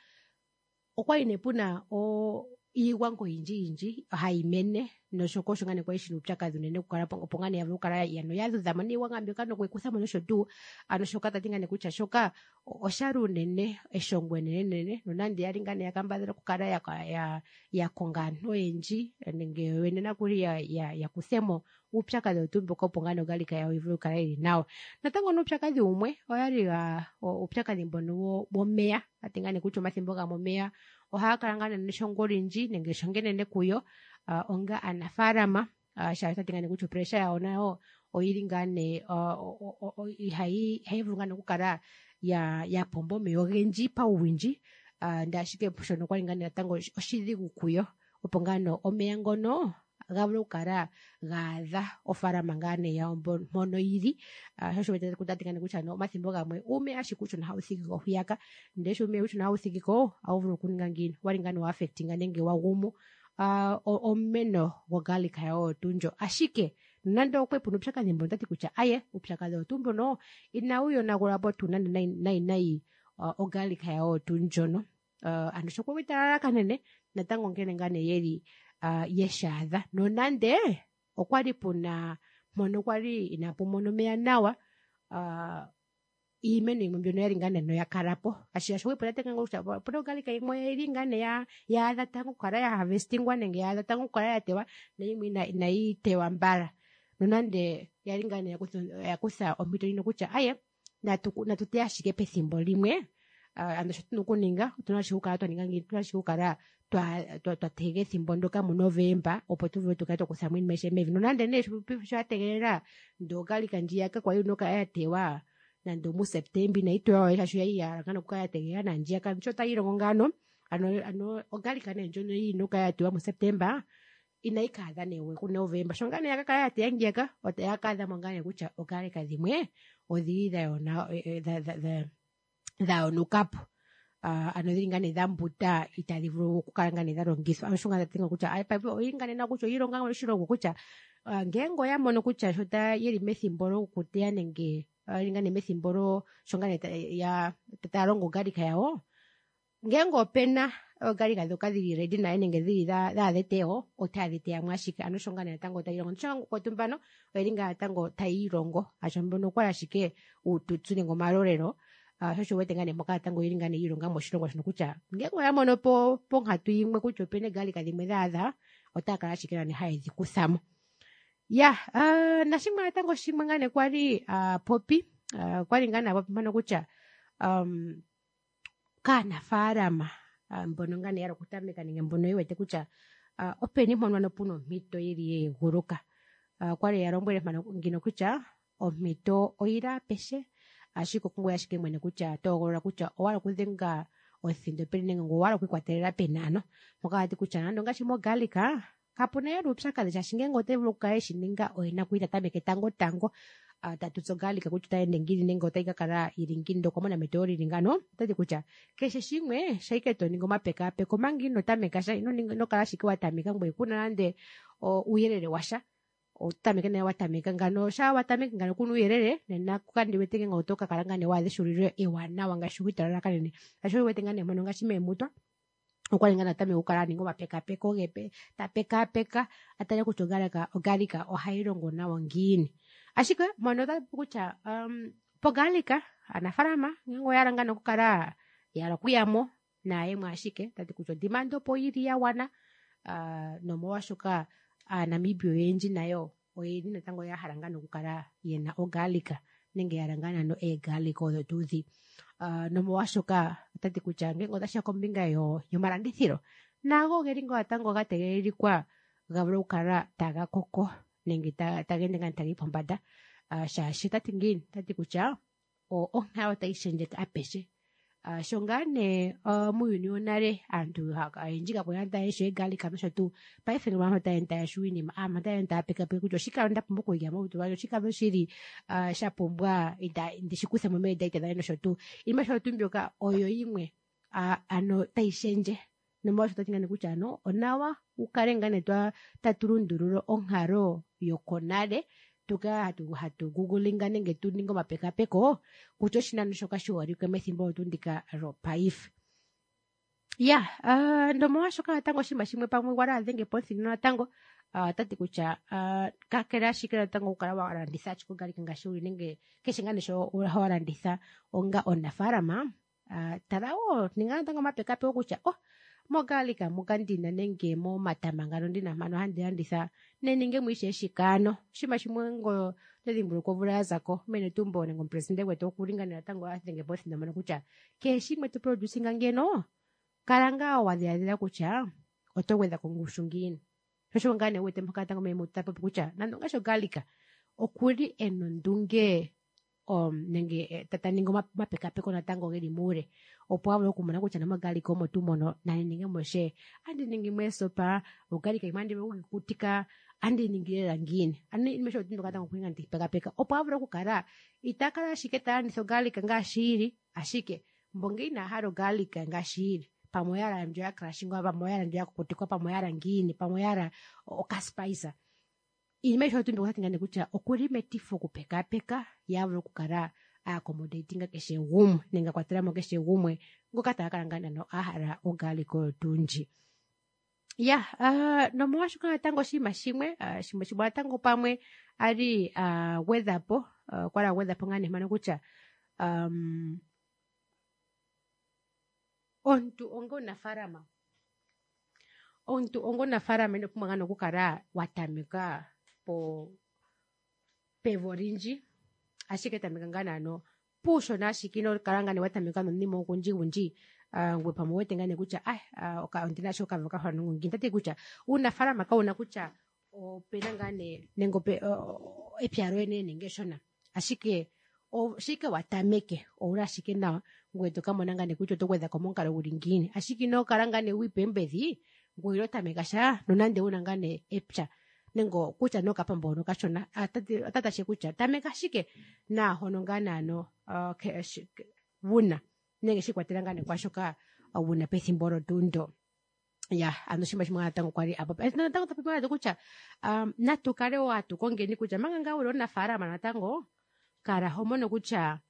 S1: okwa ine puna o iigwango inji inji haimene noshoko shongane kwa ishinu upyakadhi unene kukala opo ngane yavukala yano yadhudhama niigwanga mbyoka nokwekuthamo nosho tuu ano shoka tatingane kutya shoka oshalu unene eshongo enene nene nonande yali ngane yakambadhala kukala ya ya yakonga aantu oyendji nenge wene nakuli ya ya yakuthemo upyakadhi otu mboka opo ngane ogalika yawo ivule kukala yili nawa natango n'upyakadhi umwe oyali ga upyakadhi mbono womeya atingane kutya omathimbo gamwe omeya ohaya kala ngane neshongo linji nenge shongenene kuyo uh, onga anafaalama uh, sha tatingane kutya pressure yawo nayo oyili ngane uh, ihai haivulu ngane kukala ya ya pombo meyo genji pauwinji uh, ndashike shono kwali ngane natango oshidhigu kuyo opo ngano omeya ngono gavule kukala gaadha ofaalama ngane yawo mpono yili uh, shosho wete kutatingane kutya no omathimbo gamwe ume ashikucho na hauthikiko huyaka ndesho ume ucho na hauthikiko auvulu kuninga ngini wali ngane wa affectinga nenge wagumu uh, omeno gogalika yawo tunjo ashike nando okwepu nupyakadhi mbono tati kutya aye upyakadhi otumbo no ina uyo nagulapo tunande nai nai nai uh, ogalika yawo tunjono uh, ano shokwe witalala kanene natango ngene ngane yeli uh, yeshadha nonande okwali puna mono kwali inapo mono meya nawa uh, iimeno imwe mbyono yali ngane no yakalapo ashia shokwe puna tenga kutya puna ogalika imwe yali ngane ya ya adha tango kukala ya harvestingwa nenge ya adha tango kukala ya tewa na imwe ina, inaitewa mbala nonande yali ngane yakutha ompito ino kutya aye natuteya shike pethimbo limwe uh, ano sho tuna okuninga tuna shikukala twaninga ngini tuna shikukala twatega ethimbo ndoka mu Novemba opo tuvule tukale twakuthamo iinima ayihe mevi nonande ne sho yategelela ndo ogalika ndjiyaka kwali nokala yatewa nande mu Septemba inaitewa shasho yali yalangana okukala yategelela nandjiyaka nsho tayilongo ngano ano ano ogalika ne ndjono yili nokala yatewa mu Septemba inaikadha newe ku Novemba shongane yakakala yateya ngiyaka yakadha mongane kutya ogalika dhimwe odhili dhayona dhayonukapo uh, ano dhili ngane dhambuta itadhi vulu okukala ngane dhalongithwa ano shonga tatinga kutya ayi paipo oyili ngane nakutya oyilonga moshilongo kutya uh, ngengo yamono kutya shota yeli methimbo lyokuteya nenge yili ngane methimbo shongane ya talongo ogalika yawo ngengo opena ogalika dhoka dhili ready naye nenge dhili dhaadheteo otadhiteya mwashike ano shongane natango tayilongo nsho kotumbano oyili nga natango tayilongo asho mbono kwala shike ututsu nenge omalolelo uh, shosho wete ngane moka natango yili ngane yilonga moshilongo shino kutya ngengo yamono po ponkatu yimwe kutya opena ogalika dhimwe dhaadha otakala shike nane hayedhi kuthamo ya uh, nashimwe natango shimwe ngane kwali uh, popi uh, kwali ngane popi mpano kutya um, kaanafaalama uh, mbono ngane yalo kutameka nenge mbono yiwete kutya uh, openi mpono ano puna ompito yili yeeguluka uh, kwali yalombwele mpano ngino kutya ompito oyila peshe ashike kungoya shike mwene kutya toogolola kutya owala okudhenga othindo peni nenge owala okwiikwatelela peni ano moka ati kutya nando ngashi mogalika kapuna yali upyakadhi shashi ngenge otevulu okukala eshininga oyena kuyitatameke tango tango uh, tatutsa ogalika kutya utaende ngini nenge otayi kakala yili ngini ndokomona metewo lili ngano tati kutya keshe shimwe shaike toninga omapekapeko manga inotameka sha inokala shike watameka ngweye kuna nande uuyelele washa otameke naye watameka ngano sha watameka ngano kuna uuyelele nena kukandi wete ngenga otoka kala ngane wadheshulilwe ewanawa ngashi witalala kanene asho wete ngane mono ngashi memutwa okwali ngana tame ukala ningo mapekapeko gepe tapekapeka atale kutya ogalika ogalika ohayilongo nawo ngini ashike mono ta kutya um pogalika anafaalama ngengo yalanga nokukala yala kuyamo naye mwashike tati kucho demand opo yili ya wana uh, nomowashoka uh, Namibia yenji nayo oyeli natango ya haranga nokukala yena ogalika nenge yarangana no egalika odho tuthi uh, nomowashoka tati kucha ngengo tasha kombinga yo yomalandithilo nago geli ngo atango gategelelika gavule okukala taga koko nenge tagende ngani tagi pombanda uh, shashi tati ngini tati kucha onkalo tayi shendjeka apeshe uh, sho ngaa ne uh, muuyuni wonale aantu ayendji kakwena tayeshi egalika nosho tuu paife ngeno aantu tayenda tayeshiwa iinima aantu tayenda tayapekapeka kutya oshikalo ndapumbwa okulya molutu lwandje oshikalo shili uh, shapumbwa ndishikuthemo meendayita dhaye nosho tuu iinima sho tuu mbyoka oyo yimwe uh, ano tayi shendje nomolwasho toti ngane kutya ano onawa ukale ngane tatu lundulula onkalo yokonale tuka hatu hatu googlinga nenge tuninga omapekapeko kutya oshinano shoka shiholike methimbo otundika lopaife ya uh, ndomolwashoka natango oshinima shimwe pamwe gwala adhenge pothina natango uh, tati kutya uh, kakele ashike natango ukala walanditha chikogalika ngashi uli nenge keshe ngane sho walanditha onga onafaalama uh, tala wo ninga natango omapekapeko kutya oh mogalika mukandina nenge momatama ngano ndina mano handi landitha neninge mwishe eshikano shima shimwe ngo tedhimbuluko vula yazako mene tumbo nengo president wetu okulinganira tango athenge bothina mano kutya keshimwe tu producinga ngeno kalanga wadhiadhila kutya oto gwedha kongushu ngini shosho ngane wete mpaka tango memu tapo kutya nandonga sho galika okuli enondunge um, nenge eh, tataningo mapekapeko natango geli mure opo avule okumona kutya namagalika omo tumono nani ninge moshe andi ningi mwesopa ugalika imandi ukikutika andi ningirela ngine ani nimesho tindo katanga kuinga ntipekapeka opo avule okukala itakala shike talanditha ogalika ngashiri ashike mbonge ina haro galika ngashiri pamoyala ndio ya crashingwa pamoyala ndio ya kukutikwa pamoyala ngine pamoyala okaspicer imesho tindo katanga kutya okuri metifo kupekapeka yavule okukala accommodatinga keshe gumwe nenga kwateramo keshe gumwe ngoka takalangana no ahara ogaliko tunji ya uh, nomowashoka tango shima shimwe uh, shimwe shimwe tango pamwe ali uh, weatherpo uh, kwala weatherpo ngane mano kutya um, ontu ongo nafarama ontu ongo nafarama ndo kumangano kukara watamika po pevorinji ashike tamikangana no pusho na shikino karangane watamikano nimo kunji kunji uh, ngwe pamwete ngane kucha ah uh, oka ondina shoka vaka hanu nginta te kucha una farama ka una kucha o penangane nengo pe uh, epiaro ene nengeshona ashike o shike watameke ora shike na ngwe to kama nangane kucho to kweza komonkalo ulingine ashike no karangane wipembezi ngwe ro tameka sha nonande unangane epcha nengo kucha no kapambono kashona atati atata shekucha tameka shike na honongana no uh, ke, ke, wuna nenge shikwatirangane kwashoka uh, wuna pethimboro tundo ya ano shimba shimwa tango kwali apa na tango tapimana kucha um natukale watu kongeni kucha manganga ulo na farama na tango kara homono kucha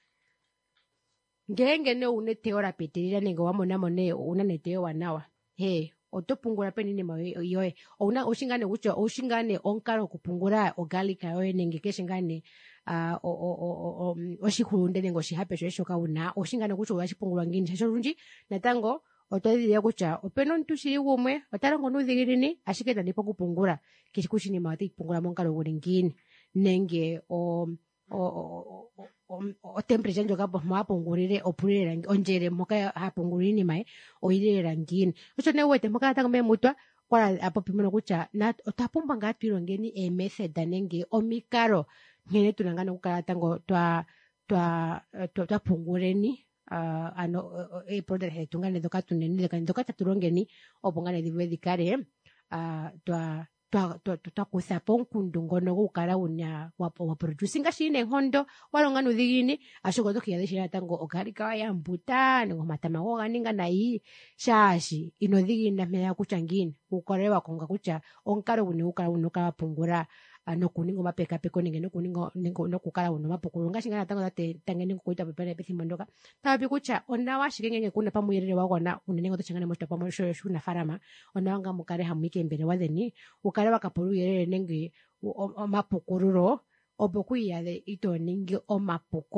S1: ngenge ne une teora petirira nengo wamona mone una neteo wanawa he otopungura penini ma yoe ona oshingane kucha oshingane onkalo kupungura ogalika yoe nenge keshingane uh, o o o oshihulunde nengo shihape shosho kauna oshingane kucha washipungura ngini shosho runji natango otodhiya kucha openo ntu shiri gumwe otarongo nudhigirini ashike tanipo kupungura kishikushini mawati kupungura monkalo ngini nenge o o o o o temperature njoka mwapungurire opurira onjere moka hapungurire mai oirira ngini ocho ne wete moka tanga memutwa kwa apo pimono kucha na otapumba ngatwiro ngeni e method nenge omikaro ngene tunangana kukala tango twa twa twa pungureni uh, ano uh, e product he tungane doka tunene doka taturongeni opongane diwe dikare uh, twa twa twa twa kusapo nkundungono kukala unya wapo wa producing ashine hondo walonga nudhigini ashoko to kiyade shira tango ogalika ya mbuta ngo matama go ganinga nai shashi inodhigina meya kuchangini ukorewa konga kucha onkaro uni ukala unuka pungura no kuningo mapeka peko ninge no kuningo ningo no kukala uno mapukulunga shingana tango date tangeni kuita pepele pesi mondoka tabi kucha ona washigenge kuna pamuyerere wagona unengo to changana moto pamosho shuna farama ona wanga mukare hamike mbere wadeni ukale wakapuru yerere nenge omapukururo obokuya de ito ningi omapuko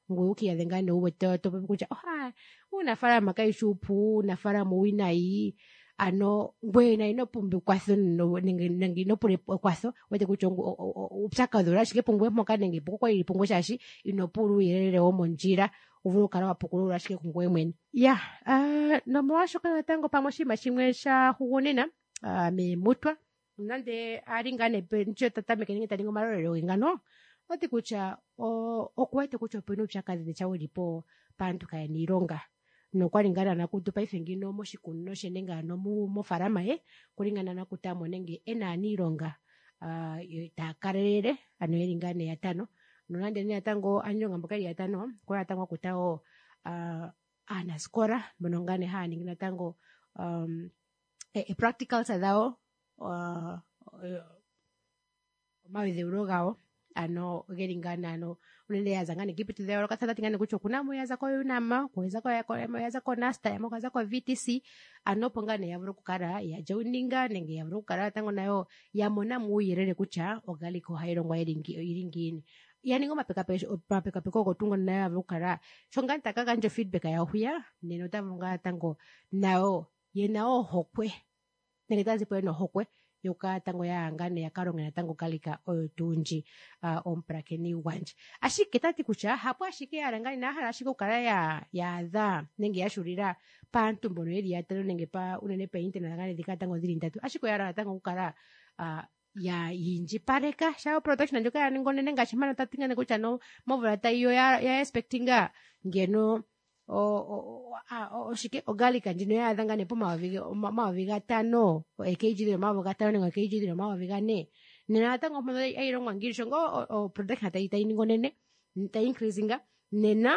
S1: nguki ya dengane uwe toto kuja oh unafara makai shupu unafara muwina hii ano buena ino pumbi kwaso no nengi nengi no pure kwaso wete kuchongo upsaka dora shike pungwe moka nengi poko ili pungwe shashi ino puru yerere o monjira uvuru kara wapukulura shike kungwe mwene ya uh, no mwasho kana tango pamoshi mashimwe sha hugonena uh, me mutwa nande aringane pe ncho tatame keninga taningo maroro ingano wate kucha o okwete kucho penu pshaka de chawo lipo pantu kaya nironga no kwaringana na kutupa ifengino moshikuno shenenga no mu mofarama e kuringana na kutamo nenge ena nironga uh, takarere ano eringane ya tano no nande ni atango anyonga mbakari ya tano kwa atango kutao uh, ana skora monongane ha ningina tango um e, e practical sadao uh, uh mawe de urogao ano geringana ano unele yazangane kipiti de oro katsata tingane kucho kuna mo yaza ko yunama kuweza ko yako yaza ko nasta yamo kaza ko V T C ano pongane yavro kukara ya jauninga nenge yavro kukara tango nayo yamona mu yirere kucha ogali ko hairo ngwa iringi iringini yani ngoma peka peka peka peka ko tungo nayo yavro kukara chonga taka kanje feedback ya huya neno tavunga tango nao yenao hokwe nenge tazi po no hokwe yoka tango ya angane ya karonga na tango kalika oyo tunji uh, ompra keni wanje ashike tati kucha hapo ashike arangani na hala ashike ukara ya ya dha nenge ya shurira pantu mbono yedi ya tano nenge pa unene pe internet ngane dika tango zili ntatu ashiko ya tango ukara uh, ya inji pareka shao production njoka ya ngone nenga chimana tatinga ne kucha no movra ta iyo ya ya expectinga ngeno o o o shike ogali kanjino ya danga ne poma waviga mawaviga tano e kg de mawaviga tano ne kg de mawaviga ne ne na tango mo ai ro ngangiri shongo o production ta ita ningo nene ta increasinga ne na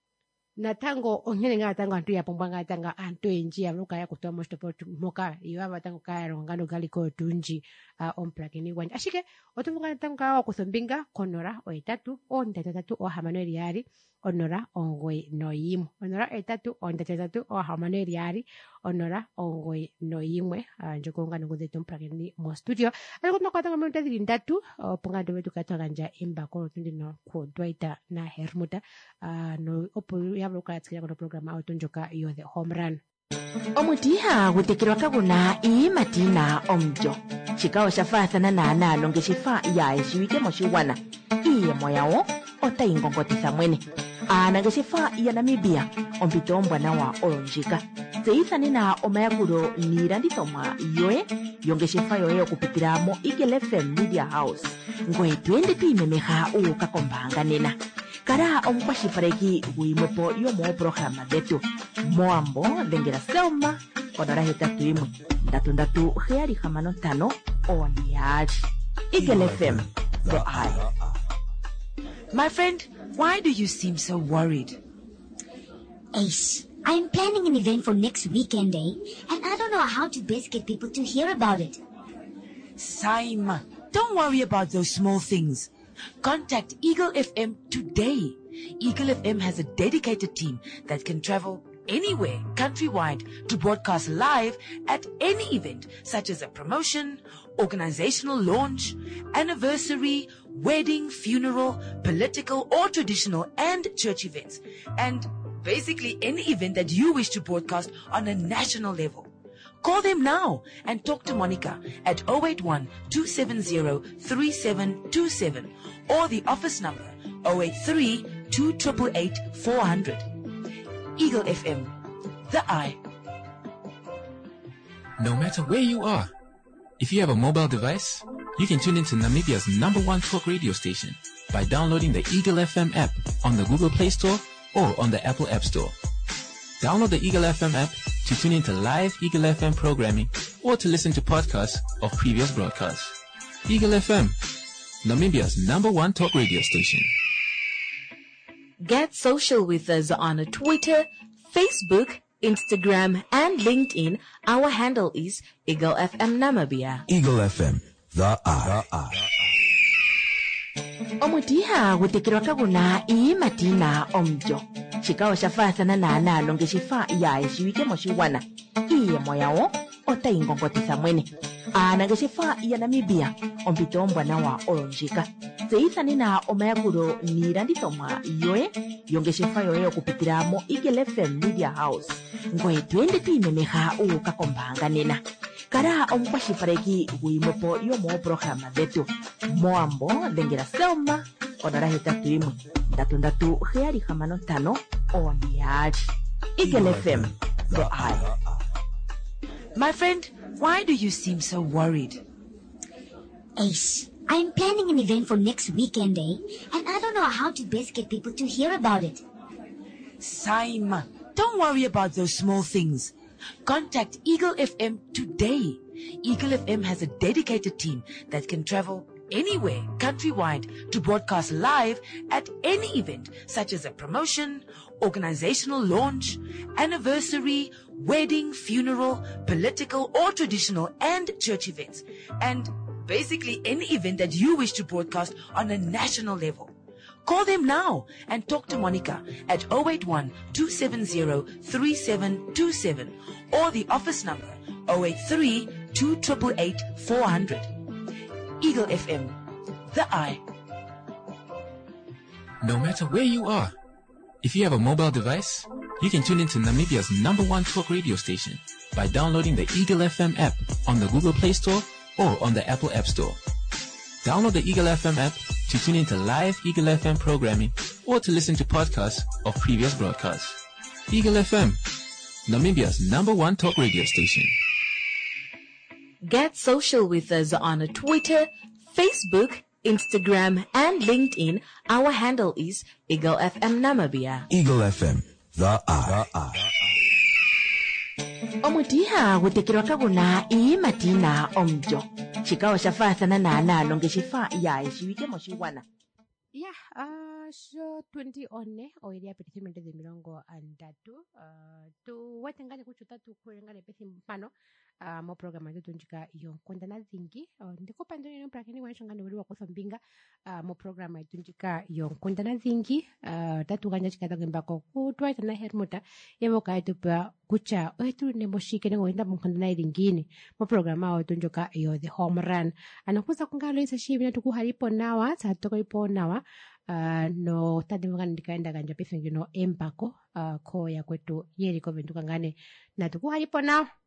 S1: na tango onyene nga tango antu ya pombanga tanga antu enji ya luka ya kutoa mosto po moka iyo aba tango kaya ro ngano gali ko tunji uh, ompra kini wanja ashike otuvuga tango ka kusombinga konora o etatu o ndatatu o hamaneri yari onora ongwe noyimo onora etatu o ndatatu o hamaneri yari onora ongwe noyimwe uh, njoko ngano ngode ompra kini mo studio aliko no kwatanga mo tadi ndatu o ponga do wetu katanga nja imba ko tundi no ko dwaita na hermuta uh, no opo ya bloka tsikira ko programa autonjoka yo the home run
S2: omutiha gutekirwa kaguna ii matina omjo chikao shafathana na analo ngeshifa ya eshiwike moshiwana iye moyawo otaingongotitha mwene ana ngeshifa ya Namibia ompito ombwana wa olonjika zeithani na omayakuro niirandithomwa yoe yongeshifa yoye okupitiramo Eagle F M Media House ngwe twende twimemeha uukakombanga nena kara omukwashifareki guimwepo yomo programa dhetu moambo dhengera selma onora hetatu imwe ndatu ndatu heari hamano tano oniari Eagle F M, the eye.
S13: My friend, why do you seem so worried?
S3: Ace, I'm planning an event for next weekend, eh? And I don't know how to best get people to hear about it.
S13: Saima, don't worry about those small things. Contact Eagle F M today. Eagle F M has a dedicated team that can travel anywhere countrywide to broadcast live at any event, such as a promotion, organizational launch, anniversary, wedding, funeral, political or traditional and church events, and basically any event that you wish to broadcast on a national level. Call them now and talk to Monica at zero eight one, two seven zero, three seven two seven or the office number zero eight three, two eight eight, four hundred. Eagle F M, the eye.
S4: No matter where you are, if you have a mobile device, you can tune into Namibia's number one talk radio station by downloading the Eagle F M app on the Google Play Store or on the Apple App Store. Download the Eagle F M app to tune into live Eagle F M programming or to listen to podcasts of previous broadcasts. Eagle F M, Namibia's number one talk radio station.
S2: Get social with us on Twitter, Facebook, Instagram, and LinkedIn. Our handle is Eagle F M Namibia.
S5: Eagle F M, the eye. The eye.
S2: Omutiha gutekirwa kaguna ii matina omjo chikao shafathana na analo ngeshifa ya eshiwike moshiwana iye moyawo otaingongotitha mwene ana ngeshifa ya Namibia ompito ombwana wa olonjika
S11: zeitsanina omayakuro niilandithomwa yoye yongeshefa yoye okupitira mo Eagle F M Media House ngoye twende twiimemeha uuka kombaanga nena. Kala omukwashilipaleki gwiimwepo yomoopologhalama dhetu. Moambo dhengela Selma onola hetatu imwe ndatu ndatu heyali hamano ntano omiyali. Eagle F M, the eye.
S2: My friend, why do you seem so worried?
S3: Ace, I'm planning an event for next weekend, eh? And I don't know how to best get people to hear about it.
S2: Saima, don't worry about those small things. Contact Eagle F M today. Eagle F M has a dedicated team that can travel anywhere countrywide to broadcast live at any event, such as a promotion, organizational launch, anniversary, wedding, funeral, political or traditional and church events, and basically any event that you wish to broadcast on a national level. Call them now and talk to Monica at zero eight one, two seven zero, three seven two seven or the office number zero eight three, two eight eight, eight, four zero zero. Eagle F M, the eye.
S4: No matter where you are, if you have a mobile device, you can tune into Namibia's number one talk radio station by downloading the Eagle F M app on the Google Play Store or on the Apple App Store. Download the Eagle F M app to tune into live Eagle F M programming or to listen to podcasts of previous broadcasts. Eagle F M, Namibia's number one talk radio station.
S11: Get social with us on Twitter, Facebook, Instagram, and LinkedIn. Our handle is Eagle F M Namibia.
S5: Eagle F M, the eye.
S11: Omutiha gutekirwa kaguna ii matina omjo. Chikawa shafathana na analo ngeshifa ya ishiwike moshiwana.
S1: Yeah, uh, so twenty one oiria peti mente de mirongo andatu uh, tu watengane kuchuta tu kurengane peti mpano uh, mo programa yetu tunjika iyo kwenda na zingi uh, ndiko pandoni no prakini wanshangane wali wakosombinga uh, mo programa yetu tunjika iyo kwenda na zingi uh, tatu ganya chikata ngembako kutwa itana hermuta yevo kaitu pa kucha wetu nemoshike ngo enda mukanda na iringine mo programa yetu tunjika iyo the home run anakuza kungalo isa shibi na tukuhalipo nawa satoko ipo nawa Uh, no tadi mwana ndikaenda ganja pesa ngino empako uh, ko ya kwetu yeri ko venduka ngane na tuku halipo nao